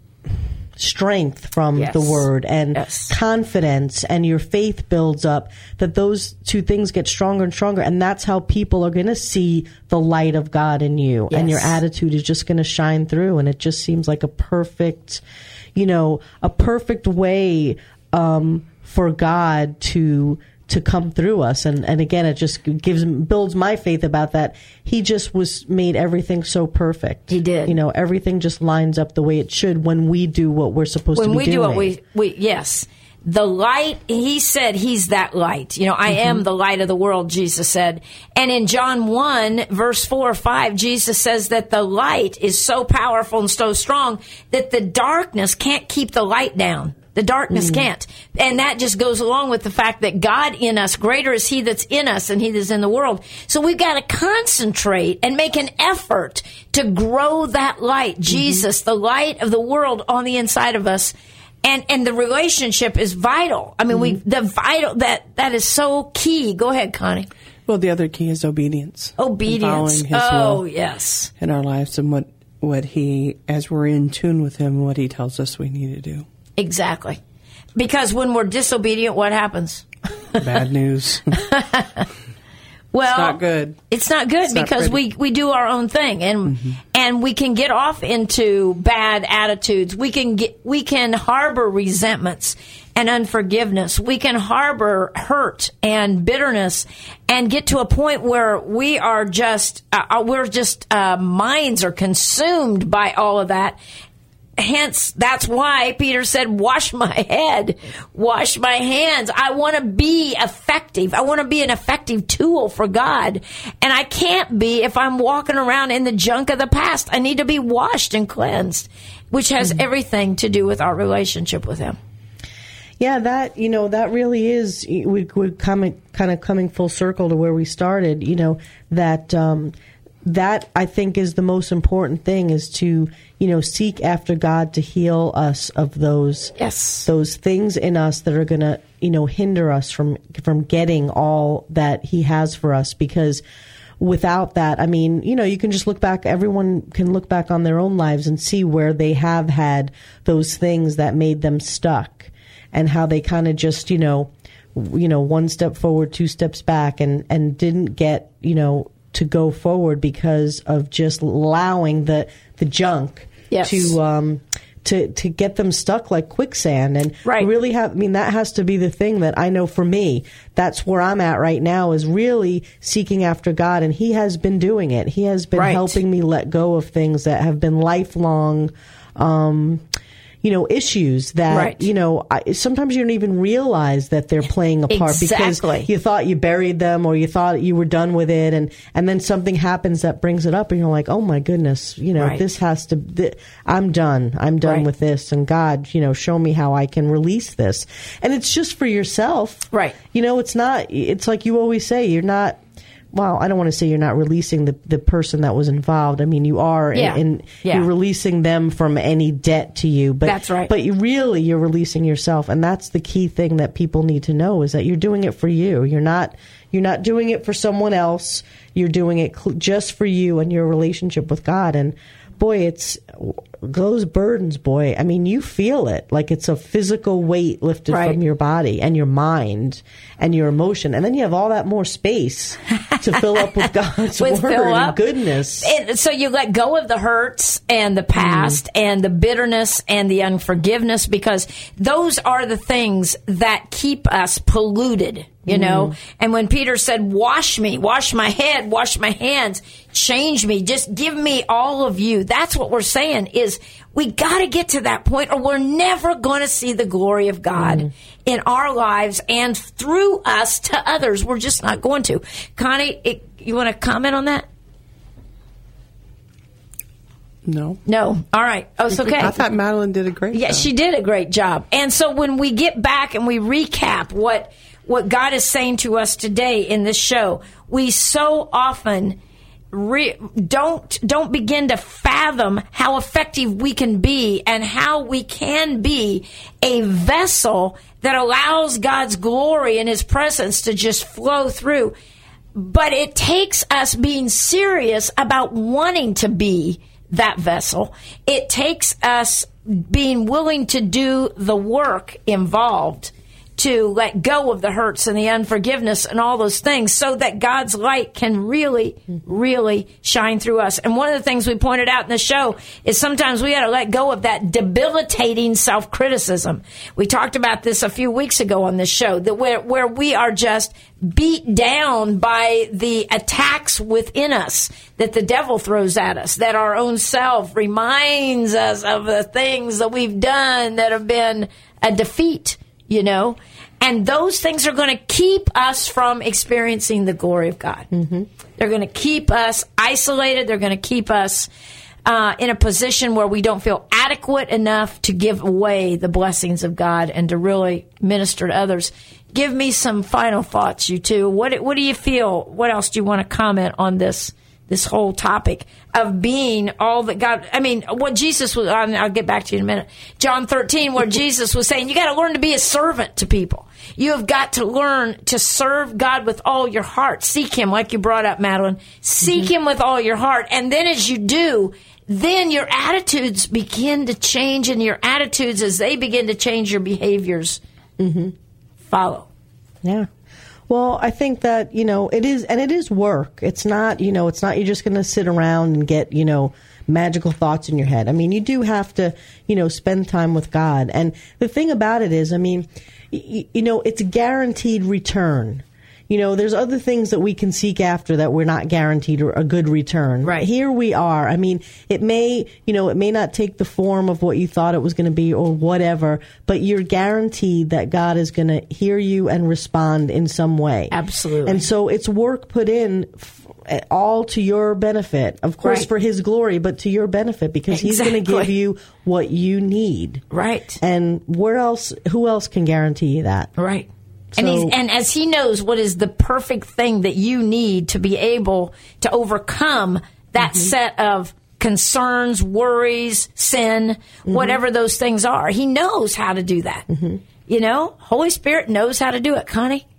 Speaker 4: strength from
Speaker 2: Yes.
Speaker 4: the Word and
Speaker 2: Yes.
Speaker 4: confidence, and your faith builds up, that those two things get stronger and stronger, and that's how people are going to see the light of God in you.
Speaker 2: Yes.
Speaker 4: And your attitude is just going to shine through, and it just seems like a perfect, you know, a perfect way um, for God to to come through us. And, and again, it just gives builds my faith about that. He just was made everything so perfect.
Speaker 2: He did.
Speaker 4: You know, everything just lines up the way it should when we do what we're supposed
Speaker 2: When
Speaker 4: to be
Speaker 2: we
Speaker 4: doing.
Speaker 2: do what we, we, yes. The light, he said he's that light. You know, I
Speaker 4: Mm-hmm.
Speaker 2: am the light of the world, Jesus said. And in John one, verse four or five, Jesus says that the light is so powerful and so strong that the darkness can't keep the light down. The darkness can't. And that just goes along with the fact that God in us, greater is he that's in us than he that's in the world. So we've got to concentrate and make an effort to grow that light, Jesus, the light of the world on the inside of us. And and the relationship is vital. I mean, we the vital, that that is so key. Go ahead, Connie.
Speaker 3: Well, the other key is obedience.
Speaker 2: Obedience.
Speaker 3: Following his
Speaker 2: Oh,
Speaker 3: will
Speaker 2: yes.
Speaker 3: in our lives, and what, what he, as we're in tune with him, what he tells us we need to do.
Speaker 2: Exactly. Because when we're disobedient, what happens?
Speaker 3: Bad news.
Speaker 2: Well,
Speaker 3: It's not good.
Speaker 2: It's not good
Speaker 3: It's not
Speaker 2: because we,
Speaker 3: pretty.
Speaker 2: we do our own thing, and
Speaker 3: Mm-hmm.
Speaker 2: and we can get off into bad attitudes. We can get we can harbor resentments and unforgiveness. We can harbor hurt and bitterness, and get to a point where we are just uh, we're just uh, minds are consumed by all of that. Hence, that's why Peter said, wash my head, wash my hands. I want to be effective. I want to be an effective tool for God. And I can't be if I'm walking around in the junk of the past. I need to be washed and cleansed, which has
Speaker 4: Mm-hmm.
Speaker 2: everything to do with our relationship with him.
Speaker 4: Yeah, that, you know, that really is, we, we're coming, kind of coming full circle to where we started, you know, that, um, that I think is the most important thing, is to, you know, seek after God to heal us of those,
Speaker 2: Yes.
Speaker 4: those things in us that are going to, you know, hinder us from, from getting all that he has for us. Because without that, I mean, you know, you can just look back, everyone can look back on their own lives and see where they have had those things that made them stuck, and how they kind of just, you know, you know, one step forward, two steps back, and, and didn't get, you know, to go forward because of just allowing the, the junk
Speaker 2: Yes.
Speaker 4: to, um, to, to get them stuck like quicksand. And
Speaker 2: Right.
Speaker 4: really have, I mean, that has to be the thing that I know for me, that's where I'm at right now, is really seeking after God. And he has been doing it. He has been
Speaker 2: Right.
Speaker 4: helping me let go of things that have been lifelong, um, you know, issues that,
Speaker 2: Right.
Speaker 4: you know, I, sometimes you don't even realize that they're playing a part
Speaker 2: Exactly.
Speaker 4: because you thought you buried them, or you thought you were done with it. And, and then something happens that brings it up, and you're like, oh my goodness, you know,
Speaker 2: Right.
Speaker 4: this has to, th- I'm done. I'm done
Speaker 2: Right.
Speaker 4: with this. And God, you know, show me how I can release this. And it's just for yourself.
Speaker 2: Right.
Speaker 4: You know, it's not, it's like you always say, you're not, well, I don't want to say you're not releasing the, the person that was involved. I mean, you are,
Speaker 2: Yeah.
Speaker 4: and
Speaker 2: Yeah.
Speaker 4: you're releasing them from any debt to you. But
Speaker 2: That's right.
Speaker 4: But you really, you're releasing yourself, and that's the key thing that people need to know, is that you're doing it for you. You're not, you're not doing it for someone else. You're doing it cl- just for you and your relationship with God. And boy, it's those burdens, boy, I mean, you feel it like it's a physical weight lifted
Speaker 2: Right.
Speaker 4: from your body and your mind and your emotion. And then you have all that more space to fill up with God's
Speaker 2: With
Speaker 4: word
Speaker 2: fill
Speaker 4: and
Speaker 2: up.
Speaker 4: goodness.
Speaker 2: And so you let go of the hurts and the past
Speaker 4: Mm.
Speaker 2: and the bitterness and the unforgiveness, because those are the things that keep us polluted, you
Speaker 4: Mm.
Speaker 2: know? And when Peter said, wash me, wash my head, wash my hands, change me, just give me all of you. That's what we're saying is we got to get to that point or we're never going to see the glory of God
Speaker 4: Mm.
Speaker 2: in our lives and through us to others. We're just not going to. Connie, it, you want to comment on that?
Speaker 3: No.
Speaker 2: No. All right. Oh, it's okay.
Speaker 3: I thought Madeline did a great
Speaker 2: Yeah,
Speaker 3: job.
Speaker 2: she did a great job. And so when we get back and we recap what what God is saying to us today in this show, we so often re- don't don't begin to fathom how effective we can be and how we can be a vessel that allows God's glory and His presence to just flow through. But it takes us being serious about wanting to be that vessel. It takes us being willing to do the work involved to let go of the hurts and the unforgiveness and all those things so that God's light can really, really shine through us. And one of the things we pointed out in the show is sometimes we got to let go of that debilitating self-criticism. We talked about this a few weeks ago on this show, that where, where we are just beat down by the attacks within us that the devil throws at us, that our own self reminds us of the things that we've done that have been a defeat, you know, and those things are going to keep us from experiencing the glory of God. Mm-hmm. They're going to keep us isolated. They're going to keep us uh, in a position where we don't feel adequate enough to give away the blessings of God and to really minister to others. Give me some final thoughts, you two. What what do you feel? What else do you want to comment on this this whole topic of being all that God, I mean, what Jesus was, I'll get back to you in a minute. John thirteen, where Jesus was saying, you got to learn to be a servant to people. You have got to learn to serve God with all your heart. Seek Him, like you brought up, Madeline. Seek mm-hmm. Him with all your heart. And then as you do, then your attitudes begin to change, and your attitudes, as they begin to change, your behaviors mm-hmm. follow.
Speaker 4: Yeah. Well, I think that, you know, it is, and it is work. It's not, you know, it's not you're just going to sit around and get, you know, magical thoughts in your head. I mean, you do have to, you know, spend time with God. And the thing about it is, I mean, y- you know, it's guaranteed return. You know, there's other things that we can seek after that we're not guaranteed a good return.
Speaker 2: Right.
Speaker 4: Here we are. I mean, it may, you know, it may not take the form of what you thought it was going to be or whatever, but you're guaranteed that God is going to hear you and respond in some way.
Speaker 2: Absolutely.
Speaker 4: And so it's work put in f- all to your benefit, of course,
Speaker 2: Right.
Speaker 4: for His glory, but to your benefit, because He's going to
Speaker 2: Exactly.
Speaker 4: give you what you need.
Speaker 2: Right.
Speaker 4: And where else, who else can guarantee you that?
Speaker 2: Right. And,
Speaker 4: So-
Speaker 2: he's, and as He knows what is the perfect thing that you need to be able to overcome that
Speaker 4: Mm-hmm.
Speaker 2: set of concerns, worries, sin,
Speaker 4: Mm-hmm.
Speaker 2: whatever those things are. He knows how to do that.
Speaker 4: Mm-hmm.
Speaker 2: You know, Holy Spirit knows how to do it, Connie.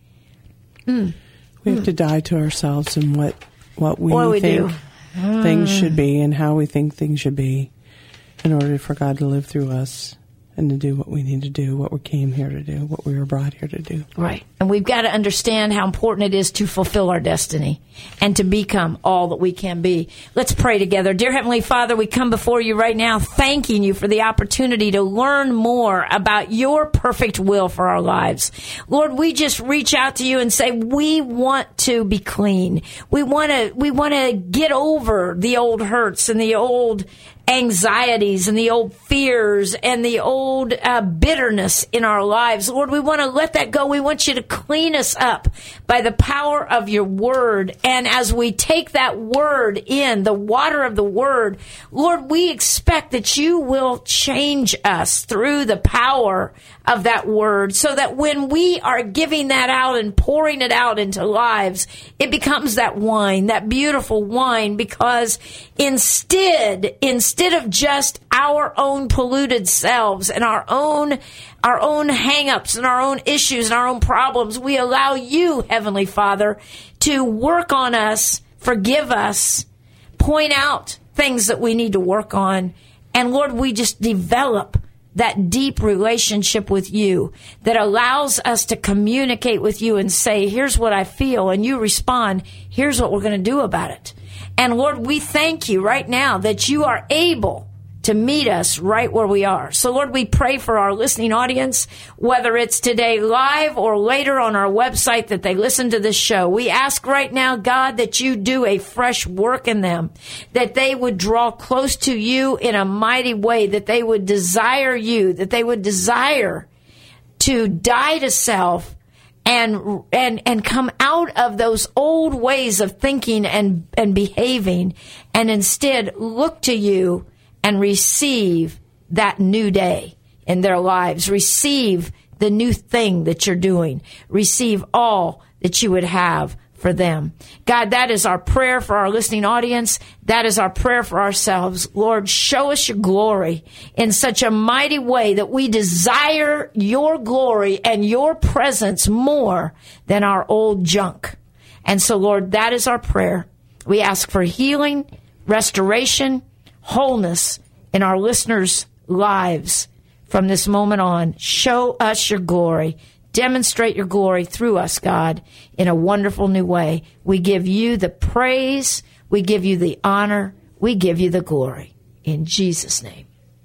Speaker 2: Mm.
Speaker 3: We have to die to ourselves and what what we
Speaker 2: What we
Speaker 3: think
Speaker 2: do.
Speaker 3: things should be and how we think things should be in order for God to live through us and to do what we need to do, what we came here to do, what we were brought here to do.
Speaker 2: Right. And we've got to understand how important it is to fulfill our destiny and to become all that we can be. Let's pray together. Dear Heavenly Father, we come before you right now thanking you for the opportunity to learn more about your perfect will for our lives. Lord, we just reach out to you and say we want to be clean. We want to we want to get over the old hurts and the old anxieties and the old fears and the old uh, bitterness in our lives. Lord, we want to let that go. We want you to clean us up by the power of your word. And as we take that word in, the water of the word, Lord, we expect that you will change us through the power of that word so that when we are giving that out and pouring it out into lives, it becomes that wine, that beautiful wine, because instead, instead of just our own polluted selves and our own our own hang-ups and our own issues and our own problems, we allow you, Heavenly Father, to work on us, forgive us, point out things that we need to work on, And Lord, we just develop that deep relationship with you that allows us to communicate with you and say, here's what I feel, and you respond, here's what we're going to do about it. And Lord, we thank you right now that you are able to meet us right where we are. So Lord, we pray for our listening audience, whether it's today live or later on our website that they listen to this show. We ask right now, God, that you do a fresh work in them, that they would draw close to you in a mighty way, that they would desire you, that they would desire to die to self and and and come out of those old ways of thinking and, and behaving, and instead look to you and receive that new day in their lives. Receive the new thing that you're doing. Receive all that you would have for them. God, that is our prayer for our listening audience. That is our prayer for ourselves. Lord, show us your glory in such a mighty way that we desire your glory and your presence more than our old junk. And so, Lord, that is our prayer. We ask for healing, restoration, wholeness in our listeners' lives from this moment on. Show us your glory. Demonstrate your glory through us, God, in a wonderful new way. We give you the praise. We give you the honor. We give you the glory. In Jesus' name,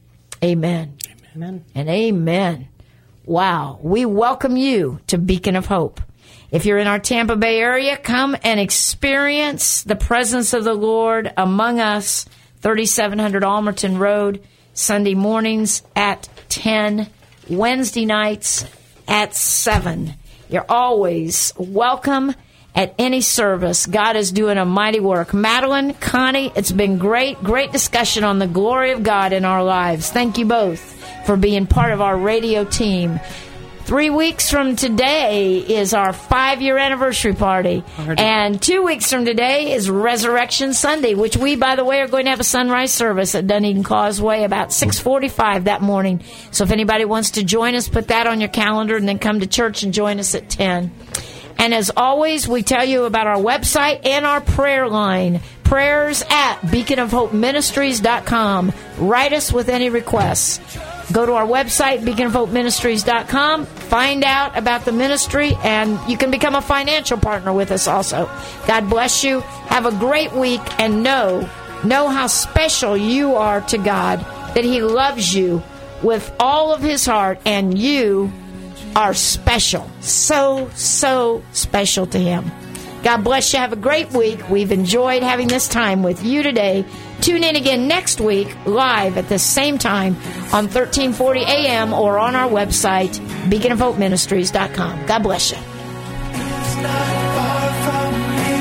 Speaker 2: amen.
Speaker 4: Amen.
Speaker 2: And amen. Wow. We welcome you to Beacon of Hope. If you're in our Tampa Bay area, come and experience the presence of the Lord among us. thirty-seven hundred Almerton Road, Sunday mornings at ten, Wednesday nights at seven. You're always welcome at any service. God is doing a mighty work. Madeline, Connie, it's been great, great discussion on the glory of God in our lives. Thank you both for being part of our radio team. Three weeks from today is our five-year anniversary party. Party. And two weeks from today is Resurrection Sunday, which we, by the way, are going to have a sunrise service at Dunedin Causeway about six forty-five that morning. So if anybody wants to join us, put that on your calendar and then come to church and join us at ten. And as always, we tell you about our website and our prayer line. Prayers at beacon of hope ministries dot com. Write us with any requests. Go to our website, beacon of hope ministries dot com. Find out about the ministry, and you can become a financial partner with us also. God bless you. Have a great week, and know, know how special you are to God, that He loves you with all of His heart, and you are special. So, so special to Him. God bless you. Have a great week. We've enjoyed having this time with you today. Tune in again next week, live at the same time on thirteen forty A M or on our website, beacon of hope ministries dot com. God bless you.
Speaker 1: It's not far from me.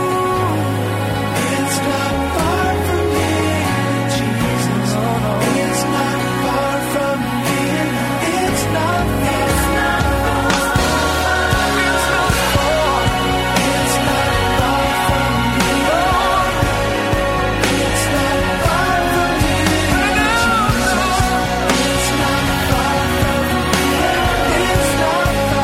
Speaker 1: It's not far from me, Jesus. It's not far from me. It's not far. It's not far. It's not far. It's not far from me. It's not far from me, Jesus. It's not far from me. It's not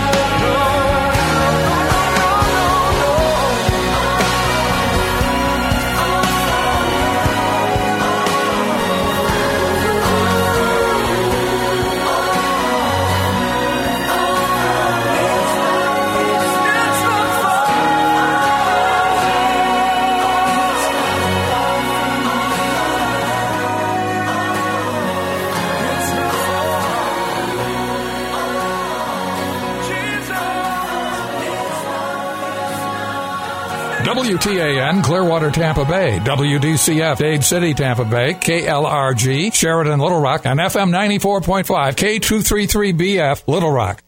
Speaker 6: W T A N, Clearwater, Tampa Bay. W D C F, Dade City, Tampa Bay. K L R G, Sheridan, Little Rock. And F M ninety-four point five, K two thirty-three B F, Little Rock.